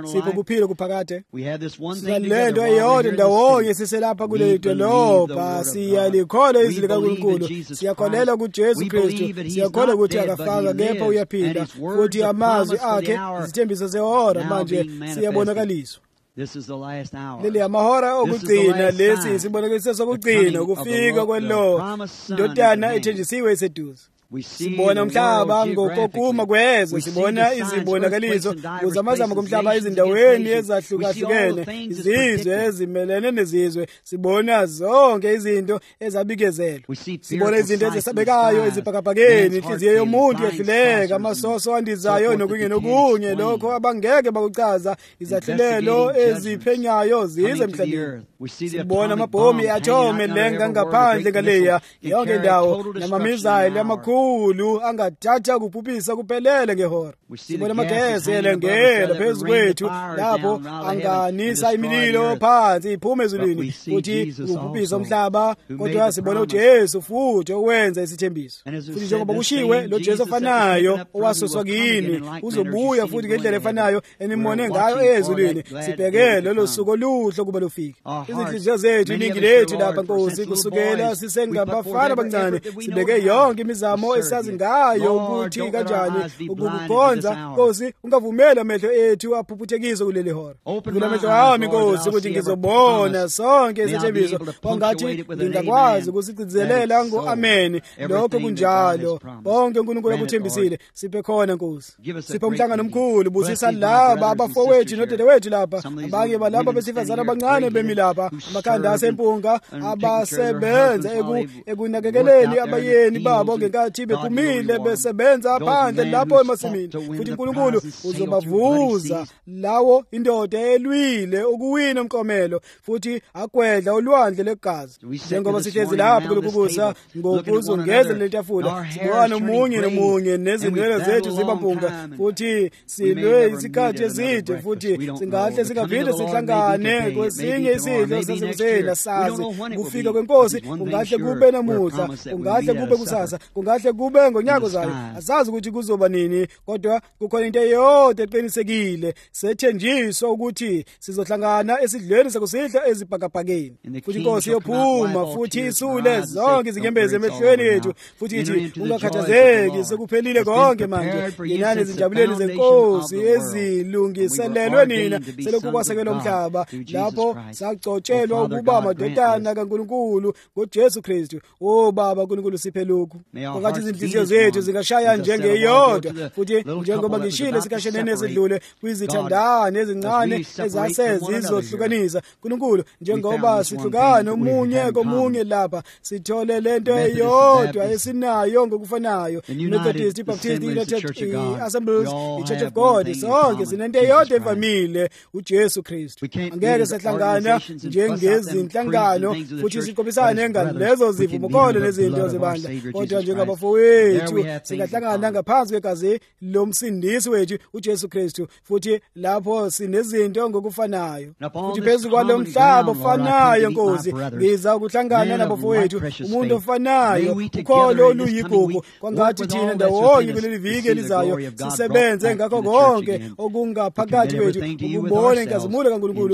Speaker 2: sikho kuphila kuphakade.
Speaker 1: We have this one thing
Speaker 2: Sinalento
Speaker 1: together while we're
Speaker 2: eyodwa
Speaker 1: here in
Speaker 2: ndawonye
Speaker 1: the city.
Speaker 2: siselapha kuleli dolobha siyalikholwa izwi likaNkulunkulu siyakholelwa kuJesu Kristu siyakholwa ukuthi akafanga kepha uyaphinda futhi amazwi akhe izithembiso zehora manje siyabonakaliswa.
Speaker 1: This is the last hour.
Speaker 2: Leli amahora okugcina lesi isibonakaliso sokugcina ukufika kwelo ndodana ethenjisiwe eseduze. Sibona umhlaba ngokokuma kwezwe, sibona izibonakaliso kuzamazama komhlaba ezindaweni ezahlukahlukene, izizwe ezimelene nezizwe, sibona zonke izinto ezabikezelwa, sibona izinto ezisabekayo ezibhakabhakeni, inhliziyo yomuntu yehluleka, amasoso andizayo nokunye lokho abangeke bakuchaza, izahlulelo eziphenyayo zize emhlabeni. Sibona amabhomu athome lenga ngaphandle ngaleya yonke indawo namamizayili amakhulu angathatha kuphuphisa kuphelele ngehora. Sibona amagesi elengela phezu kwethu lapho anganisa imililo phansi iphume ezulwini futhi kuphuphisa umhlaba, kodwa sibona uJesu futhi owenza isithembiso. Futhi njengoba kushiwe lo Jesu ofanayo owasuswa kini uzobuya futhi ngendlela efanayo enimone ngayo ezulwini. Sibheke lolo suku oluhle kuba lufike. Izinhliziyo zethu iningi lethu lapha Nkosi kusukela sisengabafana abancane sibeke yonke imizamo esazi ngayo ukuthi kanjani ukukukhonza. Nkosi ungavumela amehlo ethu aphuphuthekiswe kuleli hora. Vula amehlo ami Nkosi ukuthi ngizobona sonke isithembiso ongathi ngingakwazi ukusigcizelela ngo-amen. Lokho kunjalo bonke uNkulunkulu akuthembisile siphe khona Nkosi. Siphe umhlangano omkhulu, busisa laba abafowethu nodadewethu lapha, abanye balapha besifazana abancane bemi lapha, amakhanda asempunga abasebenza ekunakekeleni abayeni babo ngenkathi bephumile besebenza phandle lapho emasimini. Futhi uNkulunkulu uzobavuza lawo indoda elwile ukuwina umqomelo futhi agwedla ulwandle legazi. Njengoba sihlezi lapho kulukubusa ngokuzungeza letafula, sibona umunye nomunye nezinwele zethu zibampunga futhi silwe isikhathi eside futhi singahle singaphinde sihlangane kwesinye isidlo sasekuseni sazi kufika kweNkosi. Kungahle kube namuhla, kungahle kube kusasa, kungahle kube ngonyaka ozayo, asazi ukuthi kuzoba nini, kodwa kukhona into eyodwa eqinisekile, sethenjiswa ukuthi sizohlangana esidlweni sakusidla ezibhakabhakeni. Futhi Nkosi yophuma futhi isule zonke izinyembezi emehlweni ethu futhi ithi ungakhathazeki, sekuphelile konke manje. Yinani ezinjabuleni zeNkosi ezilungiselelwe nina selokhu kwasekelwa umhlaba, lapho sagcotshelwa ukuba amadodana kaNkulunkulu ngoJesu Kristu. O Baba uNkulunkulu siphe lokhu, ungathi izinhliziyo zethu zingashaya njengeyodwa futhi njengoba ngishilo sikashenene ezidlule kwizithandane ezincane ezasezizohlukanisa. Nkulunkulu njengoba sihlukana umunye komunye lapha sithole lento eyodwa esinayo ngokufanayo, Methodist, Baptist, United Assemblies, iChurch of God, sonke sinento eyodwa evamile, uJesu Kristu. Angeke sahlangana njengezinhlangano futhi siqophisane ngalezo zivumokholo nezinto zebandla, kodwa njengabafowethu singahlangana ngaphansi kwegazi lomsindisi wethu uJesu Kristu, futhi lapho sinezinto ngokufanayo. Futhi phezu kwalo mhlaba ofanayo Nkosi ngiza ukuhlangana nabafowethu, umuntu ofanayo, ukholo oluyigugu, kwangathi thina ndawonye kuleli viki elizayo sisebenze ngakho konke okungaphakathi kwethu ukubona inkazimulo kaNkulunkulu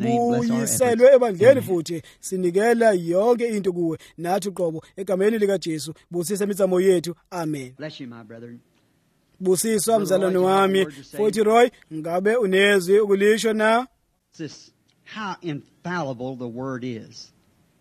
Speaker 2: ibuyiselwe ebandleni, futhi sinikela yonke into kuwe nathi uqobo egameni likaJesu. Busisa imizamo yethu, amen. Busiswa mzalwane wami futhi Roy, ngabe unezwi ukulisho na?
Speaker 1: How infallible the word is.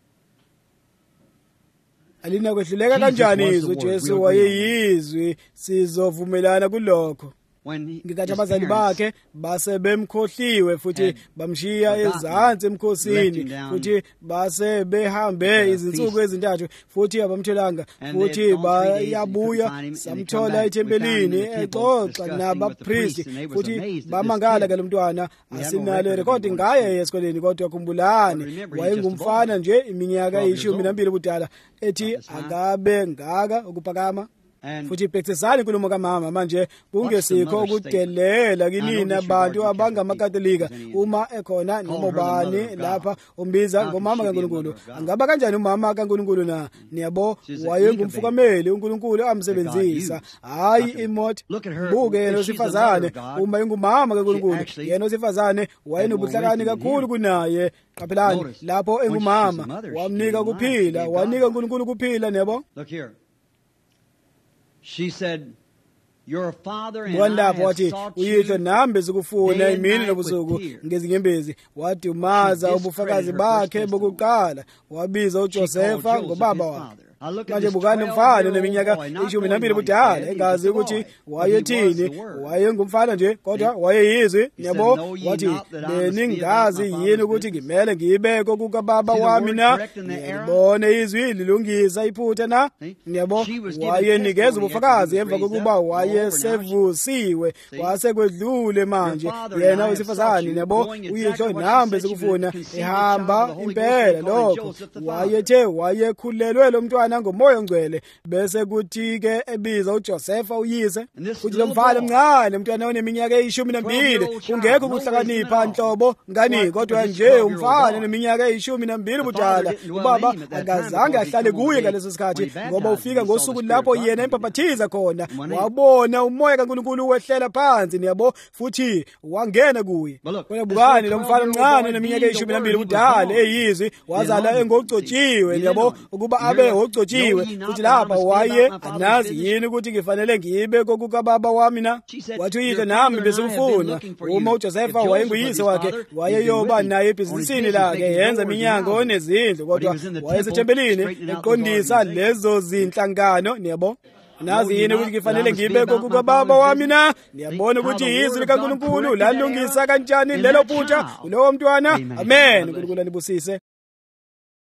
Speaker 2: Alina kwehluleka kanjani izwi, uJesu wayeyizwi, sizovumelana kulokho. Ngikathi abazali bakhe base bemkhohliwe futhi bamshiya ezansi emkhosini, futhi base behambe izinsuku ezintathu futhi abamtholanga, futhi bayabuya samthola ethempelini exoxa nabapristi, futhi bamangala ngalo mntwana. Asinalo rekhodi ngaye esikoleni, kodwa khumbulani wayengumfana nje iminyaka 12 ubudala, ethi akabe ngaka ukuphakama. futhi ibhekisisana inkulumo kaMama manje kungesikho ukudelela kinina abantu abangamakatolika uma ekhona noma ubani lapha umbiza ngomama kaNkulunkulu. Angaba kanjani umama kaNkulunkulu na? Niyabo wayengumfukameli uNkulunkulu amsebenzisa, hayi imoto. Buke yena osifazane uma engumama kaNkulunkulu, yena osifazane wayenobuhlakani kakhulu kunaye. Qaphelani lapho engumama wamnika kuphila, wanika uNkulunkulu kuphila. Niyabo
Speaker 1: she said, your father and I have sought you
Speaker 2: uyihlo nami bezikufuna imini nobusuku ngezinyembezi. Wathi umaza ubufakazi bakhe bokuqala, wabiza uJosefa ngobaba wakhe. Manje bukani umfana neminyaka 12 budala, engazi ukuthi wayethini, wayengumfana nje kodwa wayeyizwi. Yabo wathi beningazi yini ukuthi ngimele ngibeke kukababa wami na? Ngibone izwi lilungisa iphutha na? Yabo wayenikeza ubufakazi emva kokuba wayesevusiwe, kwasekwedlule manje yena wesifazane. Yabo uyihlo nami bezikufuna ehamba impela lokho. Wayethe wayekhulelwe lo mntwana ngomoya ongcwele, bese kuthi ke ebiza uJosefa uyise. Kuthi lo mfana omncane umntwana oneminyaka 12 kungekho ukuhlakanipha nhlobo ngani, kodwa nje umfana oneminyaka 12 budala. Ubaba akazange ahlale kuye ngaleso sikhathi, ngoba ufika ngosuku lapho yena empaphathiza khona wabona umoya kaNkulunkulu wehlela phansi. Niyabo futhi wangena kuye. Kodwa bukani lo mfana omncane oneminyaka 12 budala eyizwi, wazala engogcotshiwe. Niyabo ukuba abe ogcotshiwe futhi lapha waye anazi yini ukuthi ngifanele ngibe kokukababa wami na? Wathi uyihlo nami bezikufuna. Uma uJosefa wayenguyise wakhe, wayeyoba naye ebhizinisini lakhe yenza iminyango nezindlu, kodwa wayesethempelini eqondisa lezo zinhlangano. Niyabo nazi yini ukuthi ngifanele ngibe kokukababa wami na? Niyabona ukuthi izwi likaNkulunkulu lalungisa kanjani lelo phutha kulowo mntwana. Amen. uNkulunkulu anibusise.